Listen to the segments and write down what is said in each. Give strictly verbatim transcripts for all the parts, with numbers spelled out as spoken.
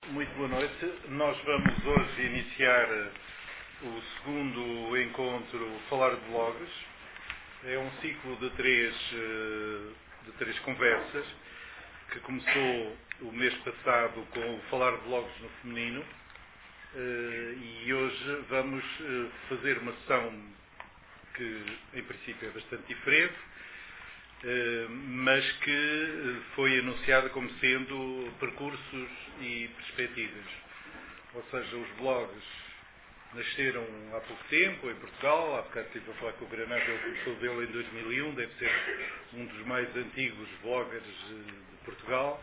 Muito boa noite. Nós vamos hoje iniciar o segundo encontro Falar de Blogs. É um ciclo de três, de três conversas que começou o mês passado com o Falar de Blogs no feminino e hoje vamos fazer uma sessão que em princípio é bastante diferente, mas que foi anunciada como sendo percursos e perspectivas. Ou seja, os blogs nasceram há pouco tempo em Portugal. Há bocado estive a falar com o Granado, ele começou dele em dois mil e um, deve ser um dos mais antigos bloggers de Portugal.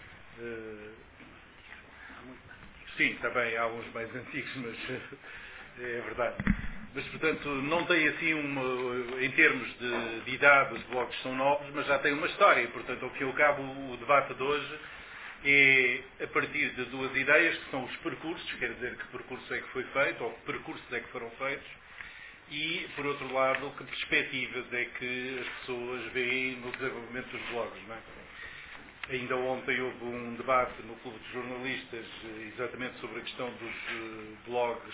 Sim, também há uns mais antigos, mas é verdade. Mas, portanto, não tem assim, uma, em termos de, de idade, os blogs são novos, mas já têm uma história. Portanto, ao fim e ao cabo, o, o debate de hoje é a partir de duas ideias, que são os percursos, quer dizer, que percurso é que foi feito, ou que percursos é que foram feitos, e, por outro lado, que perspectivas é que as pessoas veem no desenvolvimento dos blogs, não é? Ainda ontem houve um debate no Clube de Jornalistas exatamente sobre a questão dos blogs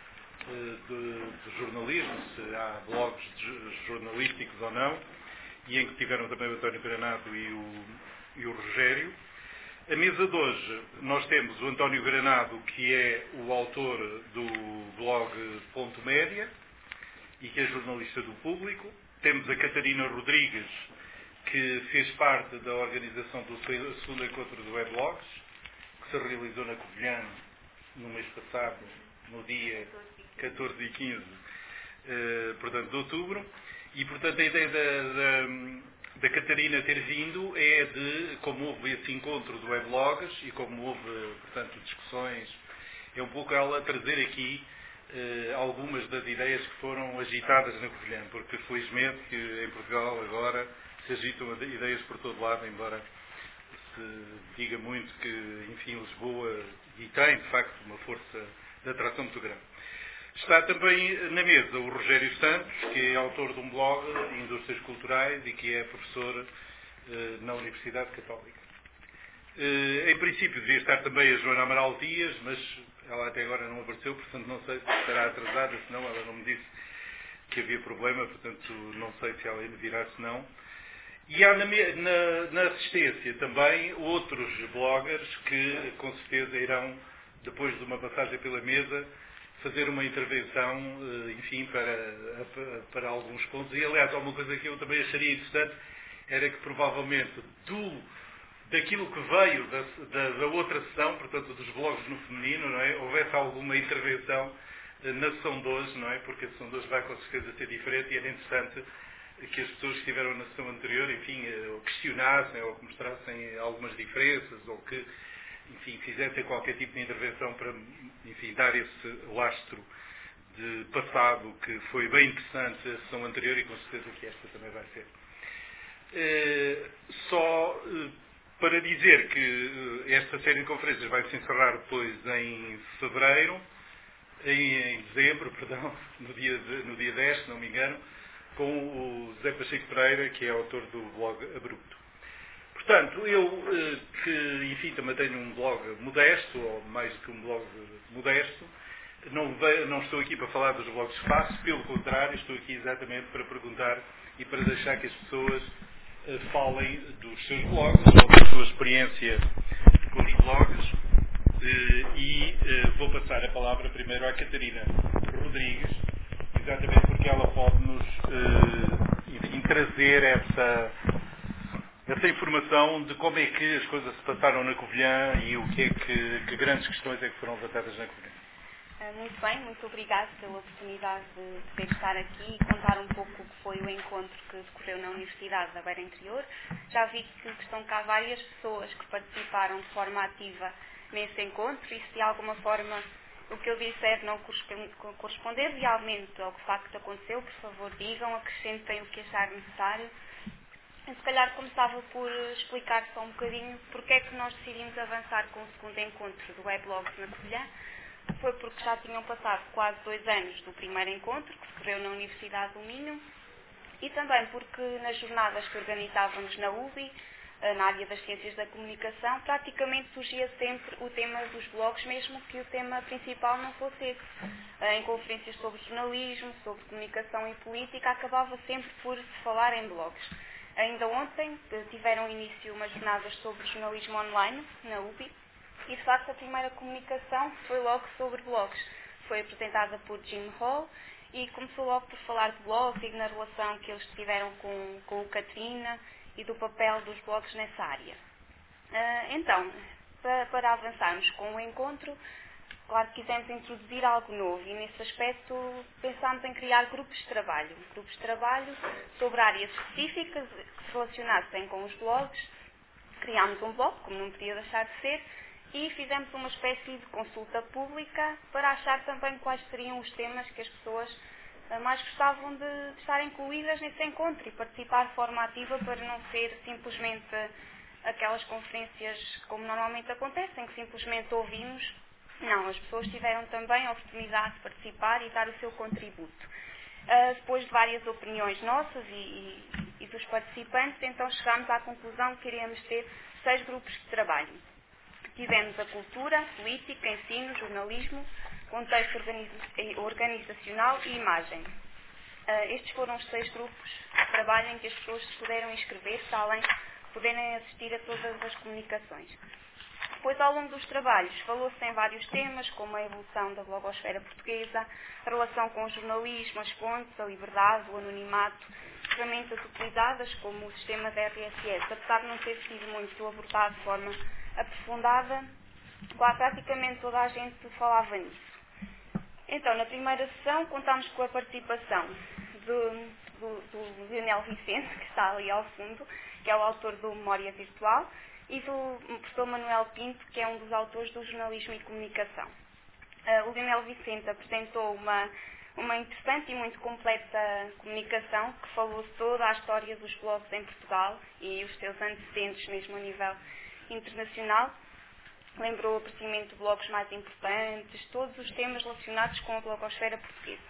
de, de jornalismo, se há blogs jornalísticos ou não, e em que tiveram também o António Granado e o, e o Rogério. A mesa de hoje nós temos o António Granado, que é o autor do blog Ponto Média e que é jornalista do Público. Temos a Catarina Rodrigues, que fez parte da organização do segundo encontro do Weblogs, que se realizou na Covilhã no mês passado, no dia catorze e quinze, eh, portanto, de outubro. E, portanto, a ideia da, da, da Catarina ter vindo é de, como houve esse encontro do Weblogs e como houve, portanto, discussões, é um pouco ela trazer aqui eh, algumas das ideias que foram agitadas na Covilhã, porque, felizmente, que em Portugal agora se agitam ideias por todo lado, embora se diga muito que, enfim, Lisboa, e tem, de facto, uma força de atração muito grande. Está também na mesa o Rogério Santos, que é autor de um blog, Indústrias Culturais, e que é professor eh, na Universidade Católica. Eh, em princípio devia estar também a Joana Amaral Dias, mas ela até agora não apareceu, portanto não sei se estará atrasada, senão ela não me disse que havia problema, portanto não sei se ela ainda virá, se não. E há na, na, na assistência também outros bloggers que com certeza irão, depois de uma passagem pela mesa, fazer uma intervenção, enfim, para, para alguns pontos. E, aliás, alguma coisa que eu também acharia interessante era que, provavelmente, do, daquilo que veio da, da, da outra sessão, portanto, dos blogs no feminino, não é? Houvesse alguma intervenção na sessão de hoje, não é? Porque a sessão de hoje vai, com certeza, ser diferente e era interessante que as pessoas que estiveram na sessão anterior, enfim, ou questionassem, ou que mostrassem algumas diferenças, ou que, enfim, fizessem qualquer tipo de intervenção para, enfim, dar esse lastro de passado que foi bem interessante a sessão anterior e com certeza que esta também vai ser. Eh, só eh, para dizer que esta série de conferências vai se encerrar depois em fevereiro, em, em dezembro, perdão, no dia, de, no dia dez, se não me engano, com o José Pacheco Pereira, que é autor do blog Abrupto. Portanto, eu, que, enfim, também tenho um blog modesto, ou mais do que um blog modesto, não, ve, não estou aqui para falar dos blogs que faço, pelo contrário, estou aqui exatamente para perguntar e para deixar que as pessoas uh, falem dos seus blogs, ou da sua experiência com os blogs, uh, e uh, vou passar a palavra primeiro à Catarina Rodrigues, exatamente porque ela pode-nos, uh, enfim, trazer essa... essa informação de como é que as coisas se passaram na Covilhã e o que é que, que grandes questões é que foram levantadas na Covilhã. Muito bem, muito obrigada pela oportunidade de poder estar aqui e contar um pouco o que foi o encontro que decorreu na Universidade da Beira Interior. Já vi que estão cá várias pessoas que participaram de forma ativa nesse encontro e se de alguma forma o que eu disser não corresponder realmente ao que de facto aconteceu, por favor digam, acrescentem o que achar necessário. Se calhar começava por explicar só um bocadinho porque é que nós decidimos avançar com o segundo encontro do Weblogs na Covilhã. Foi porque já tinham passado quase dois anos do primeiro encontro, que decorreu na Universidade do Minho, e também porque nas jornadas que organizávamos na U B I, na área das ciências da comunicação, praticamente surgia sempre o tema dos blogs, mesmo que o tema principal não fosse esse. Em conferências sobre jornalismo, sobre comunicação e política, acabava sempre por se falar em blogs. Ainda ontem tiveram início umas jornadas sobre jornalismo online, na U B I, e de facto a primeira comunicação foi logo sobre blogs. Foi apresentada por Jim Hall e começou logo por falar de blogs e na relação que eles tiveram com, com o Katrina e do papel dos blogs nessa área. Uh, então, para, para avançarmos com o encontro, claro que quisemos introduzir algo novo e nesse aspecto pensámos em criar grupos de trabalho. Grupos de trabalho sobre áreas específicas que se relacionassem com os blogs. Criámos um blog, como não podia deixar de ser, e fizemos uma espécie de consulta pública para achar também quais seriam os temas que as pessoas mais gostavam de estar incluídas nesse encontro e participar de forma ativa para não ser simplesmente aquelas conferências como normalmente acontecem, que simplesmente ouvimos. Não, as pessoas tiveram também a oportunidade de participar e dar o seu contributo. Uh, depois de várias opiniões nossas e, e, e dos participantes, então chegámos à conclusão que iríamos ter seis grupos de trabalho. Tivemos a cultura, política, ensino, jornalismo, contexto organiza- organizacional e imagem. Uh, estes foram os seis grupos de trabalho em que as pessoas se puderam inscrever-se, além de poderem assistir a todas as comunicações. Depois, ao longo dos trabalhos, falou-se em vários temas, como a evolução da blogosfera portuguesa, a relação com o jornalismo, as fontes, a liberdade, o anonimato, ferramentas utilizadas, como o sistema da R S S, apesar de não ter sido muito abordado de forma aprofundada, lá praticamente toda a gente falava nisso. Então, na primeira sessão, contámos com a participação do, do, do Lionel Vicente, que está ali ao fundo, que é o autor do Memória Virtual, e do professor Manuel Pinto, que é um dos autores do Jornalismo e Comunicação. Uh, o Lionel Vicente apresentou uma, uma interessante e muito completa comunicação que falou toda a história dos blogs em Portugal e os seus antecedentes, mesmo a nível internacional. Lembrou o aparecimento de blogs mais importantes, todos os temas relacionados com a blogosfera portuguesa.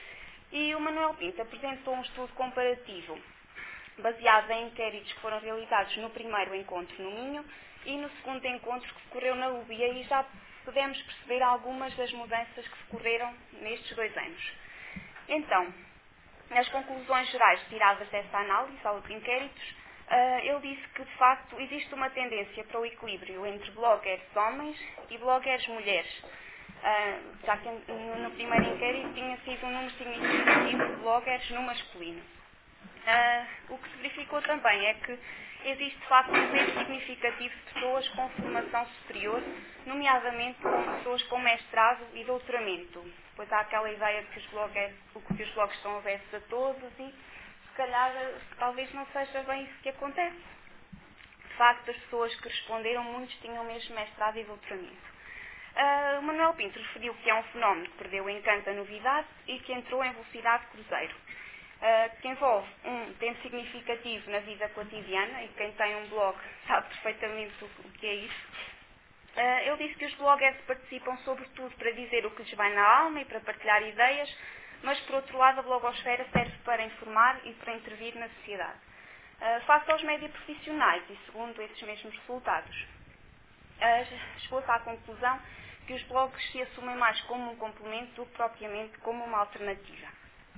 E o Manuel Pinto apresentou um estudo comparativo baseado em inquéritos que foram realizados no primeiro encontro no Minho e no segundo encontro que decorreu na U B I. E aí já podemos perceber algumas das mudanças que decorreram nestes dois anos. Então, nas conclusões gerais tiradas dessa análise aos inquéritos, ele disse que, de facto, existe uma tendência para o equilíbrio entre bloggers homens e bloggers mulheres, já que no primeiro inquérito tinha sido um número significativo de bloggers no masculino. Uh, o que se verificou também é que existe de facto um peso significativo de pessoas com formação superior, nomeadamente com pessoas com mestrado e doutoramento. Pois há aquela ideia de que os bloggers, que os blogs são abertos a todos e se calhar talvez não seja bem isso que acontece. De facto, as pessoas que responderam, muitos tinham mesmo mestrado e doutoramento. Uh, o Manuel Pinto referiu que é um fenómeno que perdeu o encanto da novidade e que entrou em velocidade cruzeiro. Uh, que envolve um tempo significativo na vida cotidiana, e quem tem um blog sabe perfeitamente o, o que é isso. Uh, ele disse que os bloggers participam sobretudo para dizer o que lhes vai na alma e para partilhar ideias, mas por outro lado a blogosfera serve para informar e para intervir na sociedade. Uh, face aos média profissionais e segundo esses mesmos resultados, uh, chegou-se à conclusão que os blogs se assumem mais como um complemento do que propriamente como uma alternativa.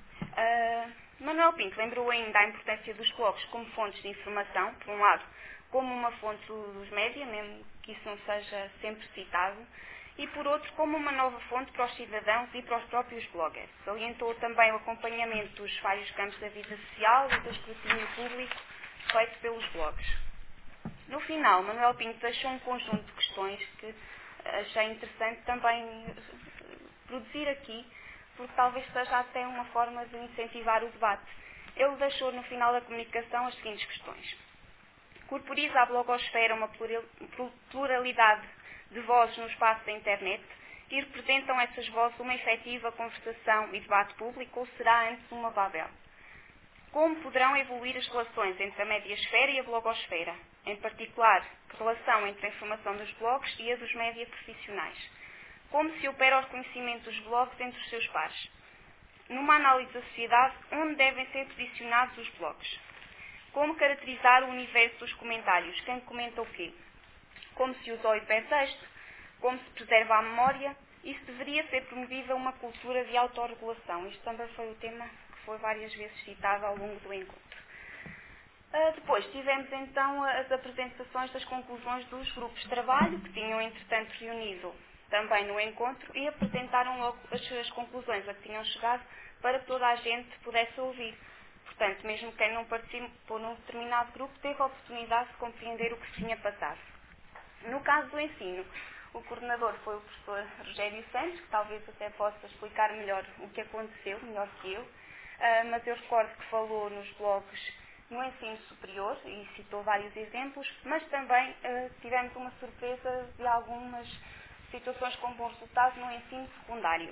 Uh, Manuel Pinto lembrou ainda a importância dos blogs como fontes de informação, por um lado, como uma fonte dos média, mesmo que isso não seja sempre citado, e por outro, como uma nova fonte para os cidadãos e para os próprios bloggers. Salientou também o acompanhamento dos vários campos da vida social e do escrutínio público feito pelos blogs. No final, Manuel Pinto deixou um conjunto de questões que achei interessante também produzir aqui, porque talvez seja até uma forma de incentivar o debate. Ele deixou no final da comunicação as seguintes questões. Corporiza a blogosfera uma pluralidade de vozes no espaço da internet e representam essas vozes uma efetiva conversação e debate público ou será antes uma Babel? Como poderão evoluir as relações entre a mediasfera e a blogosfera? Em particular, que relação entre a informação dos blogs e a dos média profissionais? Como se opera o reconhecimento dos blogs entre os seus pares? Numa análise da sociedade, onde devem ser posicionados os blogs? Como caracterizar o universo dos comentários? Quem comenta o quê? Como se usa o hipertexto? Como se preserva a memória? E se deveria ser promovida uma cultura de autorregulação? Isto também foi o tema que foi várias vezes citado ao longo do encontro. Uh, depois tivemos então as apresentações das conclusões dos grupos de trabalho, que tinham entretanto reunido também no encontro, e apresentaram logo as, as conclusões a que tinham chegado para que toda a gente pudesse ouvir. Portanto, mesmo quem não participou num determinado grupo teve a oportunidade de compreender o que se tinha passado. No caso do ensino, o coordenador foi o professor Rogério Santos, que talvez até possa explicar melhor o que aconteceu, melhor que eu, uh, mas eu recordo que falou nos blogs no ensino superior e citou vários exemplos, mas também uh, tivemos uma surpresa de algumas situações com bons resultados no ensino secundário.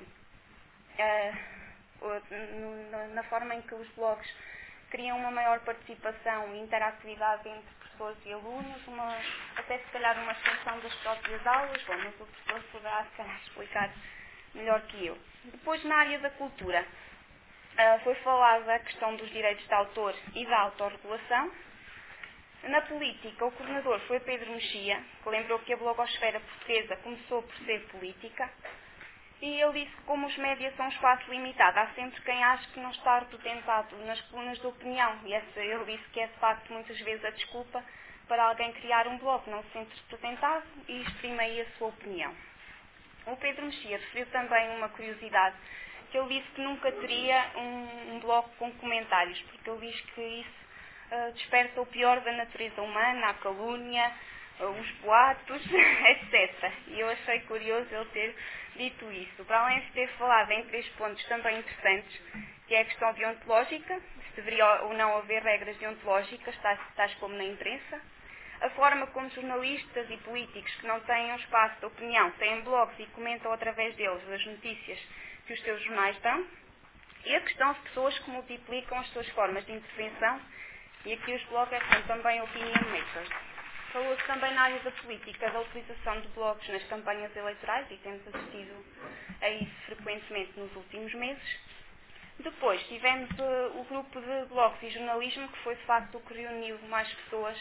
Uh, no, na forma em que os blogs criam uma maior participação e interatividade entre professores e alunos, uma, até se calhar uma extensão das próprias aulas, bom, mas o professor poderá se calhar explicar melhor que eu. Depois, na área da cultura, uh, foi falada a questão dos direitos de autor e da autorregulação. Na política, o coordenador foi Pedro Mexia, que lembrou que a blogosfera portuguesa começou por ser política, e ele disse que como os médias são um espaço limitado, há sempre quem acha que não está representado nas colunas de opinião, e essa, ele disse que é de facto muitas vezes a desculpa para alguém criar um blog, não se sente representado e exprime aí a sua opinião. O Pedro Mexia referiu também uma curiosidade, que ele disse que nunca teria um, um blog com comentários, porque ele diz que isso Uh, desperta o pior da natureza humana, a calúnia, uh, os boatos, etcétera. E eu achei curioso ele ter dito isso. Para além de ter falado em três pontos também interessantes, que é a questão deontológica, se deveria ou não haver regras deontológicas, tais, tais como na imprensa, a forma como jornalistas e políticos que não têm um espaço de opinião têm blogs e comentam através deles as notícias que os seus jornais dão, e a questão de pessoas que multiplicam as suas formas de intervenção. E aqui os bloggers são também opinion makers. Falou-se também na área da política da utilização de blogs nas campanhas eleitorais e temos assistido a isso frequentemente nos últimos meses. Depois tivemos uh, o grupo de blogs e jornalismo, que foi de facto o que reuniu mais pessoas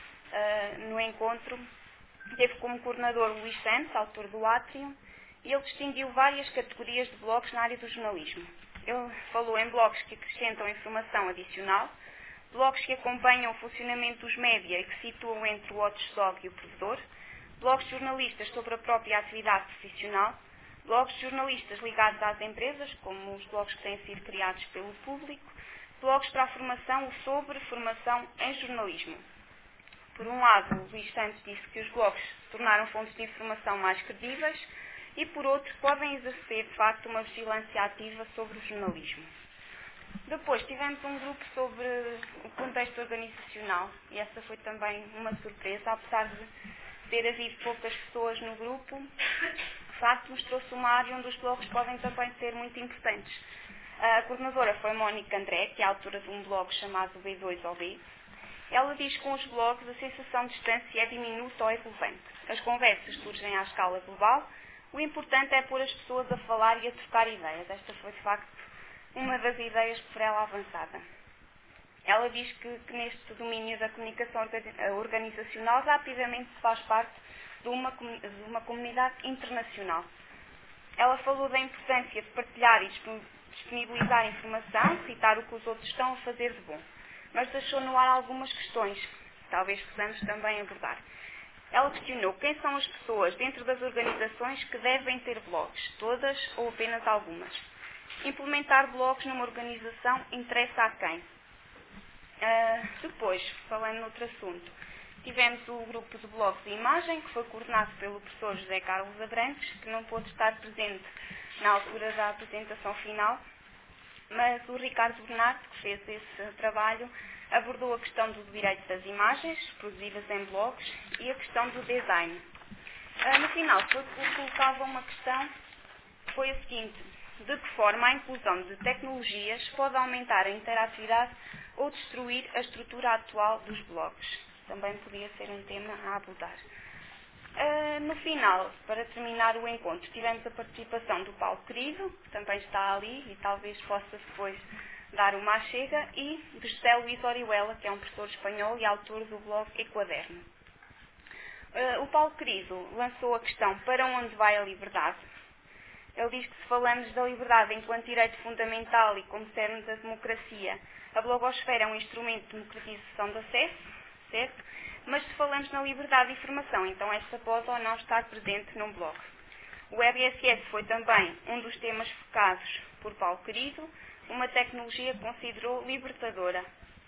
uh, no encontro. Teve como coordenador o Luís Santos, autor do Atrium, e ele distinguiu várias categorias de blogs na área do jornalismo. Ele falou em blogs que acrescentam informação adicional, blogs que acompanham o funcionamento dos média e que situam entre o watchdog e o provedor, blogs jornalistas sobre a própria atividade profissional, blogs jornalistas ligados às empresas, como os blogs que têm sido criados pelo público, blogs para a formação ou sobre formação em jornalismo. Por um lado, o Luís Santos disse que os blogs se tornaram fontes de informação mais credíveis e, por outro, podem exercer, de facto, uma vigilância ativa sobre o jornalismo. Depois tivemos um grupo sobre o contexto organizacional e essa foi também uma surpresa, apesar de ter havido poucas pessoas no grupo, de facto mostrou-se uma área onde os blogs podem também ser muito importantes. A coordenadora foi Mónica André, que é autora de um blog chamado B dois O B. Ela diz que com os blogs a sensação de distância é diminuta ou irrelevante. As conversas surgem à escala global, o importante é pôr as pessoas a falar e a trocar ideias. Esta foi de facto uma das ideias por ela avançada. Ela diz que, que neste domínio da comunicação organizacional rapidamente se faz parte de uma, de uma comunidade internacional. Ela falou da importância de partilhar e disponibilizar informação, citar o que os outros estão a fazer de bom, mas deixou no ar algumas questões que talvez possamos também abordar. Ela questionou quem são as pessoas dentro das organizações que devem ter blogs, todas ou apenas algumas. Implementar blogs numa organização interessa a quem? Uh, depois, falando noutro assunto, tivemos o grupo de blogs de imagem, que foi coordenado pelo professor José Carlos Abrantes, que não pôde estar presente na altura da apresentação final, mas o Ricardo Bernardo, que fez esse trabalho, abordou a questão do direito das imagens, produzidas em blogs, e a questão do design. Uh, no final, foi colocada uma questão, foi a seguinte: de que forma a inclusão de tecnologias pode aumentar a interatividade ou destruir a estrutura atual dos blogs? Também podia ser um tema a abordar. Uh, no final, para terminar o encontro, tivemos a participação do Paulo Querido, que também está ali e talvez possa depois dar uma chega, e de José Luís Orihuela, que é um professor espanhol e autor do blog Equaderno. Uh, o Paulo Querido lançou a questão: para onde vai a liberdade? Ele diz que se falamos da liberdade enquanto direito fundamental e como cerne da democracia, a blogosfera é um instrumento de democratização de acesso, certo? Mas se falamos na liberdade de informação, então essa pode ou não estar presente num blog. O R S S foi também um dos temas focados por Paulo Querido, uma tecnologia que considerou libertadora.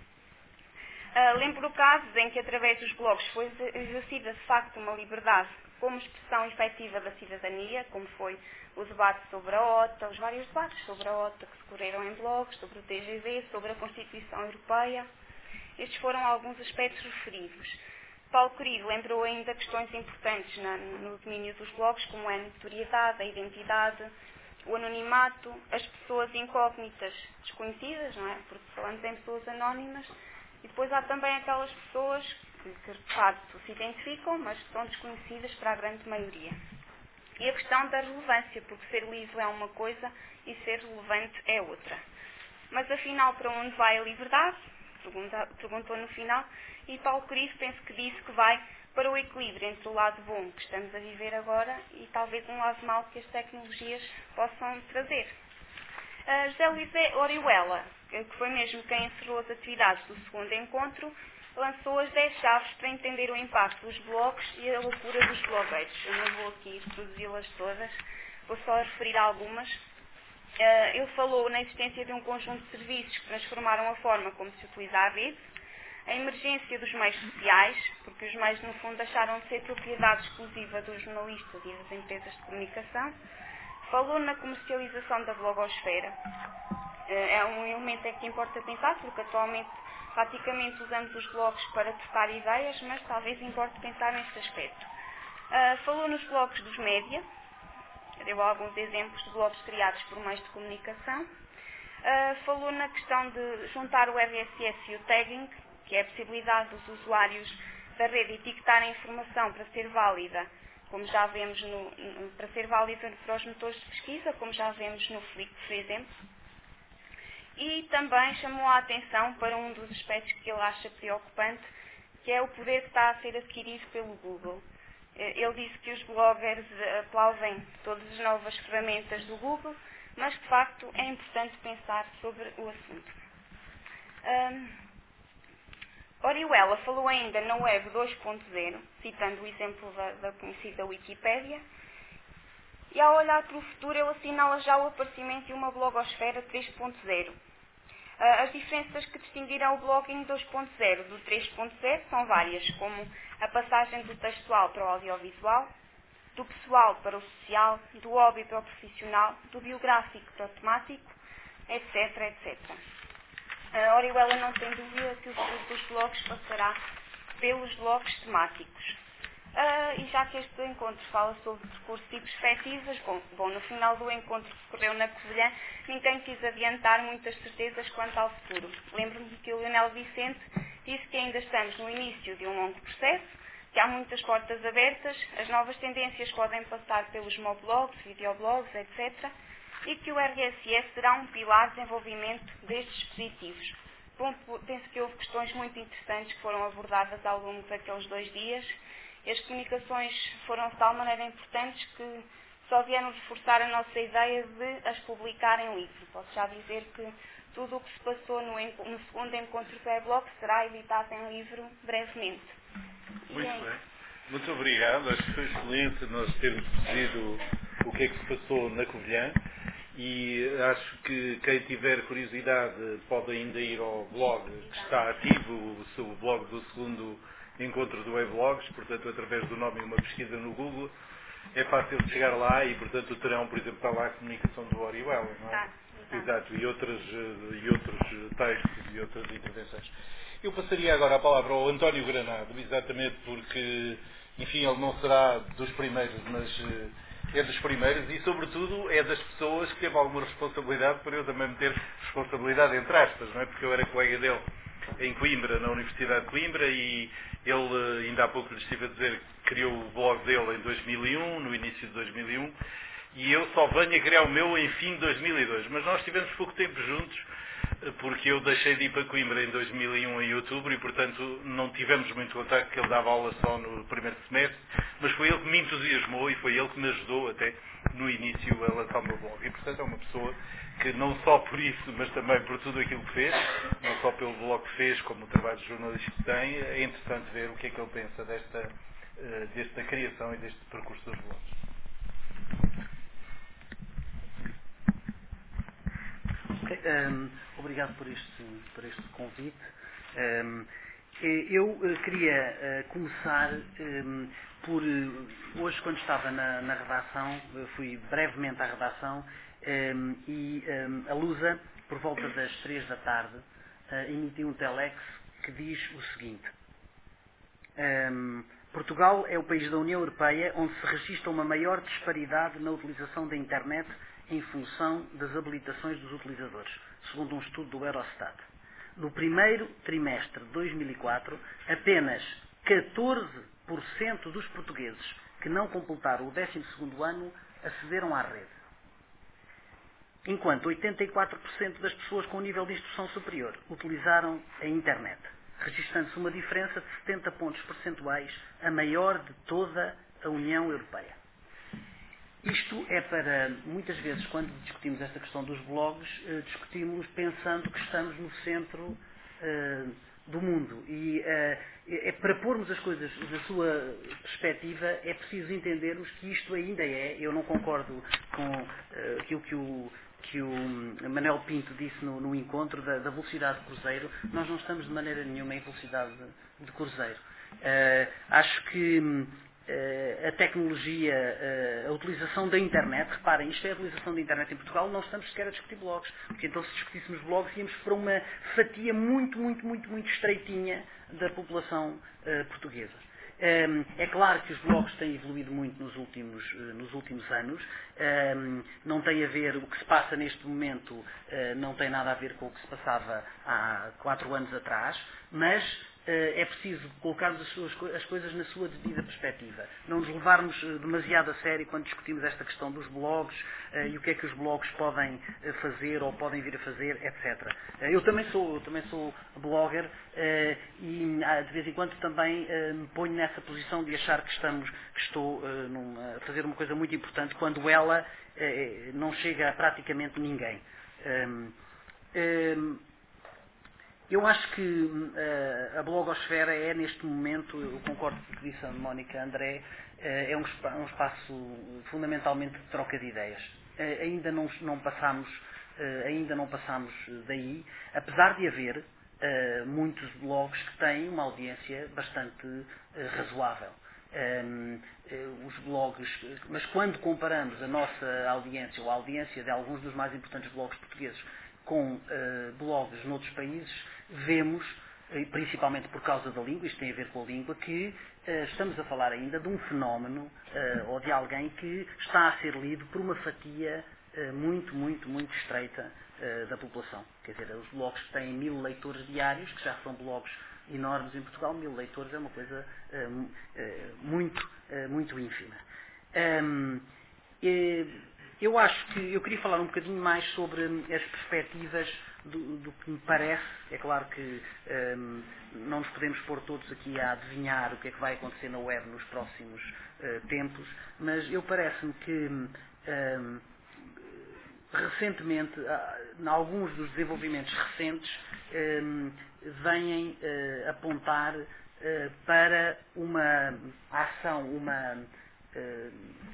Uh, lembro casos em que, através dos blogs, foi exercida de facto uma liberdade como expressão efetiva da cidadania, como foi o debate sobre a OTA, os vários debates sobre a OTA que se correram em blogs, sobre o T G V, sobre a Constituição Europeia. Estes foram alguns aspectos referidos. Paulo Querido lembrou ainda questões importantes na, no domínio dos blogs, como é a notoriedade, a identidade, o anonimato, as pessoas incógnitas desconhecidas, não é? Porque falamos em pessoas anónimas, e depois há também aquelas pessoas que, que de facto se identificam, mas que são desconhecidas para a grande maioria. E a questão da relevância, porque ser livre é uma coisa e ser relevante é outra. Mas afinal, para onde vai a liberdade? Pergunta, perguntou no final, e Paulo Querido penso que disse que vai para o equilíbrio entre o lado bom que estamos a viver agora e talvez um lado mau que as tecnologias possam trazer. Uh, José Luís Orihuela, que foi mesmo quem encerrou as atividades do segundo encontro, lançou as dez chaves para entender o impacto dos blogs e a loucura dos blogueiros. Eu não vou aqui reproduzi-las todas, vou só referir algumas. Uh, ele falou na existência de um conjunto de serviços que transformaram a forma como se utiliza a rede, a emergência dos meios sociais, porque os meios, no fundo, deixaram de ser propriedade exclusiva dos jornalistas e das empresas de comunicação. Falou na comercialização da blogosfera. Uh, é um elemento em que importa pensar, porque atualmente praticamente usamos os blogs para trocar ideias, mas talvez importe pensar nesse aspecto. Uh, falou nos blogs dos média. Deu alguns exemplos de blogs criados por meios de comunicação. Uh, falou na questão de juntar o R S S e o tagging, que é a possibilidade dos usuários da rede etiquetarem informação para ser válida, como já vemos no, no, para ser válida para os motores de pesquisa, como já vemos no Flickr, por exemplo. E também chamou a atenção para um dos aspectos que ele acha preocupante, que é o poder que está a ser adquirido pelo Google. Ele disse que os bloggers aplaudem todas as novas ferramentas do Google, mas de facto é importante pensar sobre o assunto. Um, Orihuela falou ainda na Web dois ponto zero, citando o exemplo da, da conhecida Wikipédia, e ao olhar para o futuro ele assinala já o aparecimento de uma blogosfera três ponto zero. As diferenças que distinguirão o blogging dois ponto zero do três ponto zero são várias, como a passagem do textual para o audiovisual, do pessoal para o social, do hobby para o profissional, do biográfico para o temático, etc, etcétera. A Orihuela não tem dúvida que o futuro dos blogs passará pelos blogs temáticos. Uh, e já que este encontro fala sobre percursos e perspectivas, bom, bom, no final do encontro que ocorreu na Covilhã, ninguém quis adiantar muitas certezas quanto ao futuro. Lembro-me que o Leonel Vicente disse que ainda estamos no início de um longo processo, que há muitas portas abertas, as novas tendências podem passar pelos moblogs, videoblogs, etcétera, e que o R S S será um pilar de desenvolvimento destes dispositivos. Bom, penso que houve questões muito interessantes que foram abordadas ao longo daqueles dois dias. As comunicações foram de tal maneira importantes que só vieram reforçar a nossa ideia de as publicar em livro. Posso já dizer que tudo o que se passou no, no segundo encontro do E-Blog será editado em livro brevemente. Muito é bem. Muito obrigado. Acho que foi excelente nós termos percebido o que é que se passou na Covilhã e acho que quem tiver curiosidade pode ainda ir ao blog que está ativo, o seu blog do segundo encontro do E-Blogs, portanto, através do nome e uma pesquisa no Google, é fácil de chegar lá e, portanto, terão, por exemplo, está lá a comunicação do Orihuela, não é? Tá, exato, e, outras, e outros textos e outras intervenções. Eu passaria agora a palavra ao António Granado, exatamente porque, enfim, ele não será dos primeiros, mas é dos primeiros e, sobretudo, é das pessoas que teve alguma responsabilidade para eu também meter responsabilidade entre aspas, não é? Porque eu era colega dele em Coimbra, na Universidade de Coimbra, e ele, ainda há pouco lhe estive a dizer, criou o blog dele em dois mil e um, no início de dois mil e um, e eu só venho a criar o meu em fim de dois mil e dois. Mas nós estivemos pouco tempo juntos, porque eu deixei de ir para Coimbra em dois mil e um em outubro e, portanto, não tivemos muito contacto, que ele dava aula só no primeiro semestre, mas foi ele que me entusiasmou e foi ele que me ajudou até no início a lançar o meu blog. E, portanto, é uma pessoa que não só por isso, mas também por tudo aquilo que fez, não só pelo blog que fez, como o trabalho de jornalista que tem, é interessante ver o que é que ele pensa desta, desta criação e deste percurso dos blogs. Okay, um, obrigado por este, por este convite. Um, eu uh, queria uh, começar um, por, uh, hoje quando estava na, na redação, uh, fui brevemente à redação um, e um, a Lusa, por volta das três da tarde, uh, emitiu um telex que diz o seguinte: um, Portugal é o país da União Europeia onde se registra uma maior disparidade na utilização da internet em função das habilitações dos utilizadores, segundo um estudo do Eurostat. No primeiro trimestre de dois mil e quatro, apenas catorze por cento dos portugueses que não completaram o décimo segundo ano acederam à rede, enquanto oitenta e quatro por cento das pessoas com nível de instrução superior utilizaram a internet, registrando-se uma diferença de setenta pontos percentuais, a maior de toda a União Europeia. Isto é para, muitas vezes, quando discutimos esta questão dos blogs, eh, discutimos pensando que estamos no centro eh, do mundo. E eh, é para pormos as coisas da sua perspectiva, é preciso entendermos que isto ainda é, eu não concordo com eh, aquilo que o, que o Manuel Pinto disse no, no encontro da, da velocidade de cruzeiro, nós não estamos de maneira nenhuma em velocidade de, de cruzeiro. Eh, acho que a tecnologia, a utilização da internet, reparem, isto é a utilização da internet em Portugal, não estamos sequer a discutir blogs, porque então se discutíssemos blogs íamos para uma fatia muito, muito, muito, muito estreitinha da população uh, portuguesa. Um, é claro que os blogs têm evoluído muito nos últimos, uh, nos últimos anos, um, não tem a ver, o que se passa neste momento uh, não tem nada a ver com o que se passava há quatro anos atrás, mas é preciso colocarmos as, suas, as coisas na sua devida perspectiva. Não nos levarmos demasiado a sério quando discutimos esta questão dos blogs uh, e o que é que os blogs podem fazer ou podem vir a fazer, etcétera. Uh, eu, também sou, eu também sou blogger uh, e uh, de vez em quando também uh, me ponho nessa posição de achar que, estamos, que estou uh, numa, a fazer uma coisa muito importante quando ela uh, não chega a praticamente ninguém. Um, um, Eu acho que uh, a blogosfera é, neste momento, eu concordo com o que disse a Mónica André, uh, é um, um espaço fundamentalmente de troca de ideias. Uh, ainda não, não passamos, uh, ainda não passamos daí, apesar de haver uh, muitos blogs que têm uma audiência bastante uh, razoável. Um, uh, os blogs, mas quando comparamos a nossa audiência ou a audiência de alguns dos mais importantes blogs portugueses com uh, blogs noutros países, vemos, principalmente por causa da língua, isto tem a ver com a língua, que uh, estamos a falar ainda de um fenómeno uh, ou de alguém que está a ser lido por uma fatia uh, muito, muito, muito estreita uh, da população. Quer dizer, os blogs que têm mil leitores diários, que já são blogs enormes em Portugal, mil leitores é uma coisa uh, uh, muito, uh, muito ínfima. Um, uh, Eu acho que eu queria falar um bocadinho mais sobre as perspectivas do, do que me parece. É claro que um, não nos podemos pôr todos aqui a adivinhar o que é que vai acontecer na web nos próximos uh, tempos, mas eu parece-me que um, recentemente, em alguns dos desenvolvimentos recentes, um, vêm uh, apontar uh, para uma ação, uma uh,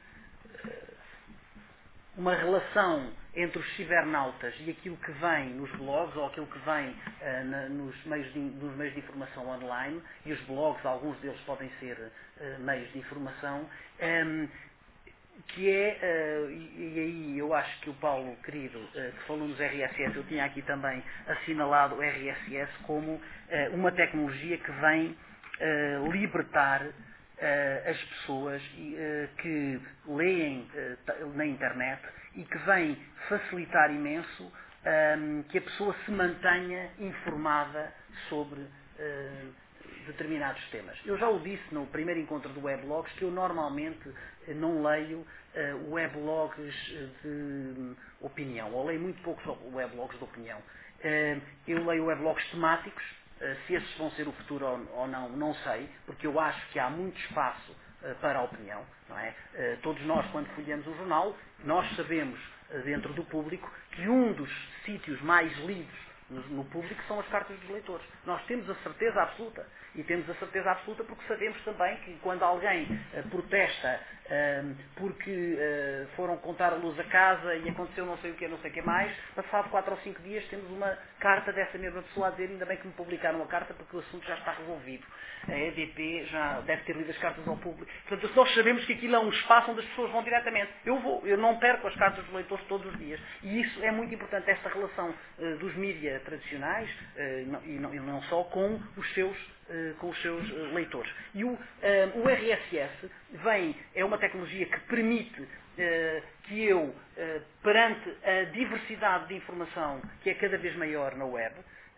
uma relação entre os cibernautas e aquilo que vem nos blogs ou aquilo que vem uh, na, nos, meios de, nos meios de informação online, e os blogs, alguns deles podem ser uh, meios de informação, um, que é, uh, e, e aí eu acho que o Paulo querido, uh, que falou nos R S S, eu tinha aqui também assinalado o R S S como uh, uma tecnologia que vem uh, libertar Uh, as pessoas uh, que leem uh, na internet e que vêm facilitar imenso um, que a pessoa se mantenha informada sobre uh, determinados temas. Eu já o disse no primeiro encontro do Weblogs que eu normalmente uh, não leio uh, weblogs de opinião, ou leio muito poucos weblogs de opinião. Eu leio weblogs temáticos, se esses vão ser o futuro ou não, não sei, porque eu acho que há muito espaço para a opinião, não é? Todos nós, quando folheamos o jornal, nós sabemos, dentro do público, que um dos sítios mais lidos no público são as cartas dos leitores. Nós temos a certeza absoluta. E temos a certeza absoluta porque sabemos também que quando alguém uh, protesta uh, porque uh, foram contar a luz a casa e aconteceu não sei o que, não sei o que mais, passado quatro ou cinco dias temos uma carta dessa mesma pessoa a dizer ainda bem que me publicaram a carta porque o assunto já está resolvido. A E D P já deve ter lido as cartas ao público. Portanto, nós sabemos que aquilo é um espaço onde as pessoas vão diretamente. Eu vou, eu não perco as cartas dos leitores todos os dias. E isso é muito importante, esta relação uh, dos mídias tradicionais, uh, não, e, não, e não só, com os seus Uh, com os seus uh, leitores. E o, uh, o R S S vem, é uma tecnologia que permite uh, que eu, uh, perante a diversidade de informação que é cada vez maior na web,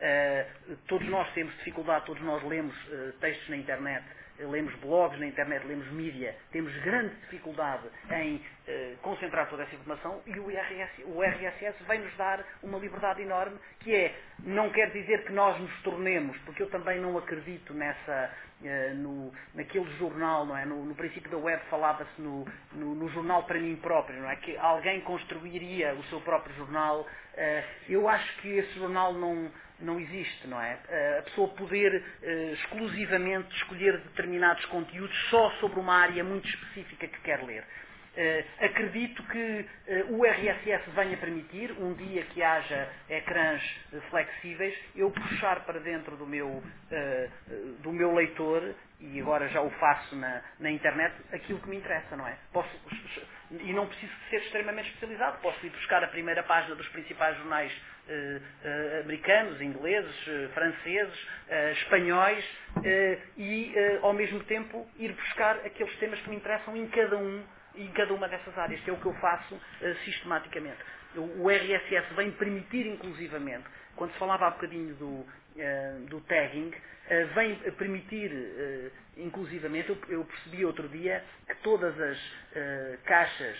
uh, todos nós temos dificuldade, todos nós lemos uh, textos na internet, lemos blogs na internet, lemos mídia, temos grande dificuldade em uh, concentrar toda essa informação e o R S, o R S S vem-nos dar uma liberdade enorme, que é, não quer dizer que nós nos tornemos, porque eu também não acredito nessa, uh, no, naquele jornal, não é? No, no princípio da web falava-se no, no, no jornal para mim próprio, não é? Que alguém construiria o seu próprio jornal. Uh, eu acho que esse jornal não... não existe, não é? A pessoa poder uh, exclusivamente escolher determinados conteúdos só sobre uma área muito específica que quer ler. Uh, acredito que uh, o R S S venha permitir, um dia que haja ecrãs uh, flexíveis, eu puxar para dentro do meu, uh, do meu leitor, e agora já o faço na, na internet, aquilo que me interessa, não é? Posso, e não preciso ser extremamente especializado, posso ir buscar a primeira página dos principais jornais uh, uh, americanos, ingleses, uh, franceses, uh, espanhóis, uh, e uh, ao mesmo tempo ir buscar aqueles temas que me interessam em cada um em cada uma dessas áreas, que é o que eu faço uh, sistematicamente. O R S S vem permitir, inclusivamente, quando se falava há bocadinho do, uh, do tagging, uh, vem permitir, uh, inclusivamente, eu, eu percebi outro dia que todas as uh, caixas,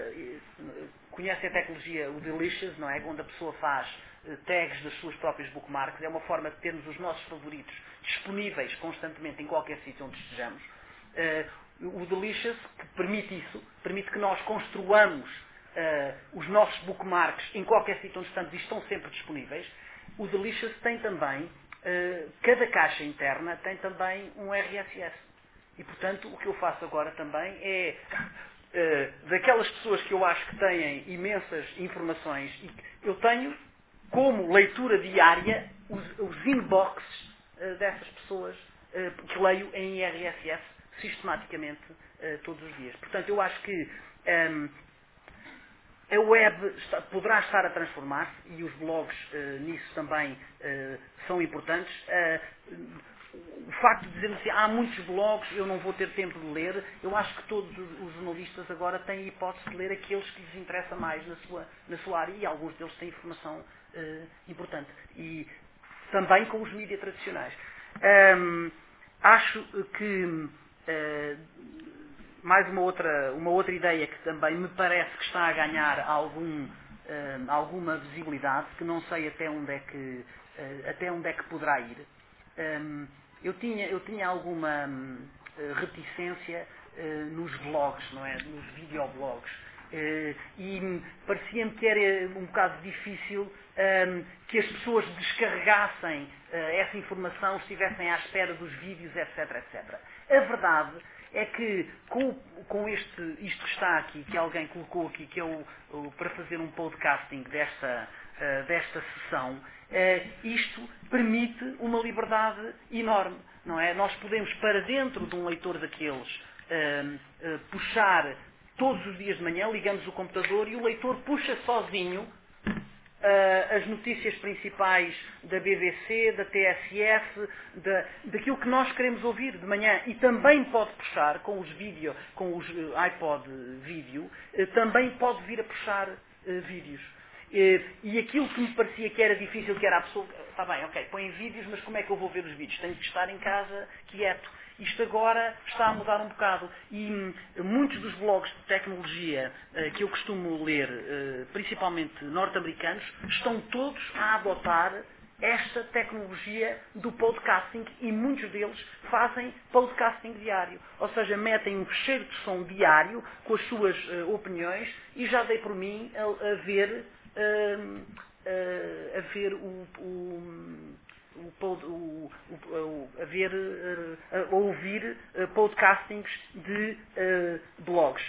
uh, conhecem a tecnologia, o Delicious, não é? Onde a pessoa faz uh, tags das suas próprias bookmarks, é uma forma de termos os nossos favoritos disponíveis constantemente em qualquer sítio onde estejamos. Uh, O Delicious, que permite isso, permite que nós construamos uh, os nossos bookmarks em qualquer sítio onde estamos e estão sempre disponíveis. O Delicious tem também, uh, cada caixa interna tem também um R S S. E, portanto, o que eu faço agora também é, uh, daquelas pessoas que eu acho que têm imensas informações, e eu tenho como leitura diária os, os inboxes uh, dessas pessoas uh, que leio em R S S sistematicamente uh, todos os dias. Portanto, eu acho que um, a web está, poderá estar a transformar-se e os blogs uh, nisso também uh, são importantes. Uh, o facto de dizermos assim, há muitos blogs, eu não vou ter tempo de ler, eu acho que todos os, os jornalistas agora têm a hipótese de ler aqueles que lhes interessa mais na sua, na sua área, e alguns deles têm informação uh, importante. E também com os mídias tradicionais. Um, acho que Uh, mais uma outra, uma outra ideia que também me parece que está a ganhar algum, uh, alguma visibilidade, que não sei até onde é que, uh, até onde é que poderá ir. Um, eu, tinha, eu tinha alguma um, reticência uh, nos blogs, não é? Nos videoblogs. Uh, e parecia-me que era um bocado difícil um, que as pessoas descarregassem uh, essa informação, estivessem à espera dos vídeos, etc, etcétera. A verdade é que com, com este, isto que está aqui, que alguém colocou aqui, que é o, o, para fazer um podcasting desta, uh, desta sessão, uh, isto permite uma liberdade enorme, não é? Nós podemos, para dentro de um leitor daqueles, uh, uh, puxar todos os dias de manhã, ligamos o computador e o leitor puxa sozinho uh, as notícias principais da B B C, da T S F, da, daquilo que nós queremos ouvir de manhã, e também pode puxar com os vídeo, com os uh, iPod vídeo, uh, também pode vir a puxar uh, vídeos. Uh, e aquilo que me parecia que era difícil, que era a pessoa, está bem, ok, põe vídeos, mas como é que eu vou ver os vídeos? Tenho que estar em casa quieto. Isto agora está a mudar um bocado. E hum, muitos dos blogs de tecnologia uh, que eu costumo ler, uh, principalmente norte-americanos, estão todos a adotar esta tecnologia do podcasting e muitos deles fazem podcasting diário. Ou seja, metem um fecheiro de som diário com as suas uh, opiniões e já dei por mim a, a ver, uh, uh, a, ver o, o, o, o, o, a, ver, uh, a ouvir uh, podcastings de uh, blogs.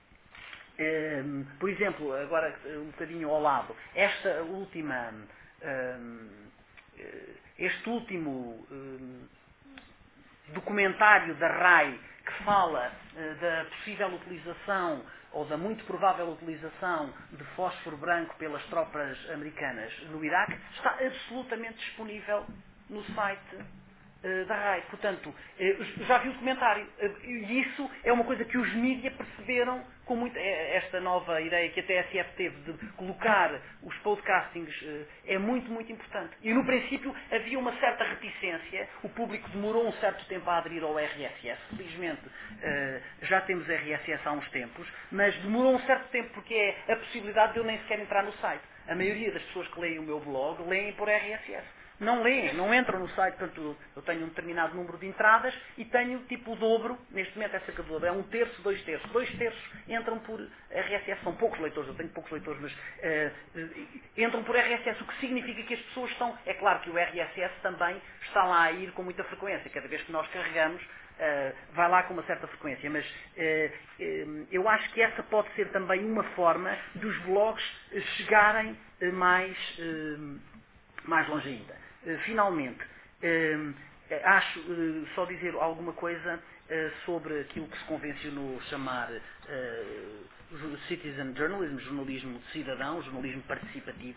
Um, por exemplo, agora um bocadinho ao lado, esta última... Um, este último um, documentário da R A I que fala uh, da possível utilização ou da muito provável utilização de fósforo branco pelas tropas americanas no Iraque está absolutamente disponível no site uh, da R A I. Portanto, uh, já vi o documentário uh, e isso é uma coisa que os mídias perceberam com muito, esta nova ideia que a T S F teve de colocar os podcastings é muito, muito importante. E no princípio havia uma certa reticência, o público demorou um certo tempo a aderir ao R S S, felizmente já temos R S S há uns tempos, mas demorou um certo tempo porque é a possibilidade de eu nem sequer entrar no site. A maioria das pessoas que leem o meu blog leem por R S S. Não leem, não entram no site, portanto, eu tenho um determinado número de entradas e tenho tipo o dobro, neste momento é cerca do dobro, é um terço, dois terços. Dois terços entram por R S S, são poucos leitores, eu tenho poucos leitores, mas uh, entram por R S S, o que significa que as pessoas estão, é claro que o R S S também está lá a ir com muita frequência, cada vez que nós carregamos, uh, vai lá com uma certa frequência, mas uh, uh, eu acho que essa pode ser também uma forma dos blogs chegarem uh, mais, uh, mais longe ainda. Finalmente, acho só dizer alguma coisa sobre aquilo que se convencionou chamar citizen journalism, jornalismo cidadão, jornalismo participativo,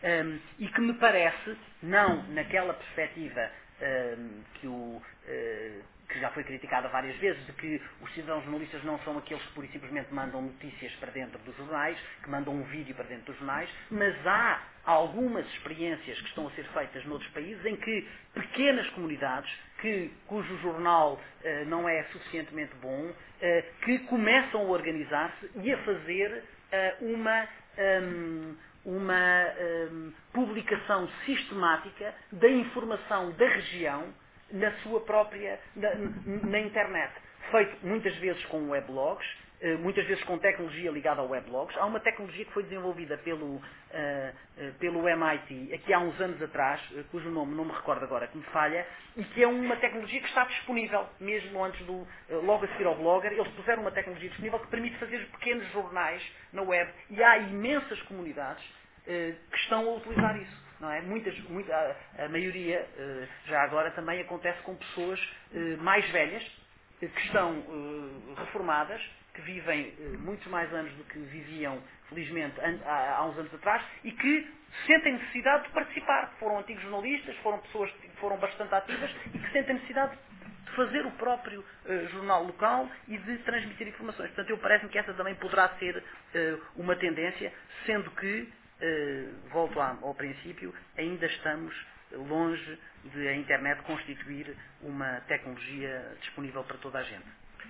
e que me parece, não naquela perspectiva que o que já foi criticada várias vezes, de que os cidadãos jornalistas não são aqueles que pura e simplesmente mandam notícias para dentro dos jornais, que mandam um vídeo para dentro dos jornais, mas há algumas experiências que estão a ser feitas noutros países em que pequenas comunidades, que, cujo jornal uh, não é suficientemente bom, uh, que começam a organizar-se e a fazer uh, uma... Um, uma um, publicação sistemática da informação da região na sua própria, na, na internet. Feito muitas vezes com weblogs, muitas vezes com tecnologia ligada a weblogs. Há uma tecnologia que foi desenvolvida pelo, uh, uh, pelo M I T aqui há uns anos atrás, uh, cujo nome não me recordo agora, que me falha, e que é uma tecnologia que está disponível, mesmo antes do, uh, logo a seguir ao Blogger, eles puseram uma tecnologia disponível que permite fazer pequenos jornais na web, e há imensas comunidades uh, que estão a utilizar isso. Não é? Muitas, muita, a, a maioria, uh, já agora, também acontece com pessoas uh, mais velhas, uh, que estão uh, reformadas, que vivem uh, muitos mais anos do que viviam, felizmente, an, há, há uns anos atrás, e que sentem necessidade de participar. Foram antigos jornalistas, foram pessoas que foram bastante ativas e que sentem necessidade de fazer o próprio uh, jornal local e de transmitir informações. Portanto, eu parece-me que essa também poderá ser uh, uma tendência, sendo que Uh, volto ao princípio, ainda estamos longe de a internet constituir uma tecnologia disponível para toda a gente.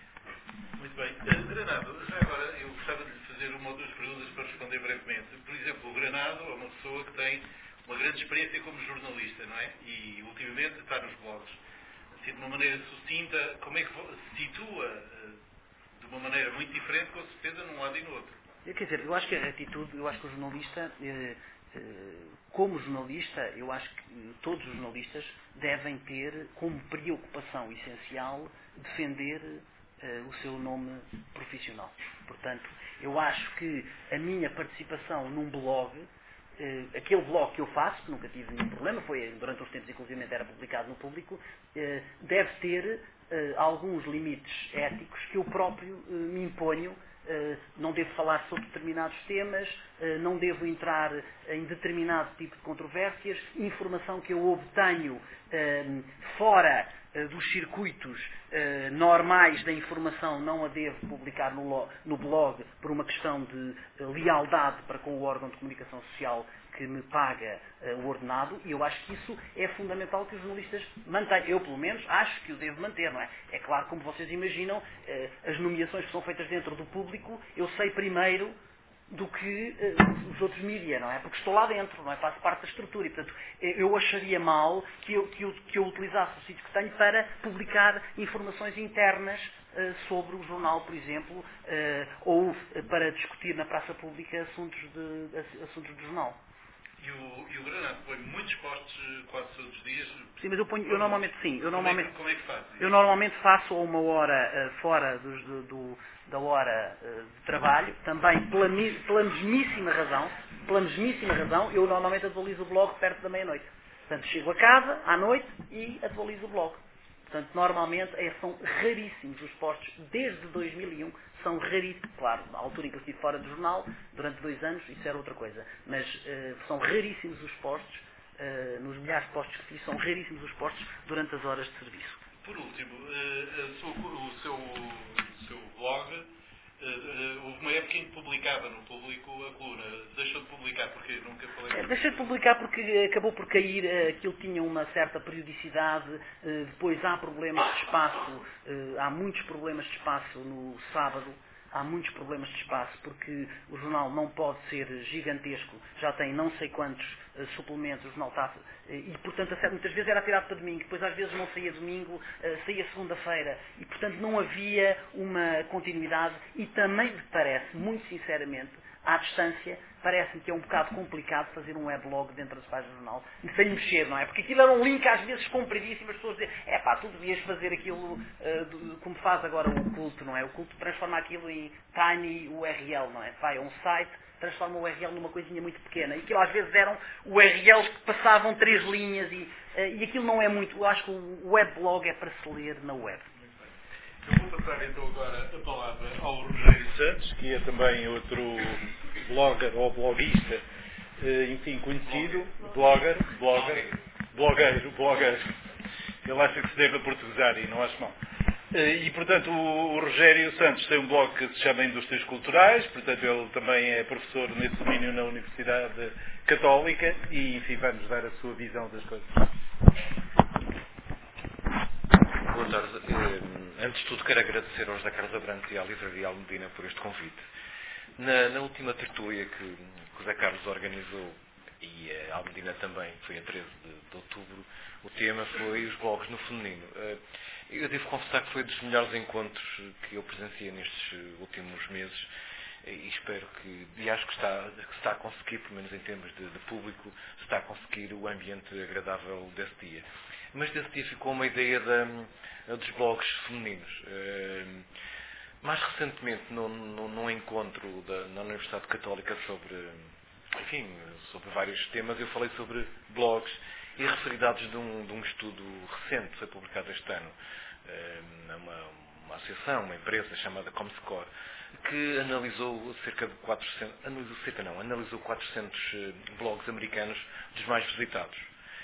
Muito bem. Uh, Granado, já agora eu gostava de lhe fazer uma ou duas perguntas para responder brevemente. Por exemplo, o Granado é uma pessoa que tem uma grande experiência como jornalista, não é? E ultimamente está nos blogs. Assim, de uma maneira sucinta, como é que se situa uh, de uma maneira muito diferente, com certeza, num lado e no outro? Quer dizer, eu acho que a atitude, eu acho que o jornalista, eh, eh, como jornalista, eu acho que todos os jornalistas devem ter como preocupação essencial defender eh, o seu nome profissional. Portanto, eu acho que a minha participação num blog, eh, aquele blog que eu faço, que nunca tive nenhum problema, foi durante os tempos, inclusive, era publicado no público, eh, deve ter eh, alguns limites éticos que eu próprio eh, me imponho não devo falar sobre determinados temas, não devo entrar em determinado tipo de controvérsias, informação que eu obtenho fora dos circuitos normais da informação não a devo publicar no blog por uma questão de lealdade para com o órgão de comunicação social que me paga uh, o ordenado, e eu acho que isso é fundamental que os jornalistas mantenham. Eu, pelo menos, acho que o devo manter, não é? É claro, como vocês imaginam, uh, as nomeações que são feitas dentro do público, eu sei primeiro do que uh, os outros mídias, não é? Porque estou lá dentro, não é? Faço parte da estrutura e, portanto, eu acharia mal que eu, que eu, que eu utilizasse o sítio que tenho para publicar informações internas uh, sobre o jornal, por exemplo, uh, ou uh, para discutir na praça pública assuntos, de, assuntos do jornal. E o, e o Granado põe muitos postos quase todos os dias? Sim, mas eu, ponho, eu normalmente sim. Eu normalmente, como é que, como é que faz? Eu normalmente faço a uma hora uh, fora dos, do, do, da hora uh, de trabalho, também pela, pela mesmíssima razão, pela mesmíssima razão, eu normalmente atualizo o blog perto da meia-noite. Portanto, chego a casa à noite e atualizo o blog. Portanto, normalmente é, são raríssimos os postos, desde dois mil e um, são raríssimos. Claro, na altura em que eu estive fora do jornal, durante dois anos, isso era outra coisa. Mas uh, são raríssimos os postos, uh, nos milhares de postos que fiz, são raríssimos os postos durante as horas de serviço. Por último, uh, a sua, o, seu, o seu blog, uh, uh, houve uma época em que publicava no público a coluna. Deixou de publicar porque nunca falei... É, deixei de publicar porque acabou por cair, uh, aquilo tinha uma certa periodicidade, uh, depois há problemas de espaço, uh, há muitos problemas de espaço no sábado, há muitos problemas de espaço porque o jornal não pode ser gigantesco, já tem não sei quantos uh, suplementos, o jornal está... Uh, e, portanto, muitas vezes era tirado para domingo, depois às vezes não saía domingo, uh, saía segunda-feira, e, portanto, não havia uma continuidade, e também me parece, muito sinceramente, à distância, parece-me que é um bocado complicado fazer um weblog dentro das páginas do jornal, sem mexer, não é? Porque aquilo era um link às vezes compridíssimo, as pessoas dizem, é pá, tu devias fazer aquilo uh, do, como faz agora o culto, não é? O culto transforma aquilo em tiny U R L, não é? Vai a um site, transforma o U R L numa coisinha muito pequena, e aquilo às vezes eram U R Ls que passavam três linhas, e, uh, e aquilo não é muito, eu acho que o weblog é para se ler na web. Eu vou passar então agora a palavra ao Rogério Santos, que é também outro blogger ou bloguista, enfim, conhecido, blogger, blogger, blogueiro, blogger. Ele acha que se deve aportuguesar e não acho mal. E, portanto, o Rogério Santos tem um blog que se chama Indústrias Culturais, portanto, ele também é professor nesse domínio na Universidade Católica e, enfim, vai-nos dar a sua visão das coisas. Boa tarde. Antes de tudo, quero agradecer ao José Carlos Abrantes e à Livraria Almedina por este convite. Na, na última tertúlia que, que o José Carlos organizou, e a Almedina também, foi a treze de, de outubro, o tema foi os blogs no feminino. Eu devo confessar que foi dos melhores encontros que eu presenciei nestes últimos meses, e espero que, e acho que está, que está a conseguir, pelo menos em termos de, de público, se está a conseguir o ambiente agradável desse dia. Mas desse dia ficou uma ideia da, dos blogs femininos. Mais recentemente, num, num encontro da, na Universidade Católica sobre, enfim, sobre vários temas, eu falei sobre blogs e referi dados de um, de um estudo recente, foi publicado este ano, numa uma associação, uma empresa chamada Comscore, que analisou cerca de quatrocentos, analisou cerca não, analisou quatrocentos blogs americanos dos mais visitados.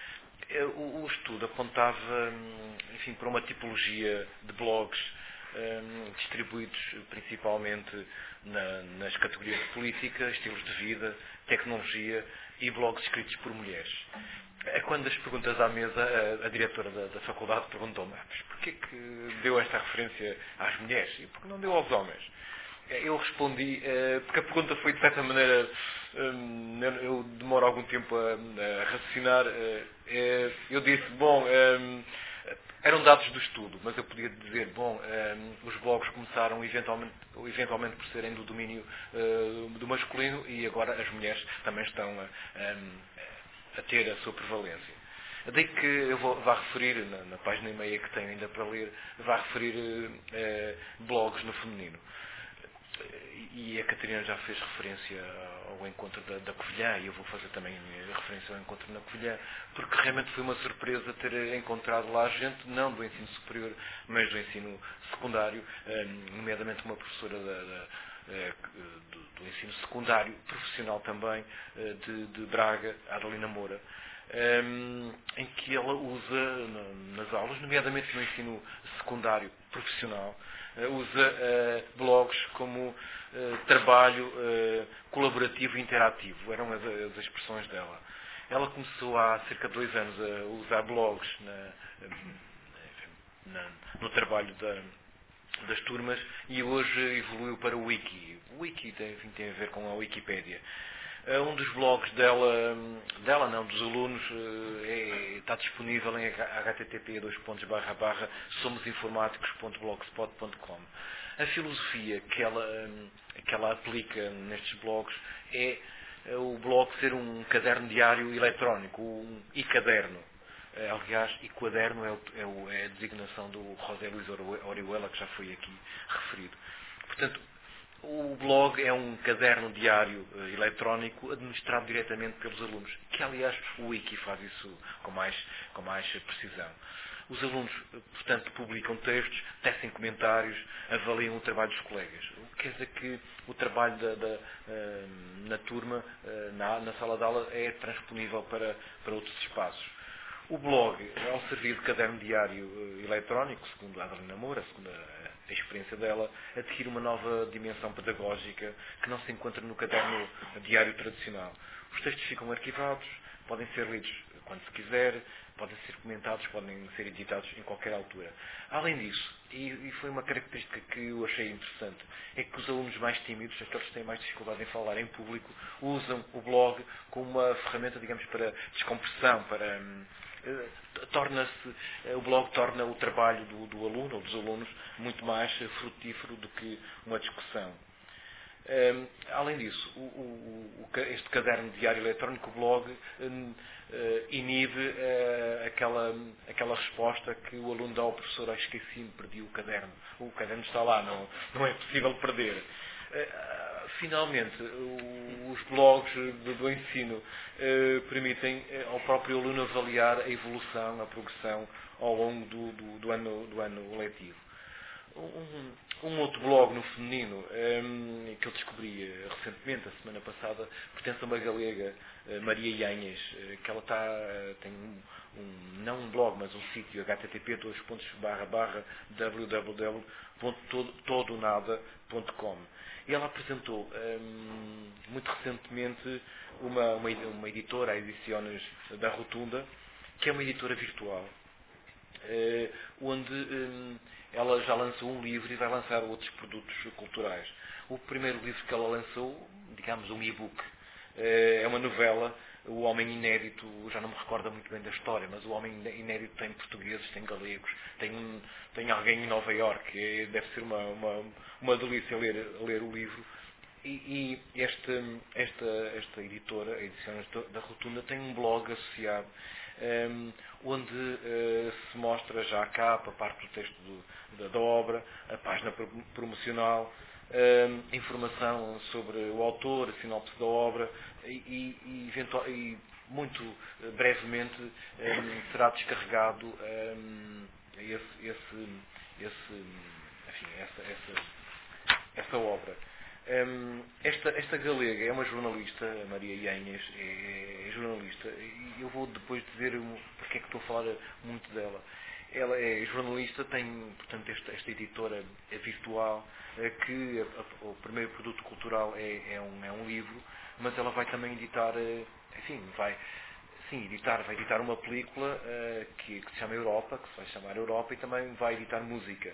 O, o estudo apontava, enfim, para uma tipologia de blogs um, distribuídos principalmente na, nas categorias de política, estilos de vida, tecnologia e blogs escritos por mulheres. Quando as perguntas à mesa, a, a diretora da, da faculdade perguntou-me, mas porquê que deu esta referência às mulheres e porquê não deu aos homens? Eu respondi, porque a pergunta foi de certa maneira, eu demoro algum tempo a raciocinar, eu disse, bom, eram dados do estudo, mas eu podia dizer, bom, os blogs começaram eventualmente, eventualmente por serem do domínio do masculino e agora as mulheres também estão a, a ter a sua prevalência. Daí que eu vou, vá referir, na, na página e meia que tenho ainda para ler, vá referir blogs no feminino. E a Catarina já fez referência ao encontro da, da Covilhã, e eu vou fazer também referência ao encontro na Covilhã, porque realmente foi uma surpresa ter encontrado lá gente, não do ensino superior, mas do ensino secundário, nomeadamente uma professora da, da, do, do ensino secundário, profissional também, de, de Braga, Adelina Moura, em que ela usa nas aulas, nomeadamente no ensino secundário profissional, usa blogs como trabalho colaborativo e interativo, eram as, as expressões dela. Ela começou há cerca de dois anos a usar blogs na, na, no trabalho da, das turmas e hoje evoluiu para o Wiki. O Wiki tem, tem a ver com a Wikipédia. Um dos blogs dela, dela não, dos alunos, é, está disponível em h t t p dois pontos barra barra somosinformáticos ponto blogspot ponto com. A filosofia que ela, que ela aplica nestes blogs é o blog ser um caderno diário eletrónico, um e-caderno. Aliás, e-quaderno é, o, é, o, é a designação do José Luís Orihuela, que já foi aqui referido. Portanto, o blog é um caderno diário uh, eletrónico administrado diretamente pelos alunos, que aliás o Wiki faz isso com mais, com mais precisão. Os alunos, portanto, publicam textos, tecem comentários, avaliam o trabalho dos colegas. O que quer dizer que o trabalho da, da, uh, na turma, uh, na, na sala de aula, é transponível para, para outros espaços. O blog, ao servir de caderno diário uh, eletrónico, segundo a Adelina Moura, segundo a, a experiência dela, adquire uma nova dimensão pedagógica que não se encontra no caderno diário tradicional. Os textos ficam arquivados, podem ser lidos quando se quiser, podem ser comentados, podem ser editados em qualquer altura. Além disso, e, e foi uma característica que eu achei interessante, é que os alunos mais tímidos, aqueles que têm mais dificuldade em falar em público, usam o blog como uma ferramenta, digamos, para descompressão, para... torna-se, o blog torna o trabalho do, do aluno ou dos alunos muito mais frutífero do que uma discussão. Um, além disso, o, o, o, este caderno diário eletrónico, o blog, um, uh, inibe uh, aquela, aquela resposta que o aluno dá ao professor: ah, esqueci-me, perdi o caderno. O caderno está lá, não, não é possível perder. Uh, finalmente, uh, os blogs do, do ensino uh, permitem uh, ao próprio aluno avaliar a evolução, a progressão ao longo do, do, do, ano, do ano letivo. Um, um outro blog no feminino um, que eu descobri uh, recentemente, a semana passada, pertence a uma galega, uh, Maria Yanhas, uh, que ela está, uh, tem um, um, não um blog, mas um sítio, h t t p dois pontos barra barra w w w ponto todo nada ponto com. E ela apresentou um, muito recentemente uma, uma, uma editora, a Ediciones da Rotunda, que é uma editora virtual, uh, onde um, ela já lançou um livro e vai lançar outros produtos culturais. O primeiro livro que ela lançou, digamos um e-book, é uma novela, O Homem Inédito, já não me recordo muito bem da história, mas o Homem Inédito tem portugueses, tem galegos, tem, um, tem alguém em Nova Iorque, deve ser uma, uma, uma delícia ler, ler o livro. E, e esta, esta, esta editora, a Edições da Rotunda, tem um blog associado, um, onde uh, se mostra já a capa, a parte do texto do, da, da obra, a página promocional, um, informação sobre o autor, a sinopse da obra e, e, e, e muito uh, brevemente um, será descarregado um, esse, esse, esse, enfim, essa, essa, essa obra. Um, esta, esta galega é uma jornalista, a Maria Yanhas é, é jornalista, e eu vou depois dizer um, porque é que estou a falar muito dela. Ela é jornalista, tem, portanto, esta, esta editora virtual, que a, a, o primeiro produto cultural é, é, um, é um livro, mas ela vai também editar, enfim, vai, sim, editar, vai editar uma película uh, que, que se chama Europa, que se vai chamar Europa, e também vai editar música.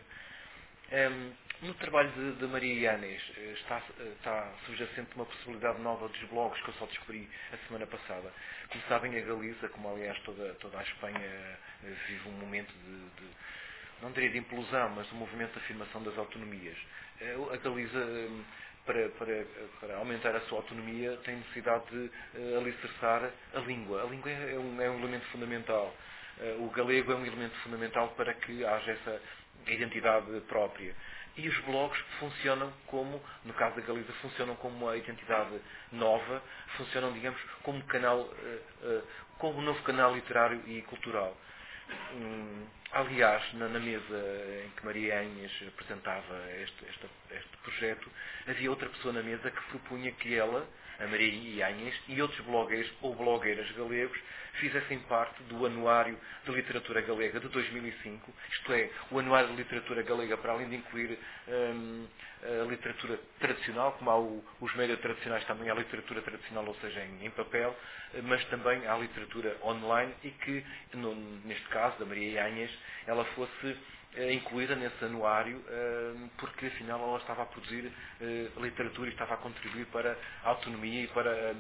Um, no trabalho de, de Maria Yanhas está, está subjacente uma possibilidade nova dos blogs que eu só descobri a semana passada. Como sabem, a Galiza, como aliás toda, toda a Espanha vive um momento de, de, não diria de implosão, mas um movimento de afirmação das autonomias. A Galiza, para, para, para aumentar a sua autonomia, tem necessidade de uh, alicerçar a língua. A língua é um, é um elemento fundamental. Uh, o galego é um elemento fundamental para que haja essa identidade própria. E os blogs funcionam como, no caso da Galiza, funcionam como uma identidade nova, funcionam, digamos, como canal, como um novo canal literário e cultural. aliás, na, na mesa em que Maria Anhas apresentava este, este, este projeto, havia outra pessoa na mesa que propunha que ela, a Maria Anhas, e outros blogueiros ou blogueiras galegos fizessem parte do Anuário de Literatura Galega de dois mil e cinco, isto é, o Anuário de Literatura Galega, para além de incluir hum, a literatura tradicional, como há o, os médias tradicionais, também há a literatura tradicional, ou seja, em, em papel, mas também há a literatura online, e que, no, neste caso, da Maria Anhas, ela fosse incluída nesse anuário, porque afinal ela estava a produzir literatura e estava a contribuir para a autonomia e para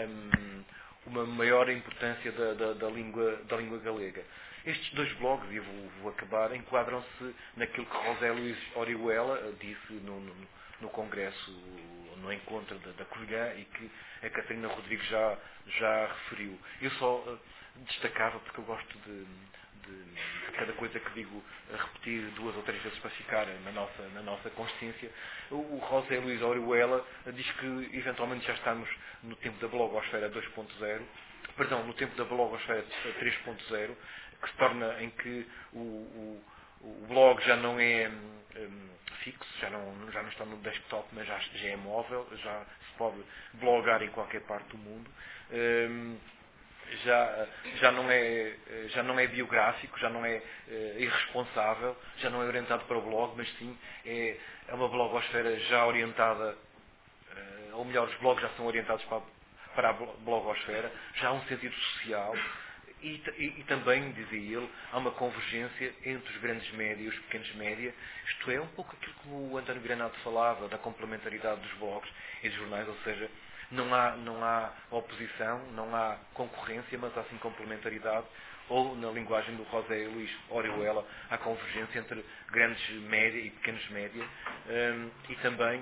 uma maior importância da, da, da, língua, da língua galega. Estes dois blogs, e eu vou, vou acabar, enquadram-se naquilo que José Luís Orihuela disse no, no, no congresso, no encontro da, da Covilhã, e que a Catarina Rodrigues já, já referiu. Eu só destacava, porque eu gosto de, de, de cada coisa que digo repetir duas ou três vezes para ficar na nossa, na nossa consciência. O, o José Luís Orihuela diz que eventualmente já estamos no tempo da blogosfera dois ponto zero, perdão, no tempo da blogosfera três ponto zero, que se torna em que o, o, o blog já não é um, fixo, já não, já não está no desktop, mas já, já é móvel, já se pode blogar em qualquer parte do mundo. Um, já, já, não é, já não é biográfico, já não é uh, irresponsável, já não é orientado para o blog, mas sim é, é uma blogosfera já orientada, uh, ou melhor, os blogs já são orientados para, para a blogosfera, já há um sentido social. E, e, e também, dizia ele, há uma convergência entre os grandes média e os pequenos média, isto é, um pouco aquilo que o António Granado falava, da complementaridade dos blogs e dos jornais, ou seja, não há, não há oposição, não há concorrência, mas há sim complementaridade, ou, na linguagem do José Luís Orihuela, há convergência entre grandes média e pequenos média, um, e também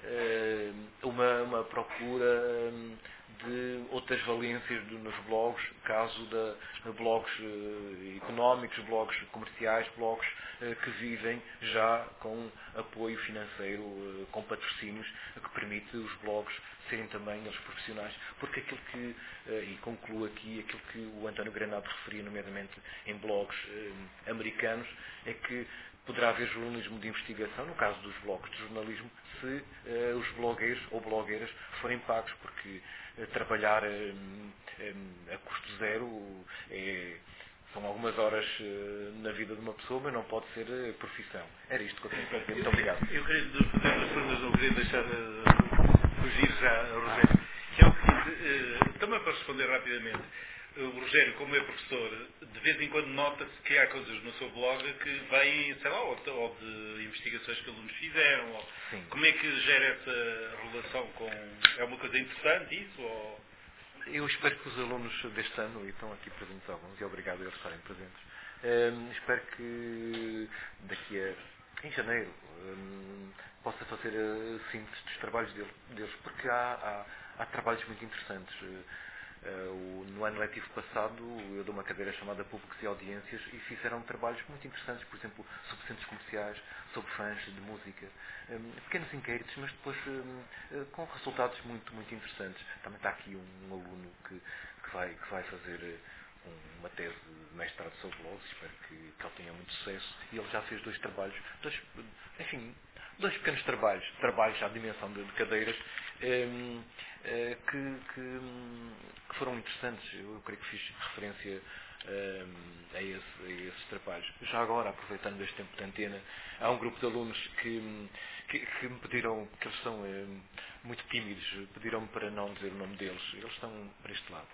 um, uma, uma procura um, de outras valências de, nos blogs, caso de, de blogs uh, económicos, blogs comerciais, blogs uh, que vivem já com apoio financeiro, uh, com patrocínios, uh, que permite os blogs serem também eles profissionais, porque aquilo que, uh, e concluo aqui, aquilo que o António Granado referia, nomeadamente em blogs uh, americanos, é que poderá haver jornalismo de investigação, no caso dos blogs de jornalismo, se uh, os blogueiros ou blogueiras forem pagos, porque uh, trabalhar um, um, a custo zero é, são algumas horas uh, na vida de uma pessoa, mas não pode ser uh, profissão. Era isto que eu tenho para dizer. Muito obrigado. Eu queria fazer duas perguntas, não queria deixar uh, fugir já ao Rogério. Que é o seguinte, uh, também para responder rapidamente. O Rogério, como é professor, de vez em quando nota-se que há coisas no seu blog que vêm, sei lá, ou de, ou de investigações que alunos fizeram. Ou, como é que gera essa relação com... É uma coisa interessante isso? Ou... Eu espero que os alunos deste ano, e estão aqui presentes alguns, e obrigado a eles estarem presentes, um, espero que daqui a, em janeiro, um, possa fazer a síntese dos trabalhos deles, porque há, há, há trabalhos muito interessantes. Uh, no ano letivo passado eu dou uma cadeira chamada Públicos e Audiências e fizeram trabalhos muito interessantes, por exemplo, sobre centros comerciais, sobre fãs de música, um, pequenos inquéritos, mas depois um, uh, com resultados muito, muito interessantes. Também está aqui um, um aluno que, que, vai, que vai fazer uh, uma tese de mestrado sobre blogs, espero que, que ele tenha muito sucesso, e ele já fez dois trabalhos, dois, enfim, dois pequenos trabalhos, trabalhos à dimensão de, de cadeiras, um, uh, que, que que foram interessantes. Eu creio que fiz referência um, a, esse, a esses trabalhos. Já agora, aproveitando este tempo de antena, há um grupo de alunos que, que, que me pediram, que eles são um, muito tímidos, pediram-me para não dizer o nome deles. Eles estão para este lado.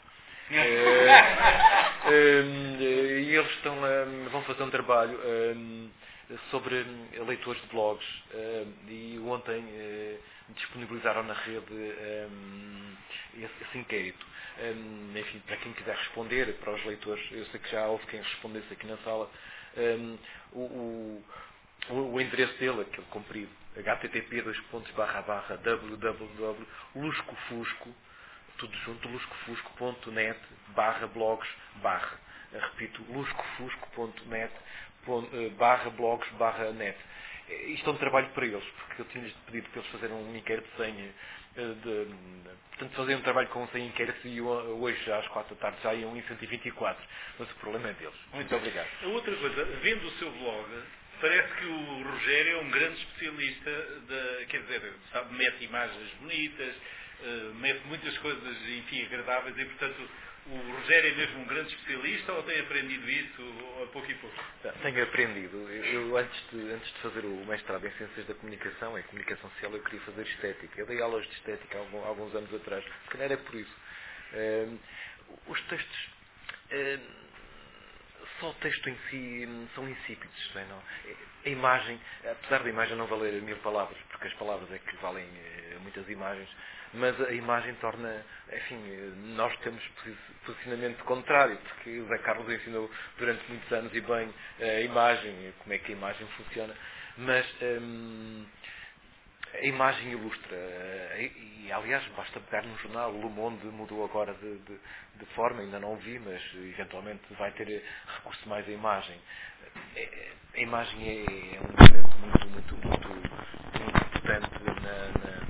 uh, um, e eles estão, um, vão fazer um trabalho um, sobre leitores de blogs, um, e ontem uh, disponibilizaram na rede um, esse, esse inquérito. Um, enfim, para quem quiser responder, para os leitores, eu sei que já houve quem respondesse aqui na sala, um, o, o, o endereço dele, aquele comprido, h t t p dois pontos barra barra w w w ponto luscofusco tudo junto, luscofusco.net barra blogs barra. Repito, luscofusco.net barra blogs barra net. Isto é um trabalho para eles, porque eu tinha-lhes pedido para eles fazerem um inquérito sem... De, de, portanto, fazer um trabalho com sem inquérito e hoje às quatro da tarde já iam em cento e vinte e quatro. Mas o problema é deles. Muito obrigado. A outra coisa, vendo o seu blog, parece que o Rogério é um grande especialista, de, quer dizer, sabe, mete imagens bonitas, uh, mete muitas coisas, enfim, agradáveis e, portanto, o Rogério é mesmo um grande especialista ou tem aprendido isso a pouco e pouco? Tenho aprendido. Eu, antes de, antes de fazer o mestrado em Ciências da Comunicação, em Comunicação Social, eu queria fazer estética. Eu dei aulas de estética há alguns, alguns anos atrás. Se calhar é por isso. Uh, os textos... Uh, só o texto em si são insípidos. Não é, não? A imagem, apesar da imagem não valer mil palavras, porque as palavras é que valem uh, muitas imagens, mas a imagem torna, enfim, nós temos posicionamento contrário, porque o Zé Carlos ensinou durante muitos anos e bem a imagem, como é que a imagem funciona, mas hum, a imagem ilustra, e, e aliás basta pegar num jornal, o Le Monde mudou agora de, de, de forma, ainda não o vi, mas eventualmente vai ter recurso mais à imagem. A imagem é, é um elemento muito, muito, muito, muito importante na... na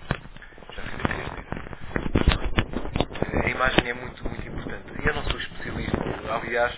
A imagem é muito, muito importante. Eu não sou especialista. Aliás,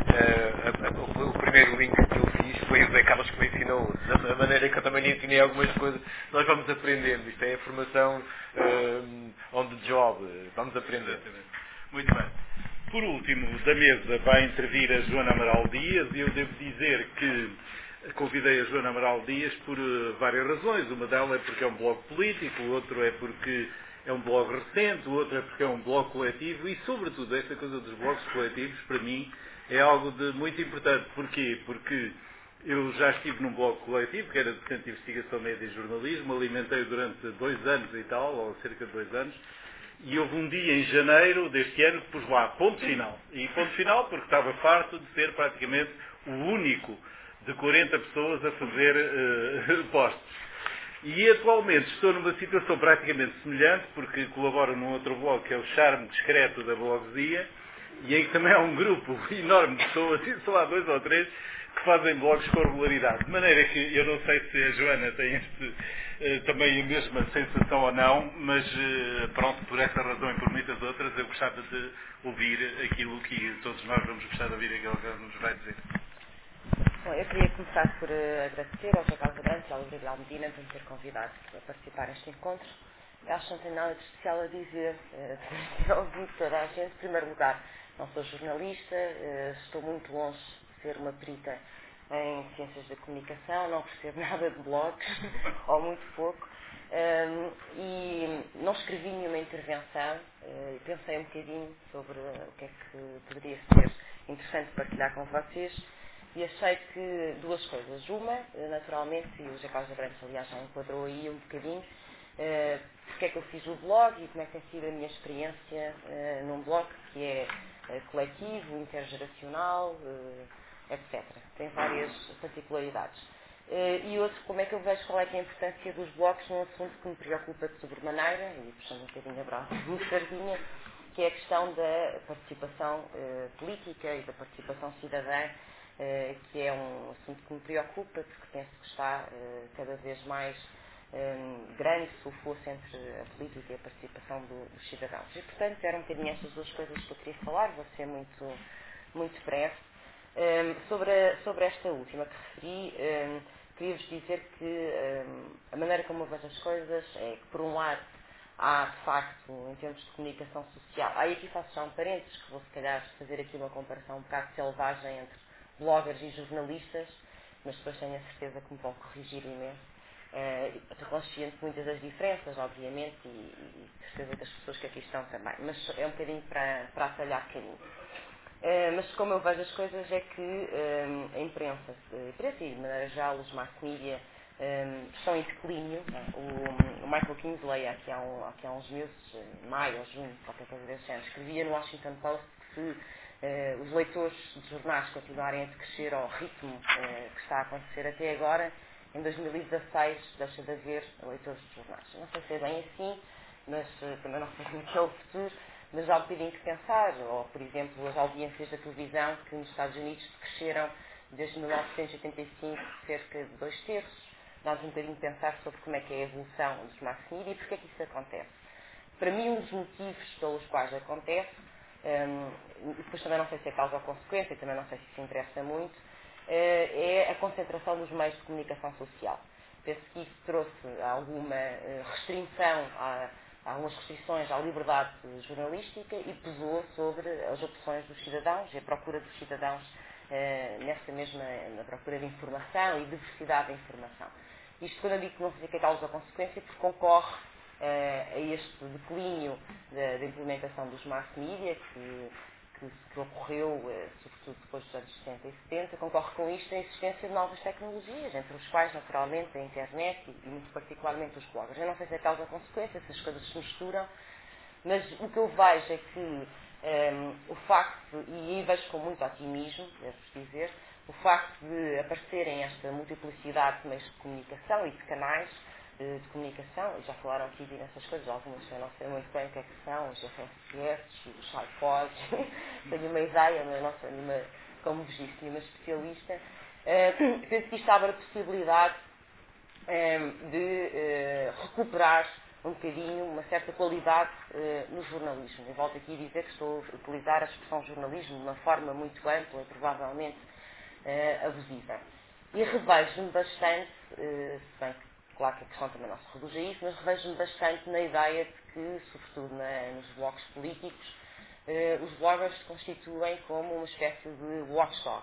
uh, o, o primeiro link que eu fiz foi o Zé Carlos que me ensinou. Da maneira que eu também lhe ensinei algumas coisas, nós vamos aprendendo. Isto é a formação uh, on the job. Vamos aprendendo. Muito bem. Por último, da mesa vai intervir a Joana Amaral Dias e eu devo dizer que convidei a Joana Amaral Dias por uh, várias razões. Uma delas é porque é um blog político, o outro é porque é um blog recente, o outro é porque é um blog coletivo e, sobretudo, esta coisa dos blogs coletivos, para mim, é algo de muito importante. Porquê? Porque eu já estive num blog coletivo, que era de Centro de Investigação Média e Jornalismo, alimentei durante dois anos e tal, ou cerca de dois anos, e houve um dia em janeiro deste ano que pus lá ponto final. E ponto final porque estava farto de ser praticamente o único de quarenta pessoas a fazer uh, posts. E atualmente estou numa situação praticamente semelhante, porque colaboro num outro blog que é o Charme Discreto da Blogzia, e em que também há um grupo enorme de pessoas, e só há dois ou três, que fazem blogs com regularidade. De maneira que eu não sei se a Joana tem este, eh, também a mesma sensação ou não, mas eh, pronto, por essa razão e por muitas outras, eu gostava de ouvir aquilo que todos nós vamos gostar de ouvir, aquilo que ela nos vai dizer. Bom, eu queria começar por uh, agradecer ao José Carlos Abrantes e ao Livro de Almedina por me ter convidado a participar neste encontro. Eu acho que não tenho nada de especial a dizer, uh, ouvi toda a gente. Em primeiro lugar, não sou jornalista, uh, estou muito longe de ser uma perita em ciências da comunicação, não percebo nada de blogs, ou muito pouco, um, e não escrevi nenhuma intervenção, uh, pensei um bocadinho sobre uh, o que é que poderia ser interessante partilhar com vocês. E achei que duas coisas. Uma, naturalmente, e o José Carlos Abrantes, aliás, já enquadrou aí um bocadinho, uh, porque é que eu fiz o blog e como é que tem sido a minha experiência uh, num blog que é uh, coletivo, intergeracional, uh, etcétera. Tem várias particularidades. Uh, e outro, como é que eu vejo qual é, que é a importância dos blogs num assunto que me preocupa de sobremaneira, e puxando um bocadinho a brasa de sardinha, que é a questão da participação uh, política e da participação cidadã, Uh, que é um assunto que me preocupa, porque penso que está uh, cada vez mais um, grande se o fosse entre a política e a participação do, dos cidadãos. E, portanto, eram um bocadinho estas duas coisas que eu queria falar, vou ser muito, muito breve. Um, sobre, a, sobre esta última que referi, um, queria-vos dizer que um, a maneira como eu vejo as coisas é que, por um lado, há, de facto, em termos de comunicação social, aí aqui faço já um parênteses, que vou, se calhar, fazer aqui uma comparação um bocado selvagem entre bloggers e jornalistas, mas depois tenho a certeza que me vão corrigir imenso. Uh, estou consciente de muitas das diferenças, obviamente, e, e certeza das pessoas que aqui estão também, mas é um bocadinho para, para atalhar caminho. Uh, mas como eu vejo as coisas é que um, a imprensa, a imprensa e de maneira geral os mass media um, estão em declínio. O, o Michael Kingsley, aqui há, um, aqui há uns meses, em maio ou junho, qualquer coisa desse género, escrevia no Washington Post que se Uh, os leitores de jornais continuarem a decrescer ao ritmo uh, que está a acontecer até agora, em dois mil e dezasseis deixa de haver leitores de jornais. Não sei se é bem assim, mas uh, também não sei como é que é o futuro, mas há um bocadinho que pensar, ou, por exemplo, as audiências da televisão que nos Estados Unidos cresceram desde mil novecentos e oitenta e cinco cerca de dois terços. Nós um bocadinho pensar sobre como é que é a evolução dos mass media e porque é que isso acontece. Para mim, um dos motivos pelos quais acontece, um, depois também não sei se é causa ou consequência, também não sei se isso interessa muito, uh, é a concentração dos meios de comunicação social. Penso que isso trouxe alguma uh, restrição, a, algumas restrições à liberdade jornalística e pesou sobre as opções dos cidadãos e a procura dos cidadãos uh, nessa mesma, na procura de informação e diversidade da informação. Isto quando eu digo que não sei se é causa ou consequência, porque concorre uh, a este declínio da, da implementação dos mass media, que, que, que ocorreu, uh, sobretudo depois dos anos sessenta e setenta, concorre com isto a existência de novas tecnologias, entre os quais, naturalmente, a internet e, e muito particularmente os bloggers. Eu não sei se é causa ou consequência, se as coisas se misturam, mas o que eu vejo é que um, o facto, e aí vejo com muito otimismo, devo-vos dizer, o facto de aparecerem esta multiplicidade de meios de comunicação e de canais de, de comunicação, e já falaram aqui de essas coisas, algumas eu não sei muito bem o que é que são, os R S S, os iPods, tenho uma ideia, mas não sou nenhuma, como vos disse, nenhuma especialista. Uh, penso que isto abre a possibilidade um, de uh, recuperar um bocadinho uma certa qualidade uh, no jornalismo. Eu volto aqui a dizer que estou a utilizar a expressão jornalismo de uma forma muito ampla, provavelmente Uh, abusiva. E revejo-me bastante, uh, se bem que, claro que a questão também não se reduz a isso, mas revejo-me bastante na ideia de que, sobretudo na, nos blogs políticos, uh, os bloggers se constituem como uma espécie de watchdog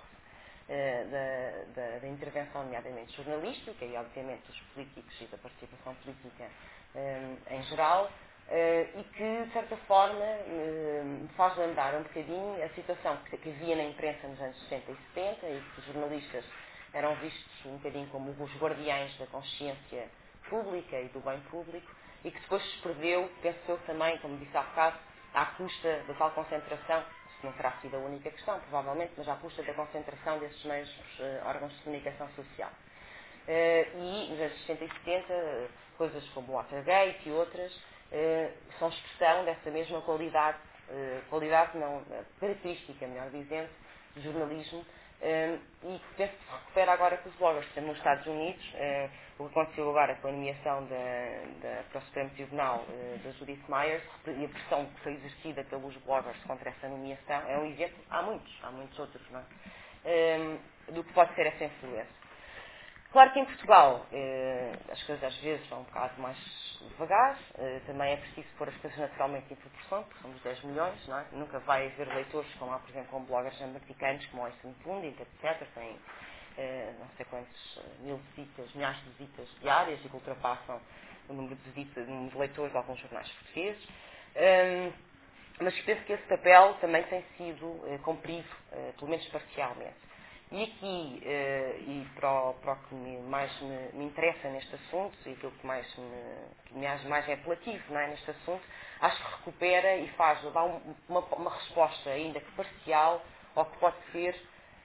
uh, da, da, da intervenção, nomeadamente jornalística, e obviamente dos políticos e da participação política um, em geral, Uh, e que, de certa forma, uh, me faz lembrar um bocadinho a situação que, que havia na imprensa nos anos sessenta e setenta e que os jornalistas eram vistos um bocadinho como os guardiães da consciência pública e do bem público e que depois se perdeu, penso eu também, como disse há bocado, à custa da tal concentração, isso não terá sido a única questão, provavelmente, mas à custa da concentração desses meios uh, órgãos de comunicação social. Uh, e nos anos sessenta e setenta, uh, coisas como o Watergate e outras, Uh, são expressão dessa mesma qualidade, uh, qualidade não, característica, melhor dizendo, de jornalismo, uh, e que penso que se recupera agora com os bloggers. Por exemplo, nos Estados Unidos, uh, o que aconteceu agora com a nomeação da, da, para o Supremo Tribunal uh, da Judith Myers e a pressão que foi exercida pelos bloggers contra essa nomeação é um exemplo, há muitos, há muitos outros, não é? Um, do que pode ser essa influência. Claro que em Portugal eh, as coisas às vezes vão um bocado mais devagar, eh, também é preciso pôr as coisas naturalmente em proporção, porque somos dez milhões, não é? Nunca vai haver leitores como há, por exemplo, com bloggers americanos como o Einstein Pundit, etcétera, têm eh, não sei quantos mil visitas, milhares de visitas diárias e que ultrapassam o número de, visitas, o número de leitores de alguns jornais portugueses. Um, mas penso que esse papel também tem sido eh, cumprido, eh, pelo menos parcialmente. E aqui, uh, e para o, para o que me, mais me, me interessa neste assunto, e aquilo que mais me, que me acho mais é apelativo, não é, neste assunto, acho que recupera e faz, dá um, uma, uma resposta, ainda que parcial, ao que pode ser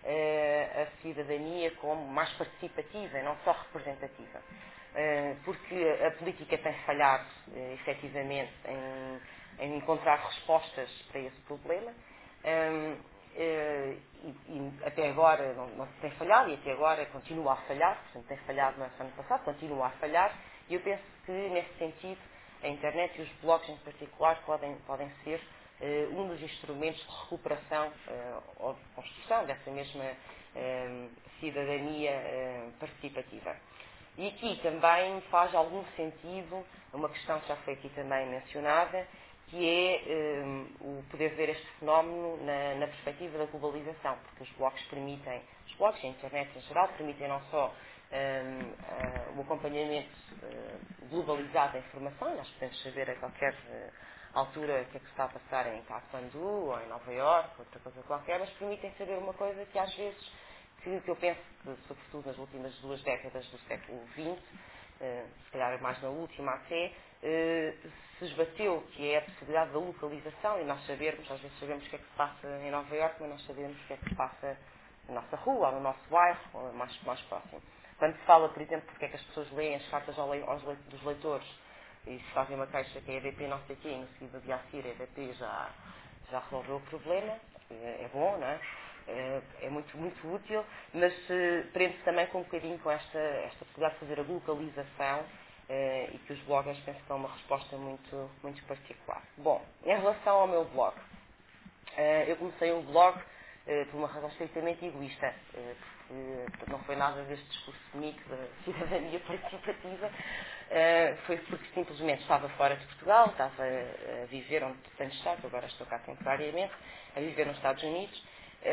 uh, a cidadania como mais participativa e não só representativa. Uh, porque a política tem falhado, uh, efetivamente, em, em encontrar respostas para esse problema. Um, Uh, e, e até agora não, não tem falhado e até agora continua a falhar, portanto tem falhado no ano passado, continua a falhar e eu penso que nesse sentido a internet e os blogs em particular podem, podem ser uh, um dos instrumentos de recuperação uh, ou de construção dessa mesma uh, cidadania uh, participativa. E aqui também faz algum sentido uma questão que já foi aqui também mencionada, que é um, o poder ver este fenómeno na, na perspectiva da globalização, porque os blogs permitem, os blogs e a internet em geral, permitem não só um, uh, o acompanhamento uh, globalizado da informação, nós podemos saber a qualquer uh, altura o que é que se está a passar em Katmandu ou em Nova Iorque, outra coisa qualquer, mas permitem saber uma coisa que às vezes, que, que eu penso que, sobretudo nas últimas duas décadas do século vinte, uh, se calhar mais na última até, uh, se esbateu, que é a possibilidade da localização e nós sabermos, às vezes sabemos o que é que se passa em Nova Iorque, mas nós sabemos o que é que se passa na nossa rua, ou no nosso bairro, ou mais, mais próximo. Quando se fala, por exemplo, porque é que as pessoas leem as cartas aos le, dos leitores e se fazem uma queixa que é E D P não sei o quê, e no seguida de a seguir a E D P já, já resolveu o problema, é bom, não é? É muito, muito útil, mas prende-se também com um bocadinho com esta, esta possibilidade de fazer a localização e que os bloggers pensam que é uma resposta muito, muito particular. Bom, em relação ao meu blog, eu comecei um blog por uma razão estritamente egoísta, porque não foi nada deste discurso comigo da cidadania participativa, foi porque simplesmente estava fora de Portugal, estava a viver onde tenho estado, agora estou cá temporariamente, a viver nos Estados Unidos,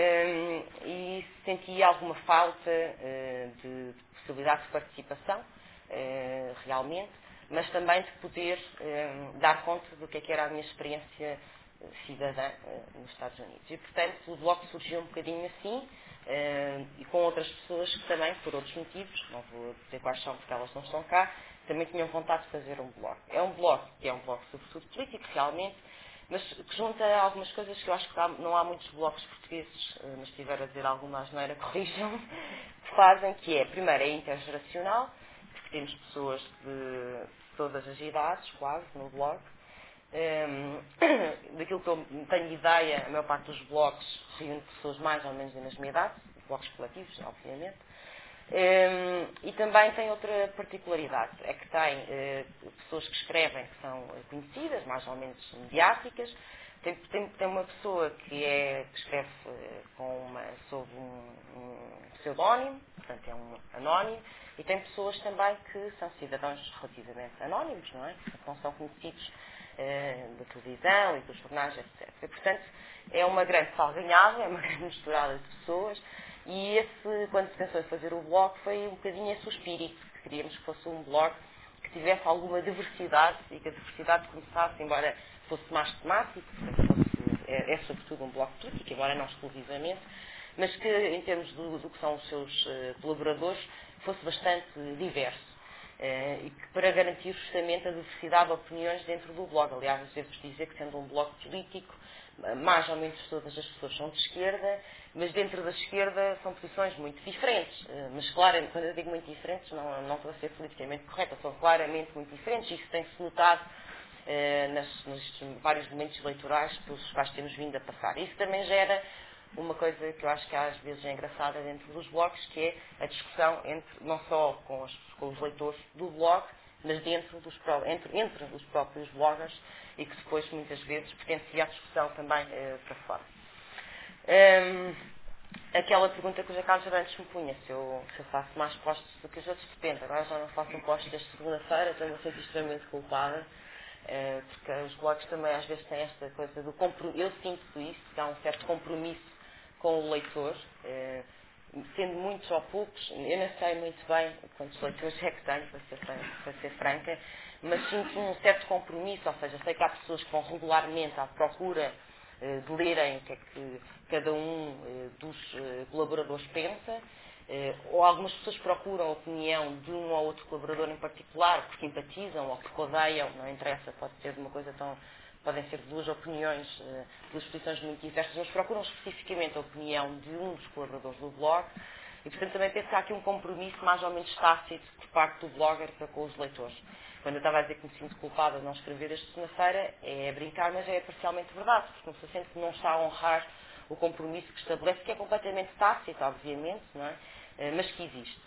e sentia alguma falta de possibilidade de participação, realmente, mas também de poder dar conta do que é que era a minha experiência cidadã uh, nos Estados Unidos. E, portanto, o blog surgiu um bocadinho assim, uh, e com outras pessoas que também, por outros motivos, não vou dizer quais são porque elas não estão cá, também tinham vontade de fazer um blog. É um blog que é um blog sobretudo político, realmente, mas que junta algumas coisas que eu acho que há, não há muitos blogs portugueses, uh, mas se estiver a dizer alguma asneira, corrijam, que fazem, que é, primeiro, é intergeracional, porque temos pessoas de todas as idades, quase, no blog. Um, daquilo que eu tenho ideia, a maior parte dos blogs reúne pessoas mais ou menos da mesma idade, blogs coletivos, obviamente, um, e também tem outra particularidade, é que tem uh, pessoas que escrevem que são conhecidas, mais ou menos mediáticas, tem, tem, tem uma pessoa que, é, que escreve uh, com uma, sob um, um pseudónimo, portanto é um anónimo, e tem pessoas também que são cidadãos relativamente anónimos, não é? Não são conhecidos da televisão e dos jornais, etcétera. E, portanto, é uma grande salganhada, é uma grande misturada de pessoas, e esse, quando se pensou em fazer o blog, foi um bocadinho esse o espírito, que queríamos que fosse um blog que tivesse alguma diversidade, e que a diversidade começasse, embora fosse mais temático, fosse, é, é sobretudo um blog político, embora não exclusivamente, mas que, em termos do, do que são os seus uh, colaboradores, fosse bastante diverso. Uh, e que para garantir justamente a diversidade de opiniões dentro do blog. Aliás, devo-vos dizer que, sendo um blog político, mais ou menos todas as pessoas são de esquerda, mas dentro da esquerda são posições muito diferentes. Uh, mas, claramente, quando eu digo muito diferentes, não, não estou a ser politicamente correta, são claramente muito diferentes. Isso tem-se notado uh, nas, nos vários momentos eleitorais pelos quais temos vindo a passar. Isso também gera uma coisa que eu acho que às vezes é engraçada dentro dos blogs, que é a discussão entre, não só com os, com os leitores do blog, mas dentro dos, entre, entre os próprios bloggers, e que depois muitas vezes pertencia à discussão também eh, para fora. Um, aquela pergunta que o José Carlos antes me punha, se eu, se eu faço mais postos do que os outros, depende. Agora já não faço um post desde segunda-feira, estou-me a sentir extremamente culpada, eh, porque os blogs também às vezes têm esta coisa do compromisso. Eu sinto isso, que há um certo compromisso com o leitor, eh, sendo muitos ou poucos, eu não sei muito bem quantos leitores é que tenho, para ser, para ser franca, mas sinto um certo compromisso, ou seja, sei que há pessoas que vão regularmente à procura eh, de lerem o que é que cada um eh, dos eh, colaboradores pensa, eh, ou algumas pessoas procuram a opinião de um ou outro colaborador em particular, porque empatizam ou porque odeiam, não interessa, pode ser de uma coisa tão... podem ser duas opiniões, duas posições muito diversas, mas procuram especificamente a opinião de um dos colaboradores do blog, e portanto também penso que há aqui um compromisso mais ou menos tácito por parte do blogger para com os leitores. Quando eu estava a dizer que me sinto culpada de não escrever esta segunda-feira, é brincar, mas é parcialmente verdade, porque não se sente que não está a honrar o compromisso que estabelece, que é completamente tácito, obviamente, não é? Mas que existe.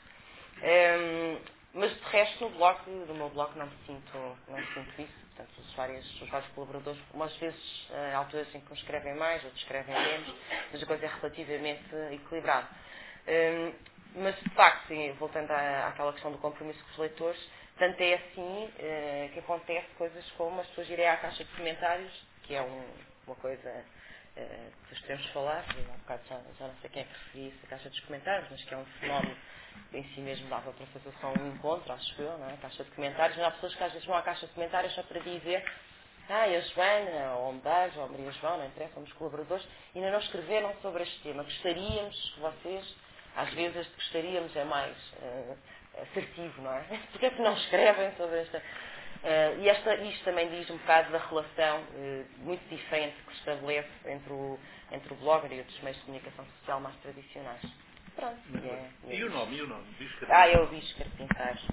Um, mas de resto, no blog, no meu blog não me sinto, não me sinto isso. Portanto, os vários, os vários colaboradores, umas vezes há alturas em que uns escrevem mais, outros escrevem menos, mas a coisa é relativamente equilibrada. Um, mas, de facto, sim, voltando à, àquela questão do compromisso com os leitores, tanto é assim uh, que acontece coisas como as pessoas irem à caixa de comentários, que é um, uma coisa uh, que nós podemos falar, há um bocado já, já não sei quem é que referi isso, a caixa dos comentários, mas que é um fenómeno em si mesmo dava para fazer só um encontro, acho eu, não é? Caixa de comentários, mas há pessoas que às vezes vão à caixa de comentários só para dizer ah, a Joana, ou a Medeiros, ou a Maria João, não interessa, somos colaboradores, ainda não escreveram sobre este tema. Gostaríamos que vocês, às vezes este gostaríamos é mais uh, assertivo, não é? Porquê é que não escrevem sobre esta... Uh, e esta, isto também diz um bocado da relação uh, muito diferente que se estabelece entre o, entre o blogger e outros meios de comunicação social mais tradicionais. Pronto. E, é, e, e o nome? E o nome? Ah, eu vi Carpinteiro.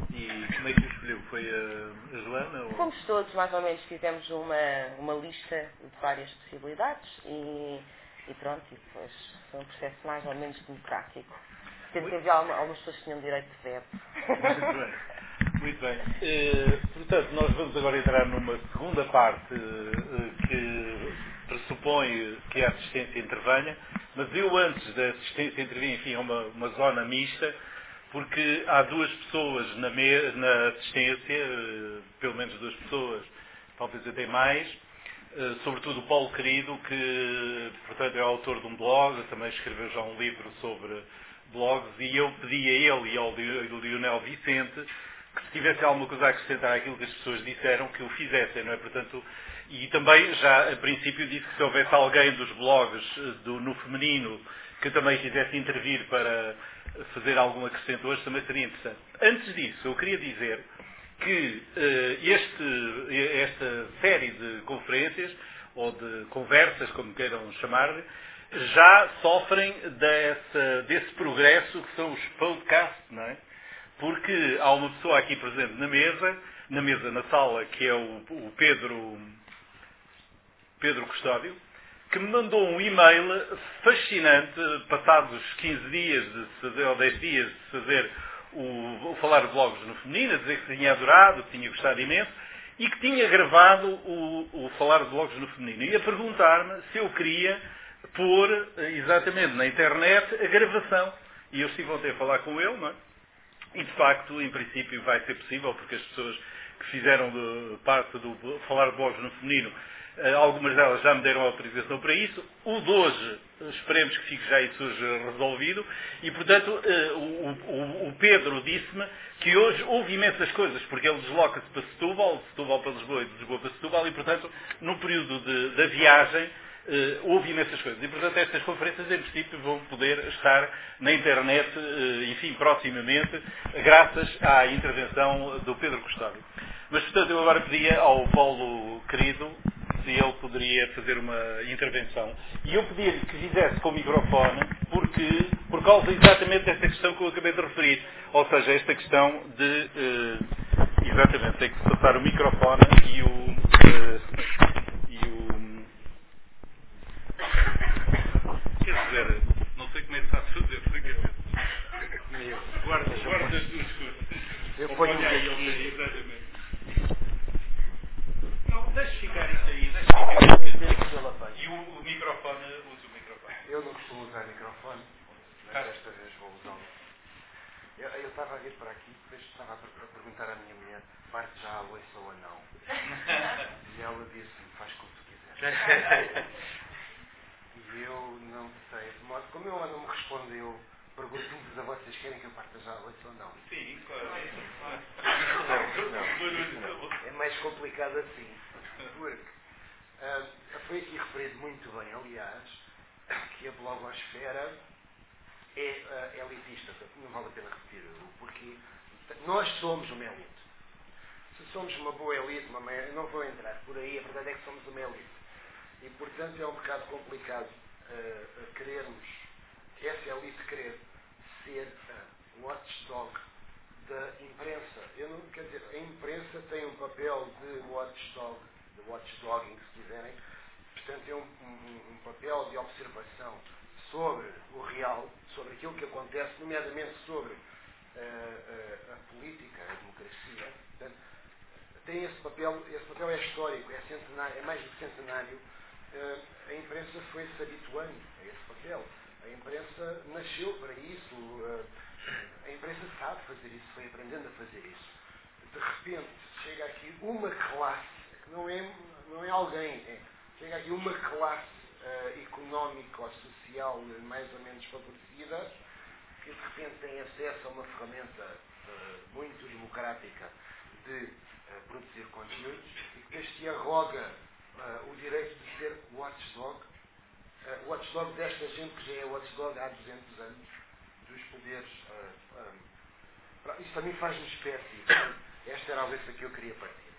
E como é que o escolheu? Foi a, a Joana? Ou... Fomos todos, mais ou menos, fizemos uma, uma lista de várias possibilidades e, e pronto, e depois foi um processo mais ou menos democrático. Teve que haver algumas pessoas que tinham direito de veto. Muito bem. Muito bem. Uh, portanto, nós vamos agora entrar numa segunda parte uh, que pressupõe que a assistência intervenha, mas eu antes da assistência intervir, enfim, é uma, uma zona mista, porque há duas pessoas na, me, na assistência, uh, pelo menos duas pessoas, talvez até mais, uh, sobretudo o Paulo Querido, que, portanto, é autor de um blog, também escreveu já um livro sobre blogs, e eu pedi a ele e ao Lionel Vicente que se tivesse alguma coisa a acrescentar àquilo que as pessoas disseram, que o fizessem, não é? Portanto, e também já a princípio disse que se houvesse alguém dos blogs do, no feminino que também quisesse intervir para fazer algum acrescento hoje, também seria interessante. Antes disso, eu queria dizer que uh, este, esta série de conferências, ou de conversas, como queiram chamar-lhe, já sofrem dessa, desse progresso que são os podcasts, não é? Porque há uma pessoa aqui presente na mesa, na mesa, na sala, que é o, o Pedro, Pedro Custódio, que me mandou um e-mail fascinante, passados quinze dias de fazer, ou dez dias de fazer o, o falar de blogs no feminino, a dizer que tinha adorado, que tinha gostado imenso, e que tinha gravado o, o falar de blogs no feminino. E a perguntar-me se eu queria pôr exatamente na internet a gravação. E eu estive ontem a falar com ele, não é? E de facto, em princípio, vai ser possível, porque as pessoas que fizeram de parte do falar de blogs no feminino, algumas delas já me deram autorização para isso. O de hoje, esperemos que fique já isso hoje resolvido. E, portanto, o, o, o Pedro disse-me que hoje houve imensas coisas, porque ele desloca-se para Setúbal, de Setúbal para Lisboa e de Lisboa para Setúbal, e, portanto, no período de, da viagem, Uh, houve imensas coisas. E, portanto, estas conferências, em princípio, vão poder estar na internet, uh, enfim, proximamente, graças à intervenção do Pedro Custódio. Mas, portanto, eu agora pedia ao Paulo Querido se ele poderia fazer uma intervenção. E eu pedia-lhe que fizesse com o microfone, porque, por causa exatamente desta questão que eu acabei de referir. Ou seja, esta questão de, uh, exatamente, tem que se passar o microfone e o... Uh, e o Quer dizer, não sei como é que está a fazer, francamente. Guarda, guarda as duas coisas. Eu ponho Olha aí, aqui. exatamente. Não, deixe ficar isso aí, deixe ficar isso. E o, o microfone, usa o microfone. Eu não costumo usar microfone, mas Ah. desta vez vou usá-lo. Eu, eu estava a vir para aqui, depois estava a, per- a perguntar à minha mulher, parte já a louça ou não. E ela disse-me, faz como tu quiseres. E eu não sei, de modo como ela não me respondeu, pergunto-vos a vocês, querem que eu parta já a louça ou não? Sim, claro. Não, não, não. É mais complicado assim. Porque ah, foi aqui referido muito bem, aliás, que a blogosfera é ah, elitista. Não vale a pena repetir o porquê. Nós somos uma elite. Se somos uma boa elite, uma meia, eu não vou entrar por aí, a verdade é que somos uma elite. E, portanto, é um bocado complicado uh, querermos, essa elite querer ser uh, watchdog da imprensa. Eu não, quer dizer, a imprensa tem um papel de watchdog, de watchdogging, se quiserem. Portanto, é um, um, um papel de observação sobre o real, sobre aquilo que acontece, nomeadamente sobre uh, uh, a política, a democracia. Portanto, tem esse papel, esse papel é histórico, é centenário, é mais do que centenário. Uh, a imprensa foi-se habituando a esse papel. A imprensa nasceu para isso. Uh, a imprensa sabe fazer isso, foi aprendendo a fazer isso. De repente, chega aqui uma classe, que não é, não é alguém, é, chega aqui uma classe uh, económica ou social mais ou menos favorecida, que de repente tem acesso a uma ferramenta uh, muito democrática de uh, produzir conteúdos e que depois se arroga Uh, o direito de ser watchdog, uh, watchdog desta gente que já é watchdog há duzentos anos, dos poderes. Uh, um, isso também faz-me espécie. Esta era a loiça que eu queria partir.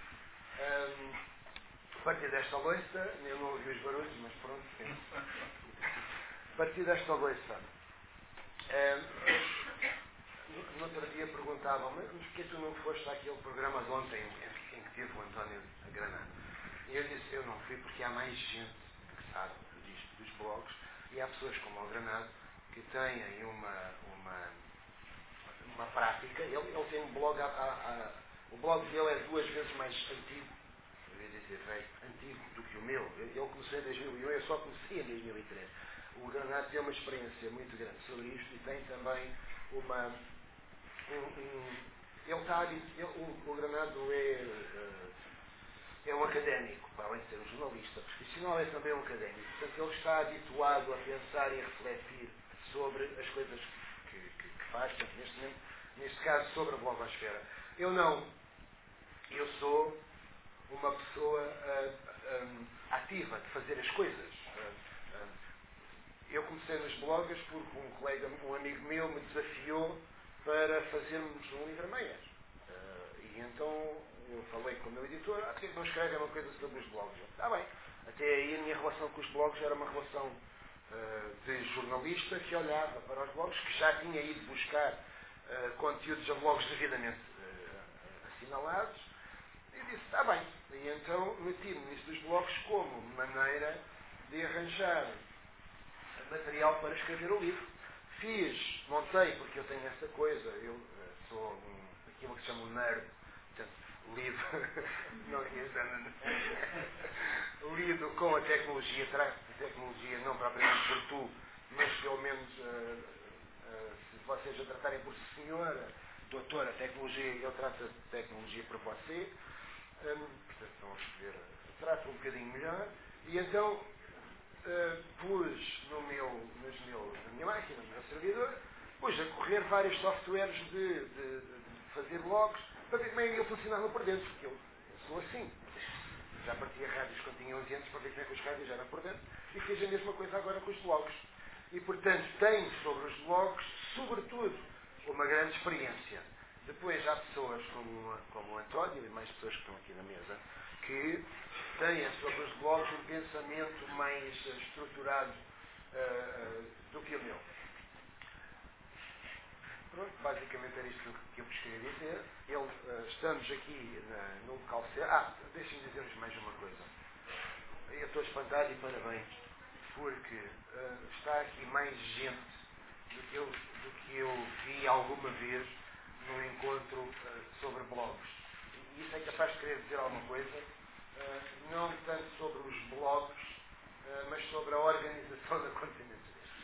Um, a partir desta loiça, eu não ouvi os barulhos, mas pronto, sim. A partir desta loiça, um, no outro dia perguntavam, mas porquê tu não foste àquele programa de ontem em que teve o António Granado? E eu disse, eu não fui porque há mais gente que sabe disto, dos blogs, e há pessoas como o Granado que têm uma, uma, uma prática. Ele, ele tem um blog, a, a, a, o blog dele é duas vezes mais antigo, eu ia dizer, velho, antigo do que o meu. Ele começou em dois mil e um, eu só comecei em dois mil e três. O Granado tem uma experiência muito grande sobre isto e tem também uma... Um, um, ele está... Ele, o, o Granado é... Uh, é um académico, para além de ser um jornalista profissional, é também um académico. Portanto, ele está habituado a pensar e a refletir sobre as coisas que, que, que faz, portanto, neste momento, neste caso, sobre a blogosfera. Eu não. Eu sou uma pessoa uh, um, ativa de fazer as coisas. Uh, uh, eu comecei nos blogs porque um colega, um amigo meu, me desafiou para fazermos um livro a meias. Uh, e então eu falei com o meu editor, ah, porque não escrevem uma coisa sobre os blogs? Está bem. Até aí a minha relação com os blogs era uma relação uh, de jornalista que olhava para os blogs, que já tinha ido buscar uh, conteúdos a blogs devidamente uh, assinalados, e disse, está bem. E então meti-me nisso dos blogs como maneira de arranjar material para escrever o livro. Fiz, montei, porque eu tenho essa coisa, eu uh, sou um, aquilo que se chama um nerd, portanto, lido, não, lido com a tecnologia, trato de tecnologia, não propriamente por tu, mas pelo menos, uh, uh, se vocês a tratarem por senhora, doutora, tecnologia, eu trato de tecnologia para você, um, portanto, vão escolher, trato um bocadinho melhor, e então, Uh, pus no meu, nos meus, na minha máquina, no meu servidor, pus a correr vários softwares de, de, de fazer blogs para ver como é que ele funcionava por dentro, porque eu, eu sou assim. Já partia rádios quando tinha onze anos para ver como é que os rádios eram por dentro e fiz a mesma coisa agora com os blogs. E, portanto, tenho sobre os blogs, sobretudo, uma grande experiência. Depois há pessoas como, como o António e mais pessoas que estão aqui na mesa que têm sobre os blogs um pensamento mais uh, estruturado uh, uh, do que o meu. Pronto, basicamente era isto que eu vos queria dizer. Ele, uh, estamos aqui na, no local certo. Ah, deixem-me dizer-vos mais uma coisa. Eu estou espantado e parabéns, porque uh, está aqui mais gente do que eu, do que eu vi alguma vez num encontro uh, sobre blogs. E isso é capaz de querer dizer alguma coisa. Uh, não tanto sobre os blogs, uh, mas sobre a organização de acontecimentos destes.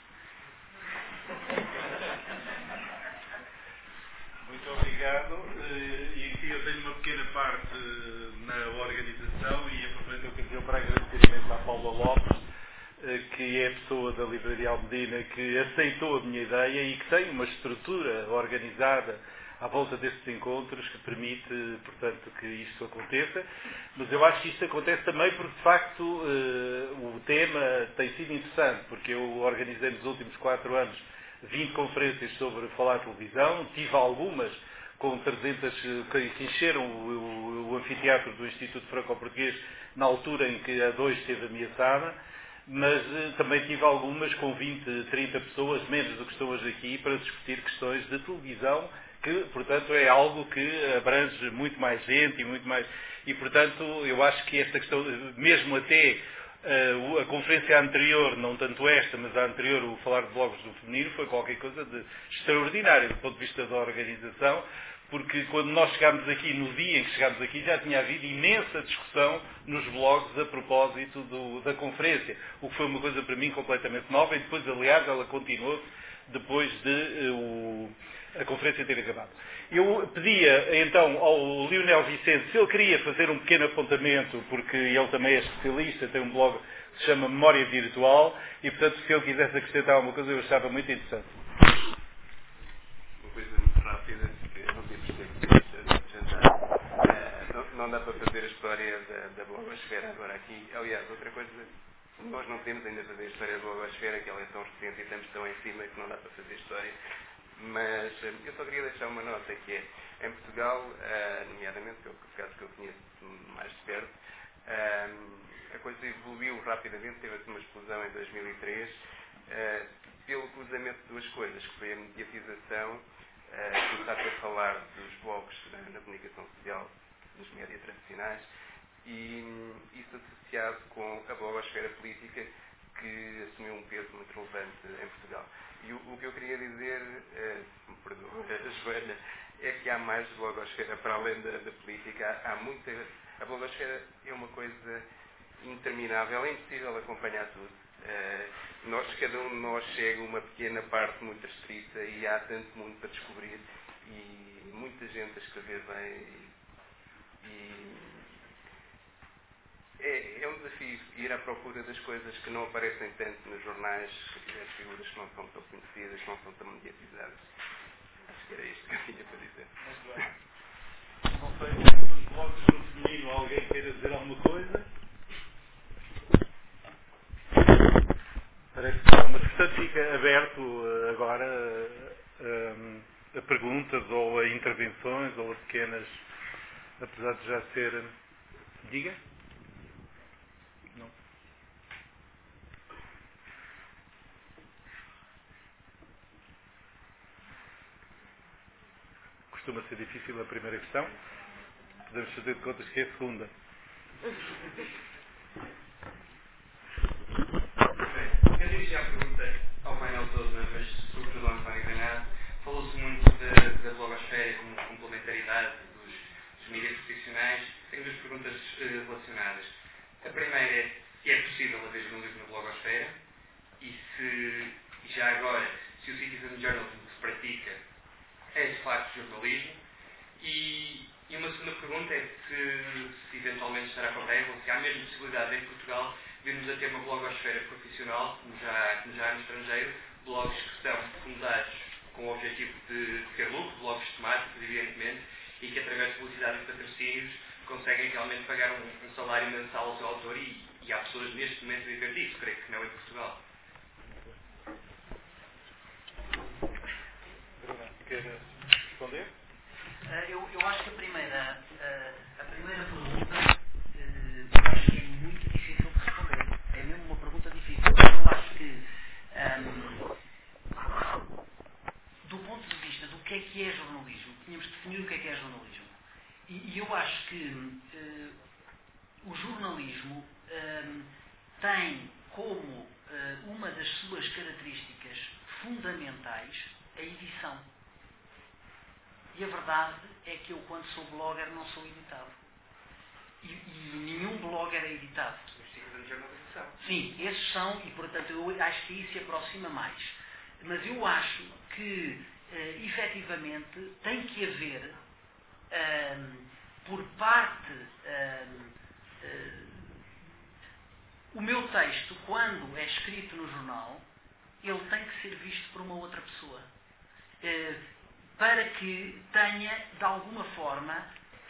Muito obrigado. E aqui eu tenho uma pequena parte na organização e aproveito a ocasião para agradecer imenso à Paula Lopes, que é a pessoa da Livraria Almedina que aceitou a minha ideia e que tem uma estrutura organizada à volta destes encontros que permite, portanto, que isto aconteça. Mas eu acho que isto acontece também porque, de facto, uh, o tema tem sido interessante, porque eu organizei nos últimos quatro anos vinte conferências sobre falar televisão, tive algumas com trezentas que encheram o, o, o anfiteatro do Instituto Franco-Português na altura em que a dois esteve ameaçada, mas uh, também tive algumas com vinte, trinta pessoas, menos do que estão hoje aqui, para discutir questões de televisão, que, portanto, é algo que abrange muito mais gente e muito mais... E, portanto, eu acho que esta questão, mesmo até uh, a conferência anterior, não tanto esta, mas a anterior, o falar de blogs do feminino, foi qualquer coisa de extraordinário do ponto de vista da organização, porque quando nós chegámos aqui, no dia em que chegámos aqui, já tinha havido imensa discussão nos blogs a propósito do, da conferência, o que foi uma coisa para mim completamente nova, e depois, aliás, ela continuou depois de uh, o, a conferência ter acabado. Eu pedia, então, ao Leonel Vicente se ele queria fazer um pequeno apontamento, porque ele também é especialista, tem um blog que se chama Memória Virtual, e, portanto, se ele quisesse acrescentar alguma coisa, eu achava muito interessante. Uma coisa muito rápida, porque não temos tempo de jantar. Não, não dá para fazer a história da, da blogosfera agora aqui. Aliás, outra coisa, nós não temos ainda a fazer a história da blogosfera, que ela é tão recente e estamos tão em cima que não dá para fazer história. Mas eu só queria deixar uma nota, que é, em Portugal, nomeadamente, que é o caso que eu conheço mais de perto, a coisa evoluiu rapidamente, teve uma explosão em dois mil e três, pelo cruzamento de duas coisas, que foi a mediatização uh, começaste a falar dos blogs na, na comunicação social, nos médias tradicionais, e um, isso associado com a blogosfera política, que assumiu um peso muito relevante em Portugal. E o, o que eu queria dizer, uh, se me perdoa a Joana, é que há mais blogosfera para além da, da política. Há, há muita... A blogosfera é uma coisa interminável, é impossível acompanhar tudo. Uh, nós, cada um de nós chega uma pequena parte muito restrita e há tanto mundo para descobrir e muita gente a escrever bem e, e é, é um desafio ir à procura das coisas que não aparecem tanto nos jornais, as figuras que não são tão conhecidas, que não são tão mediatizadas. Acho que era isto que eu tinha para dizer. Muito bem. Não sei, dos blogs no feminino, alguém queira dizer alguma coisa? Parece que não, mas portanto fica aberto agora a, a, a perguntas ou a intervenções ou a pequenas, apesar de já ser... Diga? Não. Costuma ser difícil a primeira questão. Podemos fazer de contas que é a segunda. Eu dirigi a pergunta ao painel todo, mas sobretudo ao António Ganhado. Falou-se muito da, da blogosfera como complementaridade dos, dos mídias profissionais. Tenho duas perguntas uh, relacionadas. A primeira é se é possível haver jornalismo na blogosfera e se, já agora, se o citizen journalism que se pratica é de facto jornalismo. E, e uma segunda pergunta é se, se eventualmente estará correto ou se há mesmo possibilidade em Portugal virmos a ter uma blogosfera profissional, como já, como já há no estrangeiro, blogs que são fundados com o objetivo de ter lucro, blogs temáticos, evidentemente, e que através de publicidade e patrocínios conseguem realmente pagar um, um salário mensal ao seu autor e, e há pessoas neste momento a viver disso, creio que não em Portugal. Bruna, quer responder? Eu, eu acho que a primeira, a, a primeira pergunta eu acho que é muito difícil de responder. É mesmo uma pergunta difícil. Eu acho que um, do ponto de vista do que é que é jornalismo, tínhamos de definir o que é que é jornalismo. E, e eu acho que uh, o jornalismo um, tem como uh, uma das suas características fundamentais a edição. E a verdade é que eu, quando sou blogger, não sou editado. E, e nenhum blogger é editado. Sim, esses são, e portanto eu acho que isso se aproxima mais. Mas eu acho que, uh, efetivamente, tem que haver, uh, por parte, uh, uh, o meu texto, quando é escrito no jornal, ele tem que ser visto por uma outra pessoa. Uh, para que tenha, de alguma forma,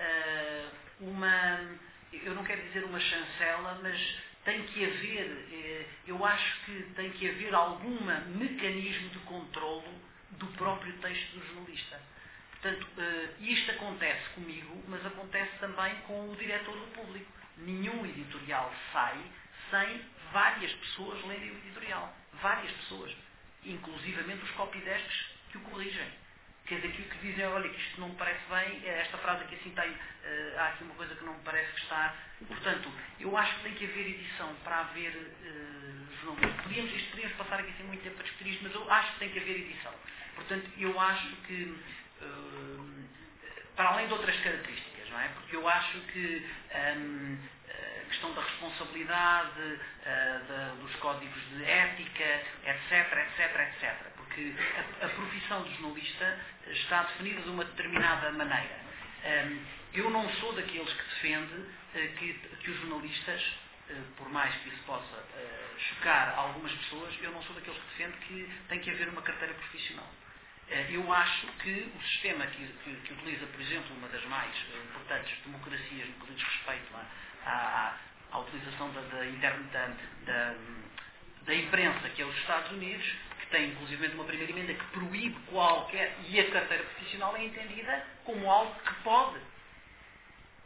uma, eu não quero dizer uma chancela, mas tem que haver, eu acho que tem que haver algum mecanismo de controlo do próprio texto do jornalista. Portanto, isto acontece comigo, mas acontece também com o diretor do Público. Nenhum editorial sai sem várias pessoas lerem o editorial. Várias pessoas. Inclusivamente os copydesks que o corrigem. Quer dizer, que dizem, olha, que isto não me parece bem, esta frase aqui assim tem, uh, há aqui uma coisa que não me parece que está. Portanto, eu acho que tem que haver edição para haver uh, jornalismo. Podíamos, isto podíamos passar aqui assim muito tempo a discutir isto, mas eu acho que tem que haver edição. Portanto, eu acho que, uh, para além de outras características, não é? Porque eu acho que um, a questão da responsabilidade, uh, da, dos códigos de ética, etc, etc, etcétera. Porque a, a profissão de jornalista está definida de uma determinada maneira. Um, eu não sou daqueles que defende uh, que, que os jornalistas, uh, por mais que isso possa uh, chocar algumas pessoas, eu não sou daqueles que defende que tem que haver uma carteira profissional. Uh, eu acho que o sistema que, que, que utiliza, por exemplo, uma das mais uh, importantes democracias no que diz respeito à, à, à utilização da, da, da, da, da imprensa, que é os Estados Unidos, tem inclusive uma primeira emenda que proíbe qualquer, e a carteira profissional é entendida como algo que pode.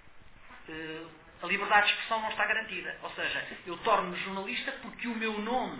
Uh, a liberdade de expressão não está garantida. Ou seja, eu torno-me jornalista porque o meu nome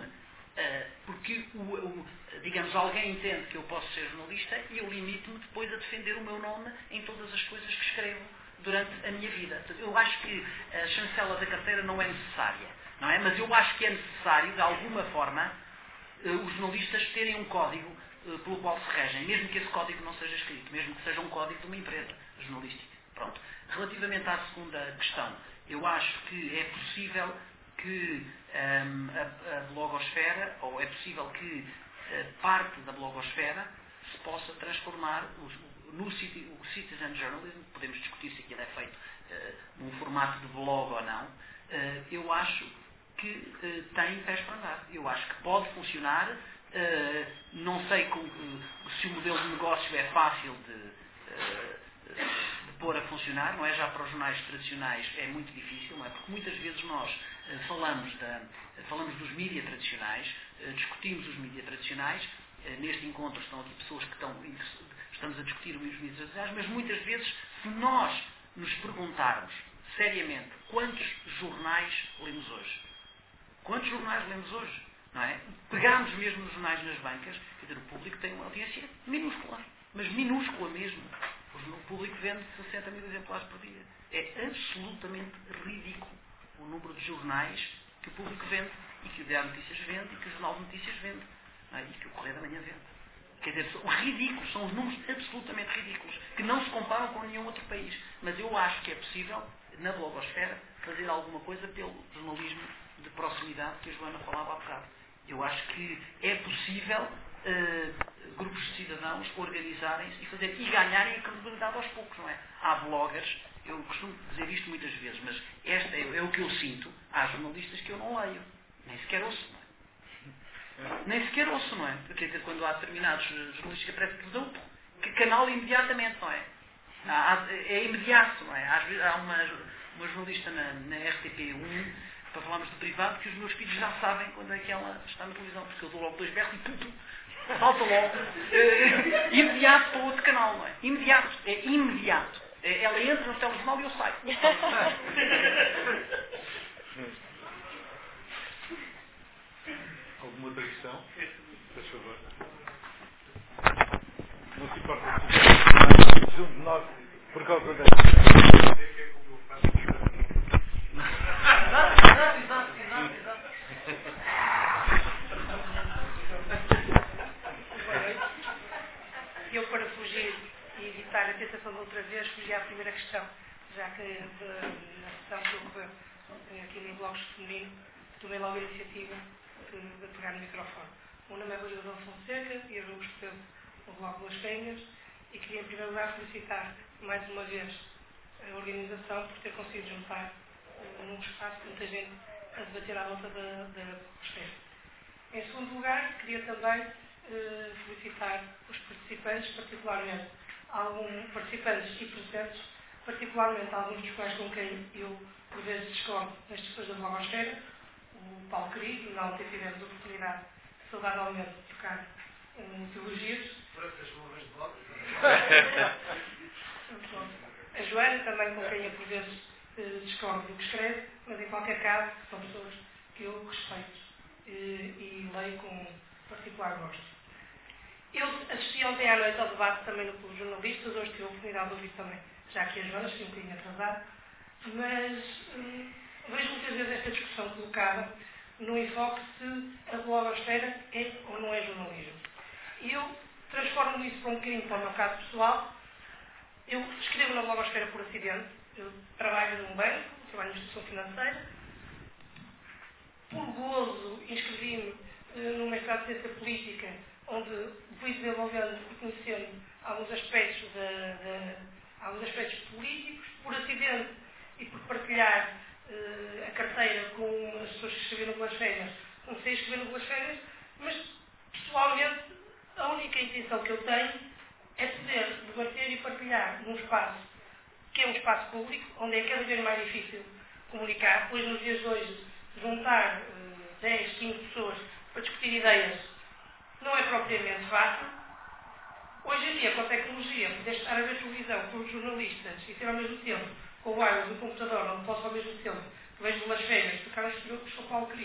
Porque, o, o, digamos, alguém entende que eu posso ser jornalista e eu limito-me depois a defender o meu nome em todas as coisas que escrevo durante a minha vida. Eu acho que a chancela da carteira não é necessária, não é? Mas eu acho que é necessário, de alguma forma, os jornalistas terem um código pelo qual se regem, mesmo que esse código não seja escrito, mesmo que seja um código de uma empresa jornalística. Pronto. Relativamente à segunda questão, eu acho que é possível que um, a, a blogosfera, ou é possível que uh, parte da blogosfera se possa transformar o, no o citizen journalism, podemos discutir se aquilo é feito uh, num formato de blog ou não, uh, eu acho que uh, tem pés para andar. Eu acho que pode funcionar, uh, não sei com, uh, se o modelo de negócio é fácil de, uh, de pôr a funcionar, não é? Já para os jornais tradicionais é muito difícil, não é? Porque muitas vezes nós uh, falamos, da, uh, falamos dos mídias tradicionais, uh, discutimos os mídias tradicionais, uh, neste encontro estão aqui pessoas que estão, estamos a discutir os mídias tradicionais, mas muitas vezes, se nós nos perguntarmos seriamente quantos jornais lemos hoje, quantos jornais lemos hoje, não é? Pegámos mesmo nos jornais nas bancas, quer dizer, o público tem uma audiência minúscula, mas minúscula mesmo. O público vende sessenta mil exemplares por dia. É absolutamente ridículo o número de jornais que o público vende, e que o Diário de Notícias vende, e que o Jornal de Notícias vende, não é? E que o Correio da Manhã vende. Quer dizer, são ridículos, são os números absolutamente ridículos, que não se comparam com nenhum outro país. Mas eu acho que é possível, na blogosfera, fazer alguma coisa pelo jornalismo de proximidade que a Joana falava há bocado. Eu acho que é possível uh, grupos de cidadãos organizarem-se e fazer e ganharem a credibilidade aos poucos, não é? Há bloggers, eu costumo dizer isto muitas vezes, mas esta é, é o que eu sinto. Há jornalistas que eu não leio, nem sequer ouço, não é? Nem sequer ouço, não é? Quer dizer, quando há determinados jornalistas que aparecem por duplo, que canal imediatamente, não é? Há, é imediato, não é? Às vezes, há uma, uma jornalista na, na R T P um, para falarmos de privado, que os meus filhos já sabem quando é que ela está na televisão, porque eu dou logo dois berros e pum, pum, salta logo, uh, imediato para o outro canal, não é? Imediato, é imediato. É, ela entra no telejornal e eu saio. Alguma outra questão? Por favor. Não se importa se junto de nós, por causa da... Exato, exato, exato, exato. Eu, para fugir e evitar a tentação de outra vez, fugi à primeira questão, já que de, na sessão que ocorreu aqui no Blogos Feminino, tomei logo a iniciativa de, de pegar no microfone. O meu nome é Rui Adão Fonseca e eu represento o Blog Duas Fêmeas e queria, em primeiro lugar, felicitar mais uma vez a organização por ter conseguido juntar num espaço muita gente a debater à volta da, da questão. Em segundo lugar, queria também eh, felicitar os participantes, particularmente alguns participantes e presentes, particularmente alguns dos quais com quem eu, por vezes, discordo nas discussões da blogosfera, o Paulo Querido, na ontem tivemos a oportunidade, saudavelmente, de trocar um, teologias. Essas luvas de blog. A Joana, também com quem eu, por vezes, discordo do que escreve, mas em qualquer caso são pessoas que eu respeito e, e leio com particular gosto. Eu assisti ontem à noite ao debate também no Clube de Jornalistas, hoje tive a oportunidade de ouvir também, já que a Joana estive um bocadinho atrasada, mas hum, vejo muitas vezes esta discussão colocada no enfoque se a blogosfera é ou não é jornalismo. E eu transformo isso para um bocadinho para o meu caso pessoal. Eu escrevo na blogosfera por acidente. Eu trabalho num banco, trabalho na instituição financeira. Por gozo, inscrevi-me uh, num mestrado de ciência política, onde fui desenvolvendo e conhecendo alguns aspectos, de, de, alguns aspectos políticos. Por acidente e por partilhar uh, a carteira com as pessoas que escreviam no Duas Fêmeas, comecei a escrever no Duas Fêmeas, mas, pessoalmente, a única intenção que eu tenho é poder debater e partilhar num espaço que é um espaço público, onde é cada vez mais difícil comunicar, pois nos dias de hoje juntar uh, dez, quinze pessoas para discutir ideias não é propriamente fácil. Hoje em dia, com a tecnologia, poder estar a ver televisão com os jornalistas e ser ao mesmo tempo com o wireless do computador, onde posso ao mesmo tempo que vejo Duas Fêmeas, tocar os grupos com o Paulo Querido,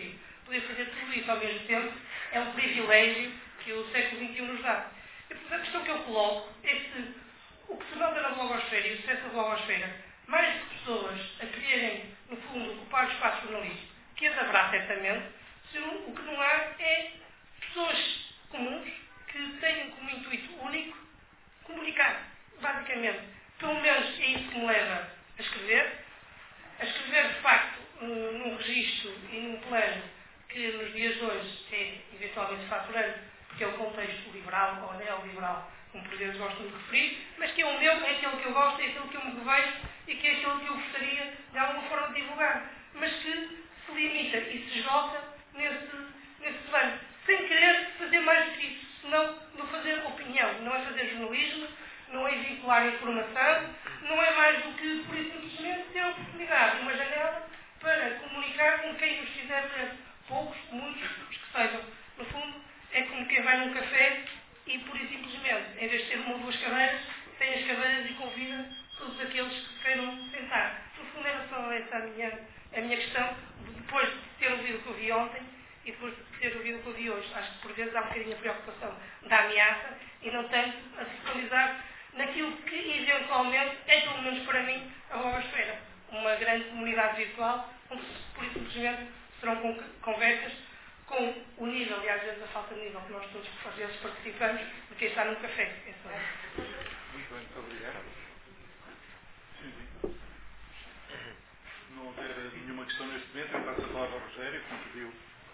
poder fazer tudo isso ao mesmo tempo é um privilégio que o século vinte e um nos dá. E, portanto, a questão que eu coloco é se o que se nota na blogosfera e o sucesso da blogosfera, mais de pessoas a quererem, no fundo, ocupar o espaço jornalístico, que as haverá certamente, se o que não há é pessoas comuns que têm como intuito único comunicar, basicamente. Pelo menos é isso que me leva a escrever. A escrever, de facto, num registro e num plano que nos dias de hoje é eventualmente faturante, porque é o contexto liberal ou neoliberal, como por vezes gostam de referir, mas que é o meu, é aquele que eu gosto, é aquele que eu me revejo e que é aquele que eu gostaria de alguma forma de divulgar, mas que se limita e se esgota nesse, nesse plano, sem querer fazer mais do que isso, senão não fazer opinião, não é fazer jornalismo, não é vincular informação, não é mais do que, por isso, simplesmente ter a oportunidade, uma janela para comunicar com quem nos quiser ver, poucos, muitos, os que sejam. No fundo, é como quem vai num café e, por e simplesmente, em vez de ter uma ou duas cadeiras, tem as cadeiras e convida todos aqueles que queiram sentar. No fundo, era só essa a minha, a minha questão, depois de ter ouvido o que eu vi ontem e depois de ter ouvido o que eu vi hoje. Acho que, por vezes, há um bocadinho a preocupação da ameaça e não tanto a se focalizar naquilo que, eventualmente, é, pelo menos para mim, a blogosfera. Uma grande comunidade virtual, onde, por e simplesmente, serão conversas com o nível, e às vezes a falta de nível que nós todos, às vezes, participamos, de quem está num café. É só isso. Muito bem, muito obrigado. Sim, sim. Não haver nenhuma questão neste momento, eu passo a palavra ao Rogério, que me pediu.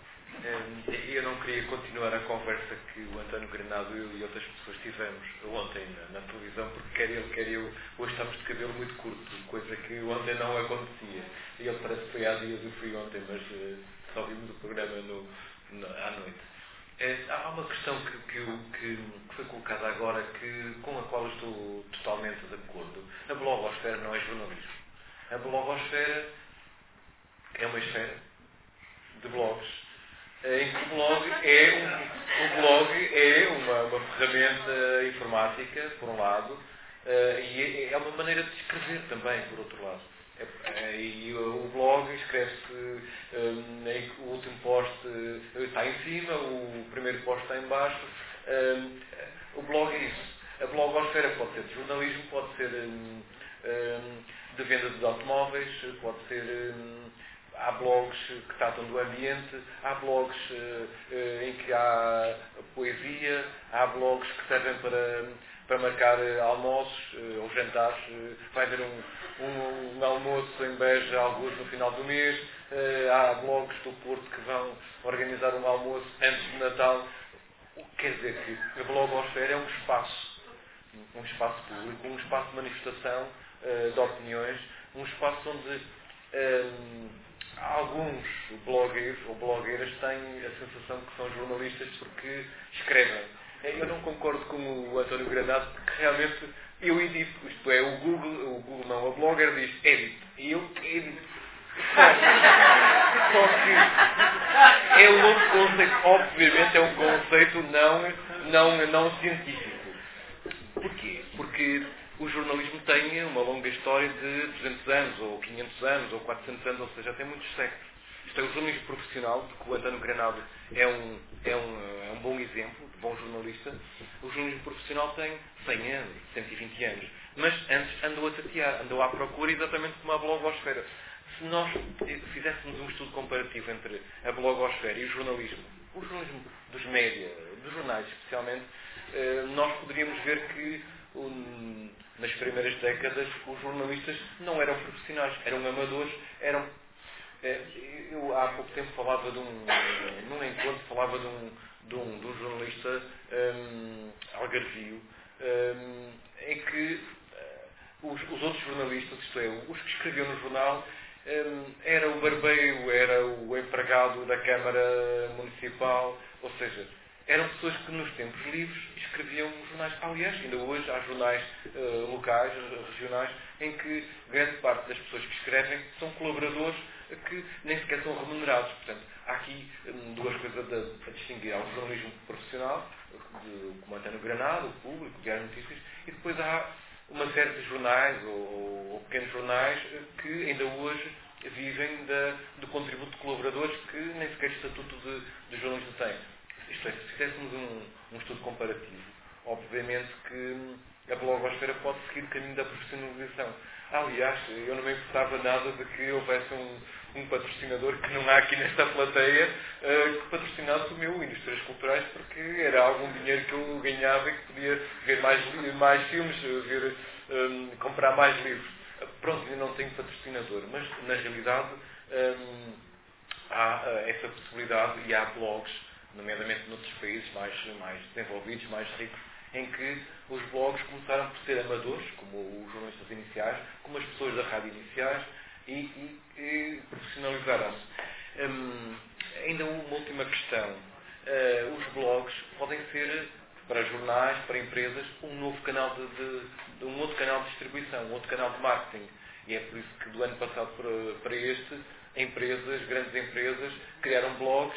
Eu não queria continuar a conversa que o António Granado, eu e outras pessoas tivemos ontem na, na televisão, porque quer ele, quer eu, hoje estamos de cabelo muito curto, coisa que ontem não acontecia. E ele parece que foi há dias, eu fui ontem, mas uh, só vimos o programa no, no, à noite. É, há uma questão que, que, que, que foi colocada agora, que, com a qual eu estou totalmente de acordo. A blogosfera não é jornalismo. A blogosfera é uma esfera de blogs, em que o blog é, um, o blog é uma, uma ferramenta informática, por um lado, uh, e é, é uma maneira de escrever também, por outro lado. É, é, e o, o blog escreve-se, um, em, o último post uh, está em cima, o primeiro post está em baixo. Um, o blog é isso. A blogosfera pode ser de jornalismo, pode ser um, um, de venda de automóveis, pode ser... Um, há blogs que tratam do ambiente, há blogs uh, uh, em que há poesia, há blogs que servem para, para marcar uh, almoços uh, ou jantares. Uh, vai haver um, um, um almoço em Beja, alguns no final do mês. Uh, há blogs do Porto que vão organizar um almoço antes de Natal. O que quer dizer que a blogosfera é um espaço, um espaço público, um espaço de manifestação uh, de opiniões, um espaço onde... Um, alguns blogueiros ou blogueiras têm a sensação que são jornalistas porque escrevem. Eu não concordo com o António Granado, porque realmente eu edito. Isto é, o Google, o Google não, a blogger diz edit. E eu edito. Só que é um outro conceito, obviamente é um conceito não, não, não científico. Porquê? Porque o jornalismo tem uma longa história de duzentos anos, ou quinhentos anos, ou quatrocentos anos, ou seja, tem muitos séculos. Isto é o jornalismo profissional, de que o António Granado é um, é, um, é um bom exemplo, de bom jornalista. O jornalismo profissional tem cem anos, cento e vinte anos. Mas antes andou a tatear, andou à procura exatamente como a blogosfera. Se nós fizéssemos um estudo comparativo entre a blogosfera e o jornalismo, o jornalismo dos média, dos jornais especialmente, nós poderíamos ver que nas primeiras décadas os jornalistas não eram profissionais, eram amadores, eram... Eu há pouco tempo falava de um... num encontro falava de um, de um, de um jornalista um, algarvio, um, em que os, os outros jornalistas, isto é, os que escreviam no jornal, um, era o barbeiro, era o empregado da Câmara Municipal, ou seja, eram pessoas que nos tempos livres escreviam jornais. Aliás, ainda hoje há jornais uh, locais, regionais, em que grande parte das pessoas que escrevem são colaboradores que nem sequer são remunerados. Portanto, há aqui um, duas coisas a, a distinguir. Há o jornalismo profissional, de, como António Granado, o Público, o Diário de Notícias, e depois há uma série de jornais ou, ou pequenos jornais que ainda hoje vivem da, do contributo de colaboradores que nem sequer estatuto de, de jornalista têm. Isto é, se fizéssemos um, um estudo comparativo, obviamente que a blogosfera pode seguir o caminho da profissionalização. Aliás, eu não me importava nada de que houvesse um, um patrocinador, que não há aqui nesta plateia, uh, que patrocinasse o meu Indústrias Culturais, porque era algum dinheiro que eu ganhava e que podia ver mais, mais filmes, ver, um, comprar mais livros. Pronto, eu não tenho patrocinador, mas na realidade um, há uh, essa possibilidade e há blogs, nomeadamente noutros países mais, mais desenvolvidos, mais ricos, em que os blogs começaram por ser amadores, como os jornalistas iniciais, como as pessoas da rádio iniciais, e, e, e profissionalizaram-se. Hum, ainda uma última questão. Uh, os blogs podem ser, para jornais, para empresas, um novo canal de, de, de um outro canal de distribuição, um outro canal de marketing. E é por isso que do ano passado para, para este, empresas, grandes empresas, criaram blogs,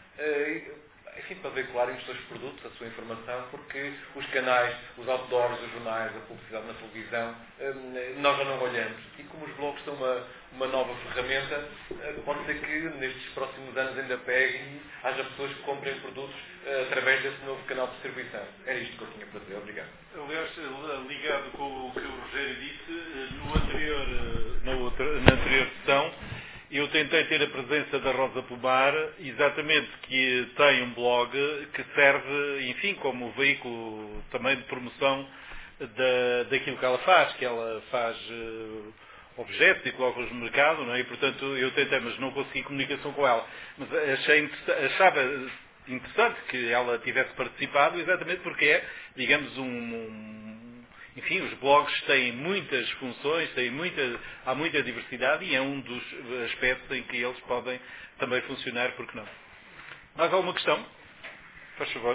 uh, enfim, para veicularem os seus produtos, a sua informação, porque os canais, os outdoors, os jornais, a publicidade na televisão, nós já não olhamos. E como os blogs são uma, uma nova ferramenta, pode ser que nestes próximos anos ainda peguem e haja pessoas que comprem produtos através desse novo canal de distribuição. Era isto que eu tinha para dizer. Obrigado. Aliás, ligado com o que o Rogério disse, no anterior, na, outra, na anterior sessão, eu tentei ter a presença da Rosa Pomar, exatamente, que tem um blog que serve, enfim, como veículo também de promoção da, daquilo que ela faz, que ela faz uh, objetos e coloca-os no mercado, não é? E, portanto, eu tentei, mas não consegui comunicação com ela. Mas achei, achava interessante que ela tivesse participado, exatamente porque é, digamos, um... um enfim, os blogs têm muitas funções, têm muita, há muita diversidade e é um dos aspectos em que eles podem também funcionar, porque não. Mais alguma questão? Faz favor.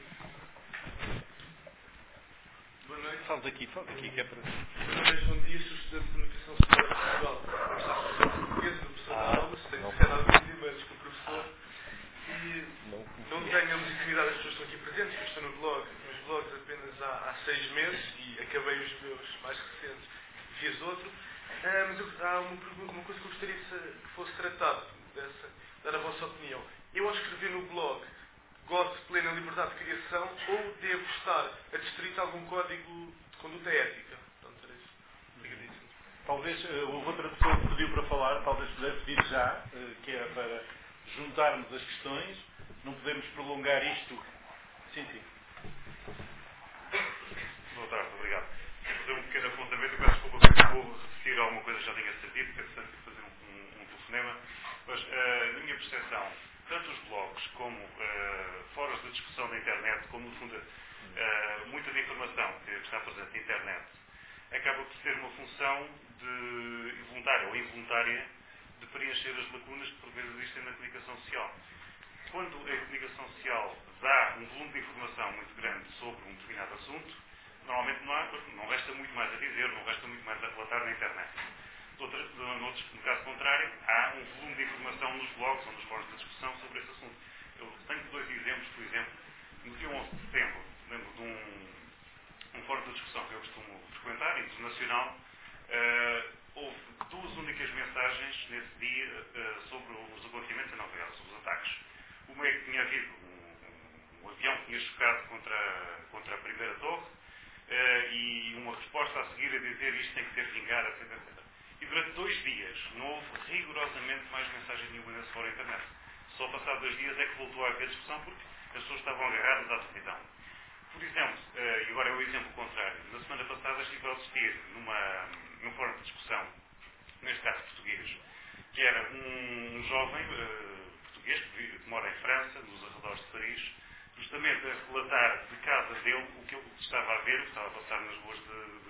Boa noite. Fala daqui, fala daqui, que é para... Boa noite, bom dia, sou estudante de Comunicação Social de Portugal. Está a professora portuguesa, do professor da aula, se tem que ser alguns e-mails com o professor. E não tenho a legitimidade das pessoas que estão aqui presentes, que estão no blog, nos blogs apenas há, há seis meses e acabei os meus mais recentes, fiz outro. Ah, mas eu, há uma, pergunta, uma coisa que eu gostaria que fosse tratado, dessa, dar a vossa opinião. Eu, ao escrever no blog, gosto de plena liberdade de criação ou devo estar adstrito a algum código de conduta ética? Portanto, era isso. Obrigadíssimo. Talvez, uh, houve outra pessoa que pediu para falar, talvez pudesse pedir já, uh, que é para juntarmos as questões. Não podemos prolongar isto. Sim, sim. Boa tarde, obrigado. Vou fazer um pequeno apontamento, eu peço desculpa porque vou repetir alguma coisa que já tinha sentido, porque é preciso fazer um, um, um telefonema. Mas, uh, na minha percepção, tanto os blogs como uh, fóruns de discussão da internet, como, no fundo, uh, muita da informação que está presente na internet, acaba por ter uma função de voluntária ou involuntária de preencher as lacunas que, por vezes, existem na comunicação social. Quando a comunicação social dá um volume de informação muito grande sobre um determinado assunto, normalmente não, há, não resta muito mais a dizer, não resta muito mais a relatar na internet. Outra, no caso contrário, há um volume de informação nos blogs ou nos fóruns de discussão sobre esse assunto. Eu tenho dois exemplos, por exemplo. No dia onze de setembro, lembro de um, um fórum de discussão que eu costumo frequentar, internacional. Uh, houve duas únicas mensagens nesse dia uh, sobre os acontecimentos em Nova Iorque, sobre os ataques. Uma é que tinha havido um, um avião que tinha chocado contra, contra a primeira torre uh, e uma resposta a seguir a dizer isto tem que ser vingado, etcétera, etcétera. E durante dois dias não houve rigorosamente mais mensagem nenhuma nesse fórum internet. Só passado dois dias é que voltou a haver discussão porque as pessoas estavam agarradas à televisão. Por exemplo, uh, e agora é o exemplo contrário, na semana passada estive a assistir numa, num fórum de discussão, neste caso português, que era um, um jovem uh, português que, vive, que mora em França, nos arredores de Paris, justamente a relatar de casa dele o que ele estava a ver, o que estava a passar nas ruas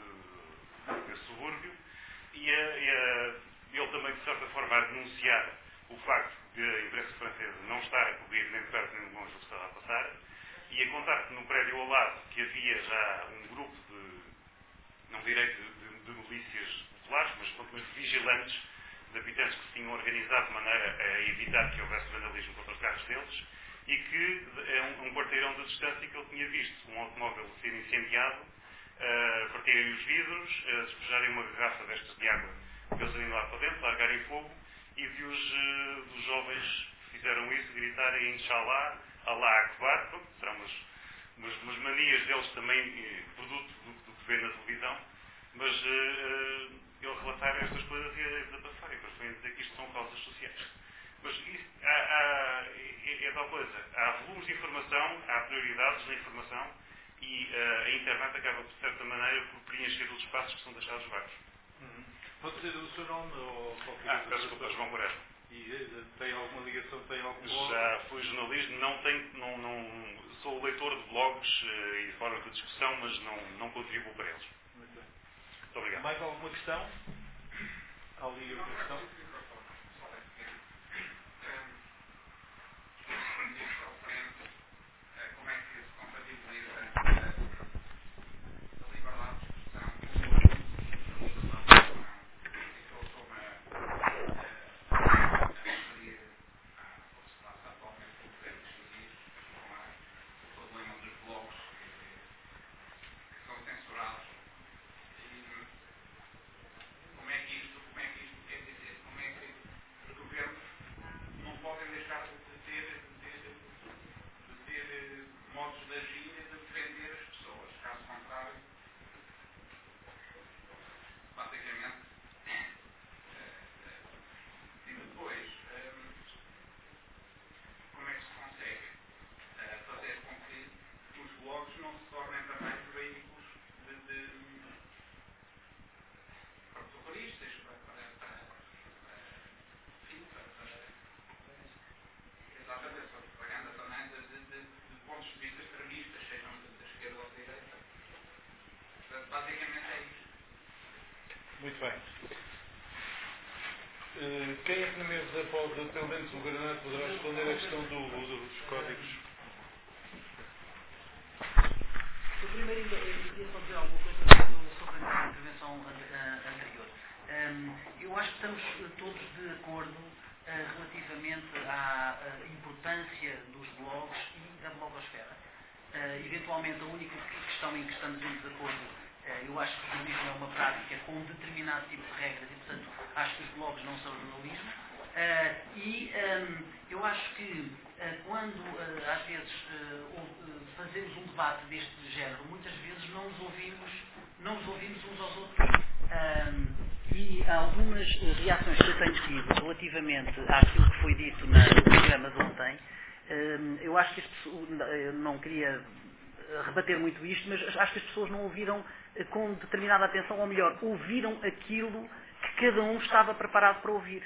de, de, desse subúrbio, e, a, e a, ele também, de certa forma, a denunciar o facto de a imprensa francesa não estar a cobrir nem de perto nem de longe o que estava a passar, e a contar que no prédio ao lado que havia já um grupo de, não direi de, de, de milícias populares, mas, mas de vigilantes, de habitantes que se tinham organizado de maneira a evitar que houvesse vandalismo contra os carros deles, e que é um, um quarteirão de distância que ele tinha visto um automóvel ser incendiado, uh, partirem os vidros, uh, despejarem uma garrafa destas de água eles irem lá para dentro, largarem fogo, e vi os, uh, os jovens que fizeram isso gritarem Inshallah, Allah Akbar, pronto, serão umas, umas, umas manias deles também, eh, produto do, do que vê na televisão, mas uh, uh, eles relataram estas coisas e a desapassarem, depois vêm dizer que isto são causas sociais. Mas isso, há, há, é, é tal coisa, há volumes de informação, há prioridades na informação e uh, a internet acaba, de certa maneira, por preencher os espaços que são deixados vagos. Uhum. Pode dizer o seu nome ou qualquer Ah, peço desculpa, João Quaresma. E tem alguma ligação, tem algum blog? Já fui jornalista, não tenho, não, não, sou leitor de blogs uh, e fóruns de discussão, mas não, não contribuo para eles. Muito bem. Muito obrigado. Mais alguma questão? Ali outra questão? Como é que se compatibiliza a liberdade de expressão com a liberdade de opinião? Eu estou-me a referir ao que se passa atualmente com o governo chinês, com o problema dos blogs que são censurados. E como é que isto, como é que isto quer dizer? Como é que os governos não podem deixar de ter, de ter, de ter modos de agir e de defender as pessoas? Caso contrário, basicamente. E depois, como é que se consegue fazer com que os blogs não se tornem também veículos de, de para terroristas, para, para, para, para, enfim, para, para exatamente, para propaganda também de, de, de, de pontos de vista extremistas, sejam da esquerda ou da direita. Portanto, basicamente é isso. Muito bem. Uh, quem é que na mesa pode, pelo menos o Granado, poderá responder à questão do, do, dos códigos? Eu primeiro ainda queria só dizer alguma coisa sobre a intervenção anterior. Um, eu acho que estamos todos de acordo uh, relativamente à uh, importância dos blogs e da blogosfera. Uh, eventualmente, a única questão em que estamos em desacordo, uh, eu acho que o jornalismo é uma prática com um determinado tipo de regras e, portanto, acho que os blogs não são jornalismo. Uh, e um, eu acho que uh, quando, uh, às vezes, uh, uh, fazemos um debate deste género, muitas vezes não nos ouvimos, não nos ouvimos uns aos outros. Um, e há algumas reações que eu tenho tido relativamente àquilo que foi dito na, no programa de ontem. Um, eu acho que as pessoas, eu não queria rebater muito isto, mas acho que as pessoas não ouviram com determinada atenção, ou melhor, ouviram aquilo que cada um estava preparado para ouvir.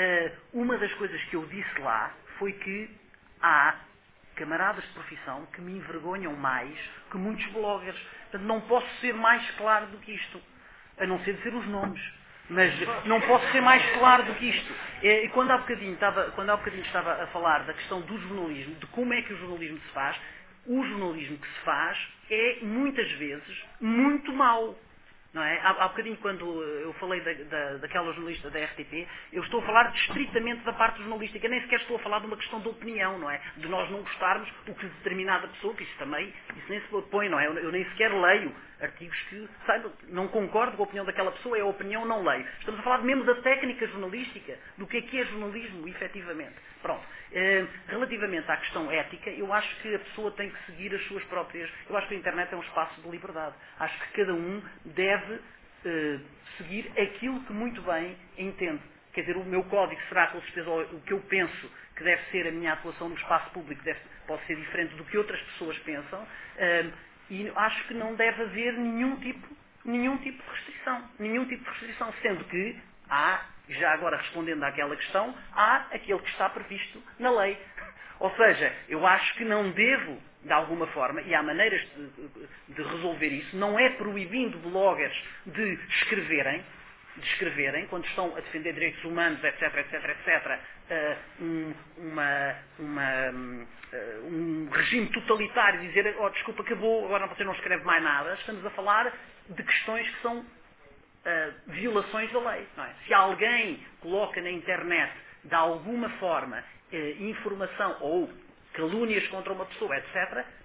Uh, uma das coisas que eu disse lá foi que há camaradas de profissão que me envergonham mais que muitos bloggers. Portanto, não posso ser mais claro do que isto, a não ser dizer os nomes. Mas não posso ser mais claro do que isto. E quando há bocadinho estava, quando há bocadinho estava a falar da questão do jornalismo, de como é que o jornalismo se faz, o jornalismo que se faz é, muitas vezes, muito mau. Não é? Há, há bocadinho, quando eu falei da, da, daquela jornalista da R T P, eu estou a falar estritamente da parte jornalística, nem sequer estou a falar de uma questão de opinião, não é? De nós não gostarmos o que determinada pessoa, que isso também, isso nem se põe, não é? Eu, eu nem sequer leio artigos que, sabe, não concordo com a opinião daquela pessoa, é a opinião, não leio. Estamos a falar mesmo da técnica jornalística, do que é que é jornalismo, efetivamente. Pronto. Eh, relativamente à questão ética, eu acho que a pessoa tem que seguir as suas próprias... Eu acho que a internet é um espaço de liberdade. Acho que cada um deve eh, seguir aquilo que muito bem entende. Quer dizer, o meu código será, com certeza, o que eu penso que deve ser a minha atuação no espaço público, deve, pode ser diferente do que outras pessoas pensam, eh, e acho que não deve haver nenhum tipo, nenhum tipo de restrição. Nenhum tipo de restrição, sendo que há, já agora respondendo àquela questão, há aquele que está previsto na lei. Ou seja, eu acho que não devo, de alguma forma, e há maneiras de, de resolver isso, não é proibindo bloggers de escreverem, de escreverem, quando estão a defender direitos humanos, etc, etc, etcétera, uh, um, uma, uma, uh, um regime totalitário, dizer, oh, desculpa, acabou, agora você não escreve mais nada. Estamos a falar de questões que são uh, violações da lei. Não é? Se alguém coloca na internet, de alguma forma, uh, informação ou calúnias contra uma pessoa, etcétera,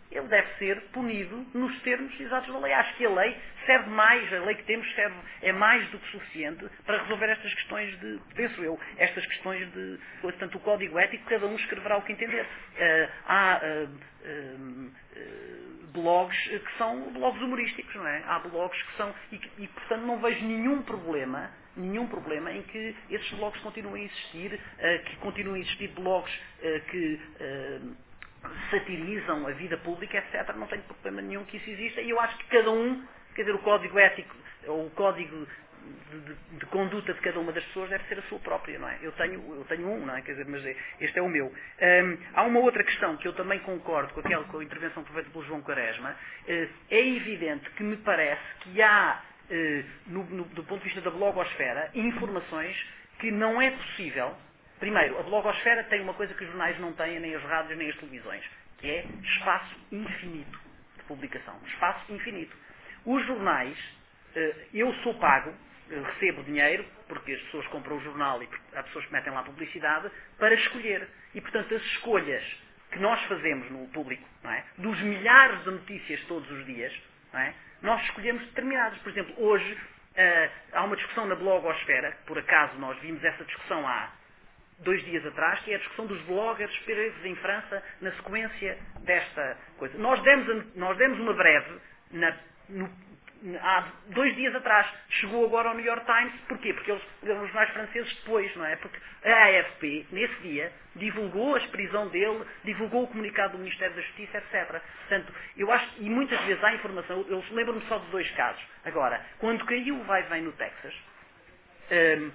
ele deve ser punido nos termos exatos da lei. Acho que a lei serve mais, a lei que temos serve, é mais do que suficiente para resolver estas questões de, penso eu, estas questões de, portanto, o código ético, cada um escreverá o que entender. Uh, há uh, uh, uh, blogs que são blogs humorísticos, não é? Há blogs que são, e, e portanto não vejo nenhum problema, nenhum problema em que esses blogs continuem a existir, uh, que continuem a existir blogs uh, que uh, satirizam a vida pública, etcétera. Não tenho problema nenhum que isso exista, e eu acho que cada um, quer dizer, o código ético, ou o código de, de, de conduta de cada uma das pessoas deve ser a sua própria, não é? Eu tenho, eu tenho um, não é? Quer dizer, mas este é o meu. Um, há uma outra questão que eu também concordo com aquela, com a intervenção feita pelo João Quaresma. Uh, é evidente que me parece que há, uh, no, no, do ponto de vista da blogosfera, informações que não é possível. Primeiro, a blogosfera tem uma coisa que os jornais não têm, nem as rádios, nem as televisões, que é espaço infinito de publicação. Espaço infinito. Os jornais, eu sou pago, recebo dinheiro, porque as pessoas compram o jornal e há pessoas que metem lá publicidade, para escolher. E, portanto, as escolhas que nós fazemos no público, não é? Dos milhares de notícias todos os dias, não é? Nós escolhemos determinadas. Por exemplo, hoje uh, há uma discussão na blogosfera, que por acaso nós vimos essa discussão há dois dias atrás, que é a discussão dos bloggers presos em França na sequência desta coisa. Nós demos, nós demos uma breve na, no, há dois dias atrás. Chegou agora ao New York Times. Porquê? Porque eles, os jornais franceses depois, não é? Porque a A F P, nesse dia, divulgou a prisão dele, divulgou o comunicado do Ministério da Justiça, etcétera. Portanto, eu acho, e muitas vezes há informação, eu lembro-me só de dois casos. Agora, quando caiu o vai-vem no Texas, hum,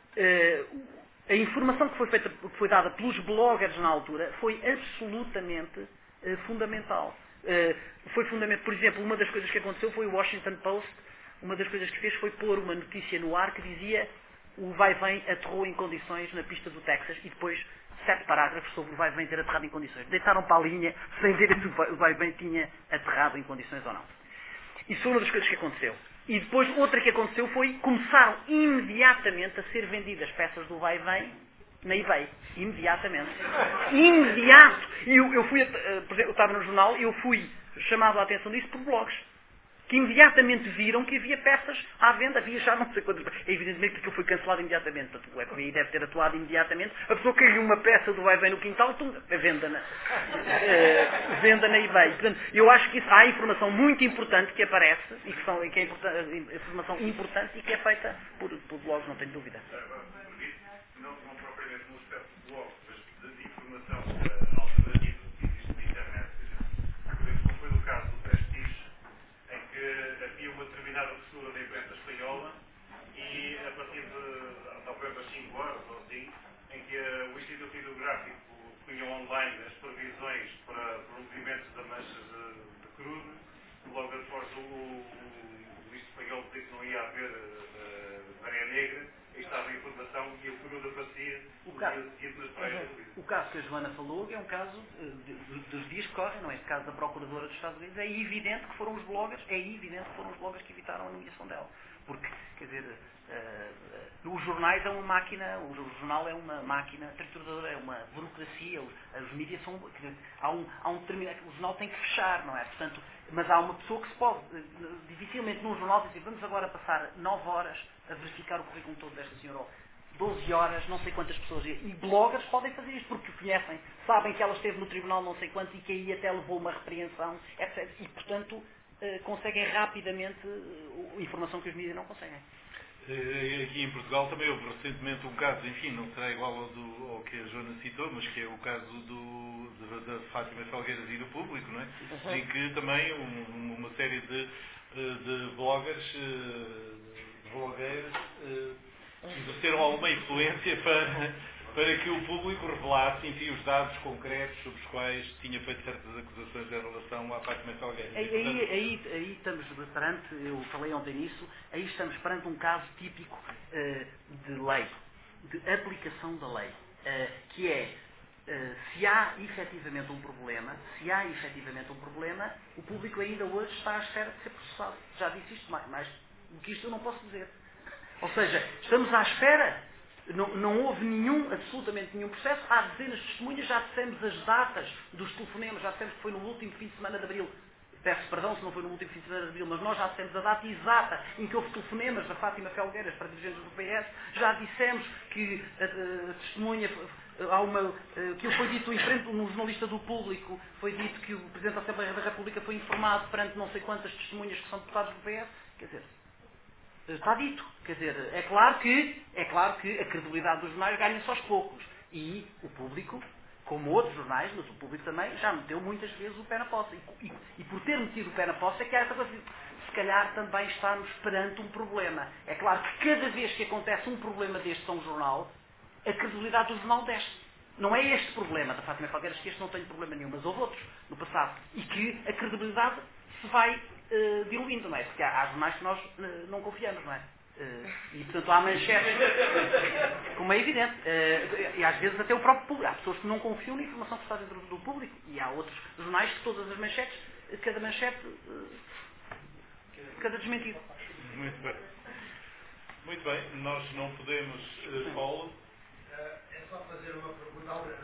hum, a informação que foi, feita, que foi dada pelos bloggers na altura foi absolutamente uh, fundamental. Uh, foi fundamental. Por exemplo, uma das coisas que aconteceu foi o Washington Post, uma das coisas que fez foi pôr uma notícia no ar que dizia o vai-vem aterrou em condições na pista do Texas, e depois sete parágrafos sobre o vai-vem ter aterrado em condições. Deitaram para a linha sem ver se o vai-vem tinha aterrado em condições ou não. Isso foi uma das coisas que aconteceu. E depois, outra que aconteceu foi, começaram imediatamente a ser vendidas peças do vai-vem na eBay. Imediatamente. Imediato. E eu, eu fui, por exemplo, eu estava no jornal e eu fui chamado a atenção disso por blogs, que imediatamente viram que havia peças à venda. Havia já não sei quantas. Evidentemente que aquilo foi cancelado imediatamente. Portanto, o F B I deve ter atuado imediatamente. A pessoa caiu uma peça do vai-vem no quintal, tum, venda na, uh, venda na eBay. Portanto, eu acho que isso, há informação muito importante que aparece, e que, são, e que é informação importante e que é feita por, por blogs, não tenho dúvida. Não, não propriamente no aspecto de blog, mas de informação uh, alternativa que existe na internet. Por exemplo, como foi o caso do Prestige, em que havia uma determinada pessoa da imprensa espanhola e a partir de talvez das cinco horas ou assim, em que uh, o Instituto Hidrográfico punha online as previsões para, para o movimento da mancha de, de crudo, logo após o, o, o espanhol disse que não ia haver uh, maré negra, e estava a informação e o crudo aparecia o caso, no dia seguinte nas praias. O caso que a Joana falou é um caso de, de, dos dias que correm, não é? Este caso da Procuradora dos Estados Unidos. É evidente que foram os bloggers, é evidente que foram os bloggers que evitaram a nomeação dela. Porque, quer dizer, uh, uh, os jornais é uma máquina, o jornal é uma máquina trituradora, é uma burocracia, os, os mídias são, quer dizer, há um, há um determinado, o jornal tem que fechar, não é? Portanto, mas há uma pessoa que se pode, uh, dificilmente num jornal, dizer, vamos agora passar nove horas a verificar o currículo todo desta senhora, doze horas, não sei quantas pessoas, e bloggers podem fazer isto, porque conhecem, sabem que ela esteve no tribunal não sei quantos e que aí até levou uma repreensão, etcétera. E, portanto, uh, conseguem rapidamente uh, informação que os mídias não conseguem. Aqui em Portugal também houve recentemente um caso, enfim, não será igual ao, do, ao que a Joana citou, mas que é o caso do, de, da Fátima Felgueiras e do Público, não é? Uhum. Em que também um, uma série de, de bloggers, de blogueiros, exerceram alguma influência para, para que o Público revelasse, enfim, os dados concretos sobre os quais tinha feito certas acusações em relação à Fátima Felgueiras. Aí, aí, aí, aí estamos perante, eu falei ontem nisso, aí estamos perante um caso típico uh, de lei, de aplicação da lei, uh, que é, uh, se há efetivamente um problema, se há efetivamente um problema, o Público ainda hoje está à espera de ser processado. Já disse isto, mais, mais do que isto eu não posso dizer. Ou seja, estamos à espera Não, não houve nenhum, absolutamente nenhum processo. Há dezenas de testemunhas, já dissemos as datas dos telefonemas, já dissemos que foi no último fim de semana de abril. Peço perdão se não foi no último fim de semana de abril, mas nós já dissemos a data exata em que houve telefonemas da Fátima Felgueiras para dirigentes do P S. Já dissemos que a, a, a testemunha, há uma, que foi dito em frente, no jornalista do Público, foi dito que o Presidente da Assembleia da República foi informado perante não sei quantas testemunhas que são deputados do P S. Quer dizer, está dito. Quer dizer, é claro que, é claro que a credibilidade dos jornais ganha-se aos poucos. E o Público, como outros jornais, mas o Público também, já meteu muitas vezes o pé na poça. E, e, e por ter metido o pé na poça é que há essa coisa. Se calhar também estamos perante um problema. É claro que cada vez que acontece um problema deste a um jornal, a credibilidade do jornal desce. Não é este problema da Fátima Felgueiras, que este não tem problema nenhum, mas houve outros no passado. E que a credibilidade se vai uh, diluindo, não é? Porque há, há jornais que nós uh, não confiamos, não é? Uh, e, portanto, há manchetes, como é evidente, uh, e às vezes até o próprio público. Há pessoas que não confiam na informação que está dentro do público, e há outros jornais que todas as manchetes, cada manchete, uh, cada desmentido. Muito bem. Muito bem, nós não podemos, uh, Paulo. Uh, é só fazer uma pergunta.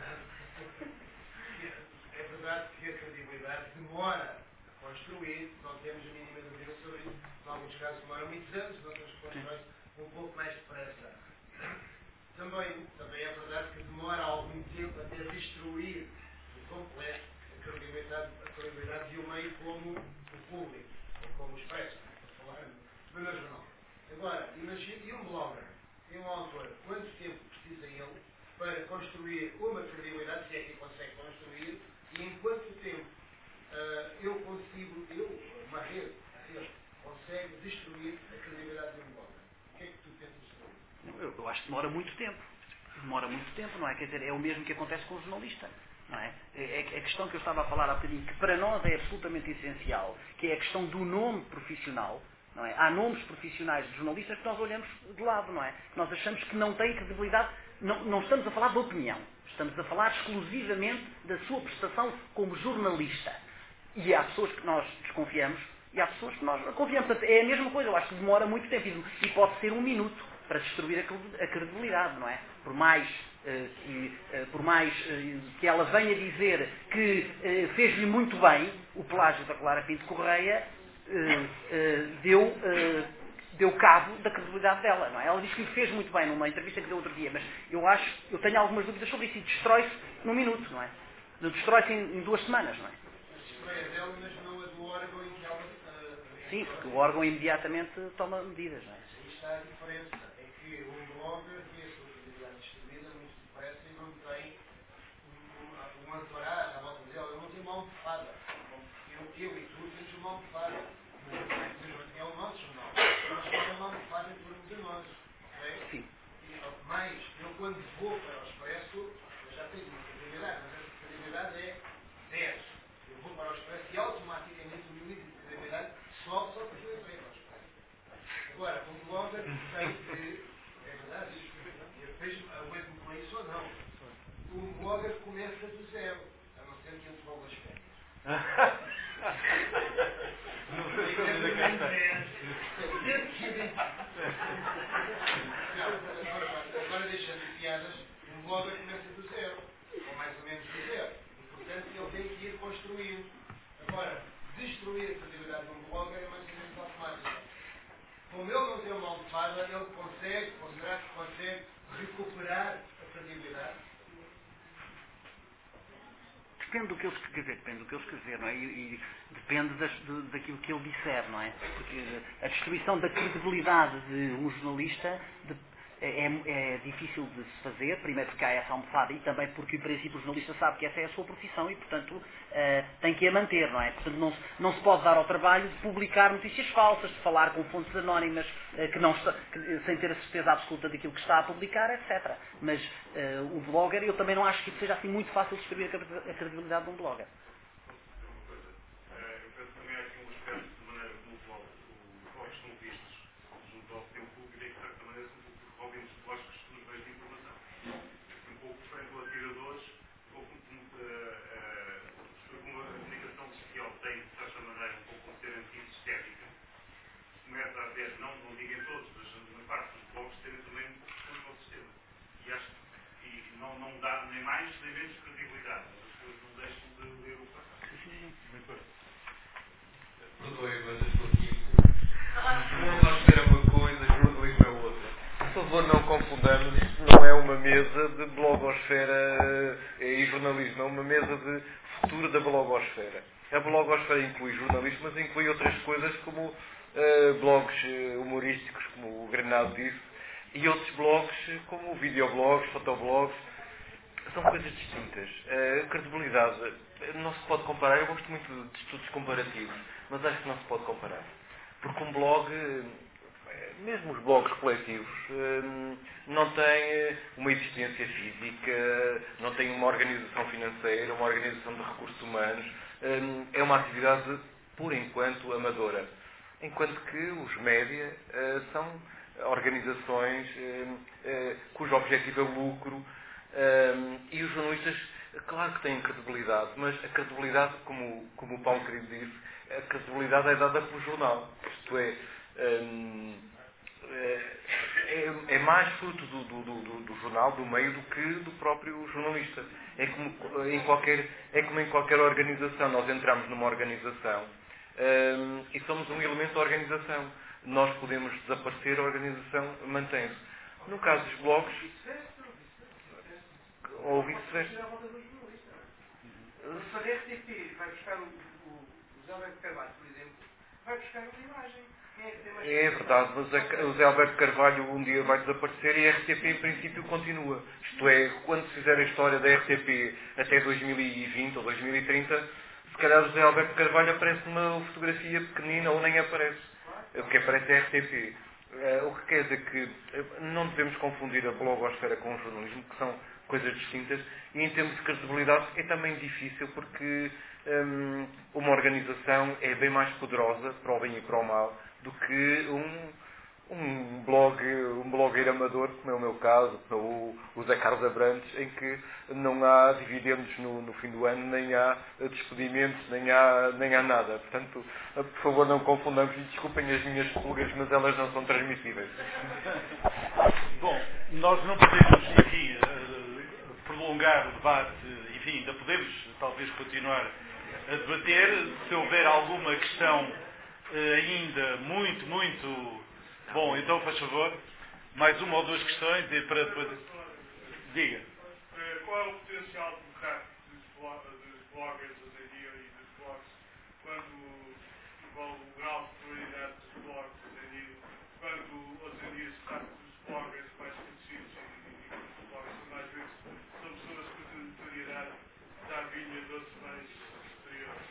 É verdade que a credibilidade demora a construir, não temos a mínima dúvida sobre isso. Em alguns casos demora muitos anos, em outros constrói um pouco mais depressa. Também, também é verdade que demora algum tempo até destruir por completo a credibilidade, a credibilidade de um meio como o Público, ou como o Expresso, para falar do meu jornal. Agora, imagine, e um blogger, e um autor, quanto tempo precisa ele para construir uma credibilidade, se é que consegue construir, e em quanto tempo uh, eu consigo, eu, uma rede, a rede, consegue destruir a credibilidade de um blogger? O que é que tu pensas sobre isso? Eu, eu acho que demora muito tempo. Demora muito tempo, não é? Quer dizer, é o mesmo que acontece com o jornalista. Não é? É a questão que eu estava a falar há bocadinho, que para nós é absolutamente essencial, que é a questão do nome profissional. Não é? Há nomes profissionais de jornalistas que nós olhamos de lado, não é? Nós achamos que não têm credibilidade, não, não estamos a falar de opinião, estamos a falar exclusivamente da sua prestação como jornalista. E há pessoas que nós desconfiamos e há pessoas que nós confiamos. Portanto, é a mesma coisa, eu acho que demora muito tempo e pode ser um minuto para destruir a credibilidade, não é? Por mais, uh, que, uh, por mais uh, que ela venha dizer que uh, fez-lhe muito bem, o Pelágio da Clara Pinto Correia uh, uh, deu, uh, deu cabo da credibilidade dela, não é? Ela disse que lhe fez muito bem numa entrevista que deu outro dia, mas eu acho, eu tenho algumas dúvidas sobre isso e destrói-se num minuto, não é? Destrói-se em, em duas semanas, não é? Destrói a dela, mas não a do órgão em que ela... Uh, Sim, porque o órgão imediatamente toma medidas, não é? Aí está a diferença. Um blogger vê a sua credibilidade destruída muito depressa e não tem um, um, um ancoragem à volta dela. Eu não tenho uma almofada. Eu, eu e tu temos uma almofada. É o nosso jornal. Nós temos uma almofada em torno de nós. Okay? Sim. E, mais, eu quando vou para o Expresso, eu já tenho uma credibilidade, mas essa credibilidade é dez. Eu vou para o Expresso e automaticamente o meu nível de credibilidade sobe só porque eu entrei para o Expresso. Agora, um blogger tem que... Eu vejo aguento com isso ou não. O blogger começa do zero, a não ser que ele vá às férias. Não sei que agora deixando de piadas, um blogger começa do zero, ou mais ou menos do zero. E, portanto, ele tem que ir construindo. Agora, destruir a credibilidade de um blogger é mais ou menos automático. Como ele não tem uma almofada, ele consegue, considerar que consegue recuperar a credibilidade? Depende do que ele escrever, depende do que ele escrever, não é? E, e depende das, de, daquilo que ele disser, não é? Porque a destruição da credibilidade de um jornalista de, é, é difícil de se fazer, primeiro porque há essa almofada e também porque, em princípio, o jornalista sabe que essa é a sua profissão e, portanto, uh, tem que a manter, não é? Portanto, não, não se pode dar ao trabalho de publicar notícias falsas, de falar com fontes anónimas, uh, que não está, que, sem ter a certeza absoluta daquilo que está a publicar, etcétera. Mas uh, o blogger, eu também não acho que seja assim muito fácil de descrever a credibilidade de um blogger. não, não dá nem mais nem menos credibilidade. As pessoas não deixam de ler o passado. Sim, muito bem. Perdoe, mas eu estou aqui. Blogosfera é uma coisa, jornalismo é outra. Por favor, não confundamos. Isto não é uma mesa de blogosfera e jornalismo. É uma mesa de futuro da blogosfera. A blogosfera inclui jornalismo, mas inclui outras coisas como uh, blogs humorísticos, como o Granado disse, e outros blogs como videoblogs, fotoblogs. São coisas distintas. A credibilidade não se pode comparar. Eu gosto muito de estudos comparativos, mas acho que não se pode comparar. Porque um blog, mesmo os blogs coletivos, não têm uma existência física, não têm uma organização financeira, uma organização de recursos humanos. É uma atividade, por enquanto, amadora. Enquanto que os média são organizações cujo objetivo é o lucro. E os jornalistas, claro que têm credibilidade, mas a credibilidade, como, como o Paulo querido disse, a credibilidade é dada pelo jornal. Isto é, é, é mais fruto do, do, do, do jornal, do meio, do que do próprio jornalista. É como em qualquer, é como em qualquer organização. Nós entramos numa organização e somos um elemento da organização. Nós podemos desaparecer, a organização mantém-se. No caso dos blogs, ou vice-versa. Se a R T P vai buscar o, o, o Zé Alberto Carvalho, por exemplo, vai buscar uma imagem. Quem é que tem mais... É verdade, mas a, o Zé Alberto Carvalho um dia vai desaparecer e a R T P em princípio continua. Isto é, quando se fizer a história da R T P até dois mil e vinte ou dois mil e trinta, se calhar o Zé Alberto Carvalho aparece numa fotografia pequenina ou nem aparece. O que aparece é a R T P. O que quer dizer que não devemos confundir a blogosfera com o jornalismo, que são coisas distintas, e em termos de credibilidade é também difícil porque hum, uma organização é bem mais poderosa para o bem e para o mal do que um, um blog, um blogueiro amador, como é o meu caso, o, o Zé Carlos Abrantes, em que não há dividendos no, no fim do ano, nem há despedimentos, nem há, nem há nada. Portanto, por favor, não confundamos, e desculpem as minhas pulgas, mas elas não são transmissíveis. Bom, nós não podemos, enfim, prolongar o debate, enfim, ainda podemos talvez continuar a debater. Se houver alguma questão ainda muito, muito... Bom, então, faz favor, mais uma ou duas questões e para depois... Diga. Qual é o potencial democrático dos bloggers hoje em dia e dos blogs, quando qual o grau de pluralidade dos blogs hoje em dia, quando hoje em dia se trata dos bloggers mais conhecidos e os blogs mais vezes são pessoas com notoriedade da vinha de outros mais superiores?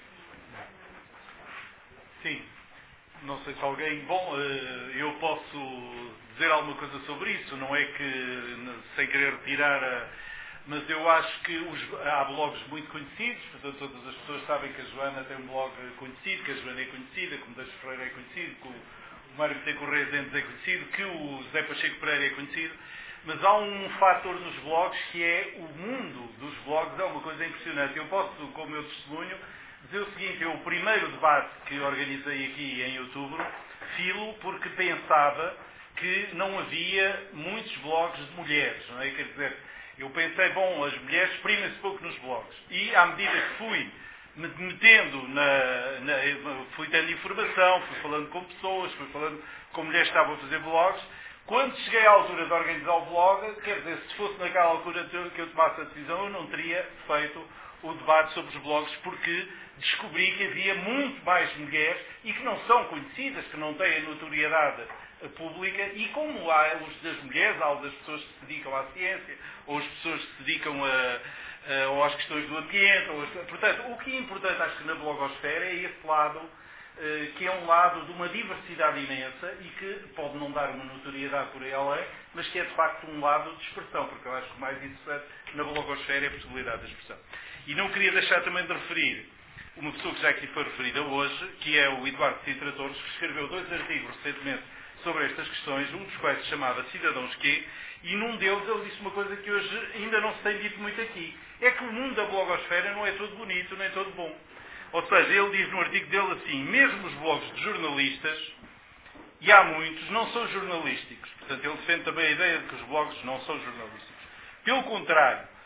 Sim. Não sei se alguém... Bom, eu posso dizer alguma coisa sobre isso, não é que, sem querer tirar a... Mas eu acho que os... há blogs muito conhecidos, portanto todas as pessoas sabem que a Joana tem um blog conhecido, que a Joana é conhecida, que o Modesto Ferreira é conhecido, que o Mário Bittencourt Rezende é conhecido, que o José Pacheco Pereira é conhecido, mas há um fator nos blogs que é o mundo dos blogs, é uma coisa impressionante. Eu posso, como meu testemunho, dizer o seguinte: eu o primeiro debate que organizei aqui em outubro, filo porque pensava que não havia muitos blogs de mulheres, não é? Quer dizer, eu pensei, bom, as mulheres exprimem-se pouco nos blogs. E à medida que fui me metendo na, na... fui tendo informação, fui falando com pessoas, fui falando com mulheres que estavam a fazer blogs, quando cheguei à altura de organizar o blog, quer dizer, se fosse naquela altura que eu tomasse a decisão, eu não teria feito o debate sobre os blogs, porque descobri que havia muito mais mulheres e que não são conhecidas, que não têm a notoriedade pública, e como há os das mulheres, há os das pessoas que se dedicam à ciência, ou as pessoas que se dedicam a, a, ou às questões do ambiente, ou as, portanto, o que é importante, acho que na blogosfera, é esse lado, eh, que é um lado de uma diversidade imensa e que pode não dar uma notoriedade por aí além, mas que é de facto um lado de expressão, porque eu acho que o mais interessante na blogosfera é a possibilidade de expressão. E não queria deixar também de referir uma pessoa que já aqui foi referida hoje, que é o Eduardo Sintra Torres, que escreveu dois artigos recentemente sobre estas questões, um dos quais se chamava Cidadãos Que, e num deles ele disse uma coisa que hoje ainda não se tem dito muito aqui, é que o mundo da blogosfera não é todo bonito, nem todo bom. Ou seja, ele diz no artigo dele assim: mesmo os blogs de jornalistas, e há muitos, não são jornalísticos. Portanto, ele defende também a ideia de que os blogs não são jornalísticos. Pelo contrário,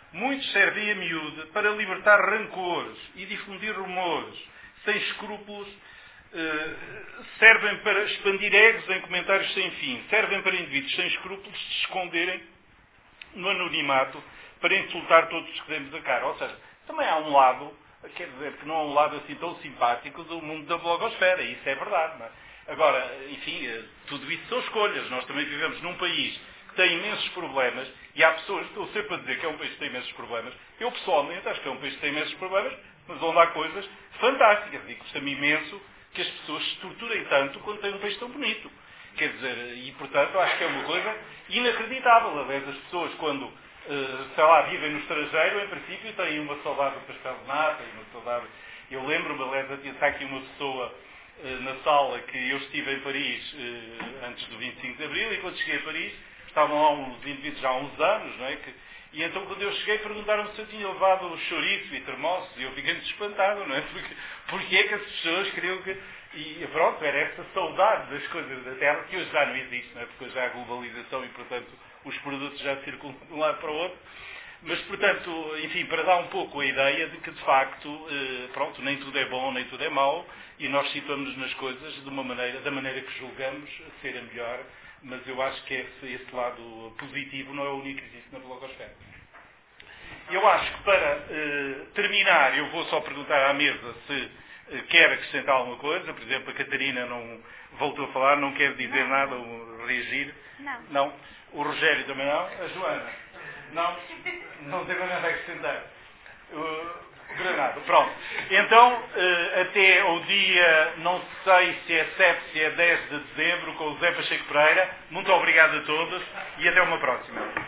Muitos servem a miúde para libertar rancores e difundir rumores, sem escrúpulos, eh, servem para expandir egos em comentários sem fim, servem para indivíduos sem escrúpulos se esconderem no anonimato para insultar todos os que demos a cara. Ou seja, também há um lado, quer dizer, que não há um lado assim tão simpático do mundo da blogosfera, isso é verdade, não é? Agora, enfim, tudo isso são escolhas. Nós também vivemos num país que tem imensos problemas e há pessoas que estão sempre a dizer que é um país que tem imensos problemas. Eu, pessoalmente, acho que é um país que tem imensos problemas, mas onde há coisas fantásticas. E custa-me imenso que as pessoas se torturem tanto quando têm um país tão bonito. Quer dizer, e, portanto, acho que é uma coisa inacreditável. Aliás, as pessoas, quando, sei lá, vivem no estrangeiro, em princípio, têm uma saudade do pastel de nata e uma saudade... Eu lembro-me, aliás, está aqui uma pessoa na sala que eu estive em Paris antes do vinte e cinco de Abril, e quando cheguei a Paris estavam lá uns indivíduos já há uns anos, não é? Que, e então quando eu cheguei perguntaram-me se eu tinha levado chouriço e termossos, e eu fiquei muito espantado, não é? Porque, porque é que as pessoas queriam que... E pronto, era essa saudade das coisas da Terra que hoje já não existe, não é? Porque hoje já há globalização e, portanto, os produtos já circulam de um lado para o outro. Mas, portanto, enfim, para dar um pouco a ideia de que, de facto, eh, pronto, nem tudo é bom, nem tudo é mau, e nós situamos nas coisas de uma maneira, da maneira que julgamos ser a melhor, mas eu acho que esse, esse lado positivo não é o único que existe na blogosfera. Eu acho que, para eh, terminar, eu vou só perguntar à mesa se eh, quer acrescentar alguma coisa. Por exemplo, a Catarina não voltou a falar, não quer dizer não. nada ou reagir. Não. Não. O Rogério também não. A Joana? Não. Não tem nada a acrescentar. O Granado. Pronto. Então, eh, até o dia, não sei se é sete, se é dez de dezembro, com o José Pacheco Pereira. Muito obrigado a todos e até uma próxima.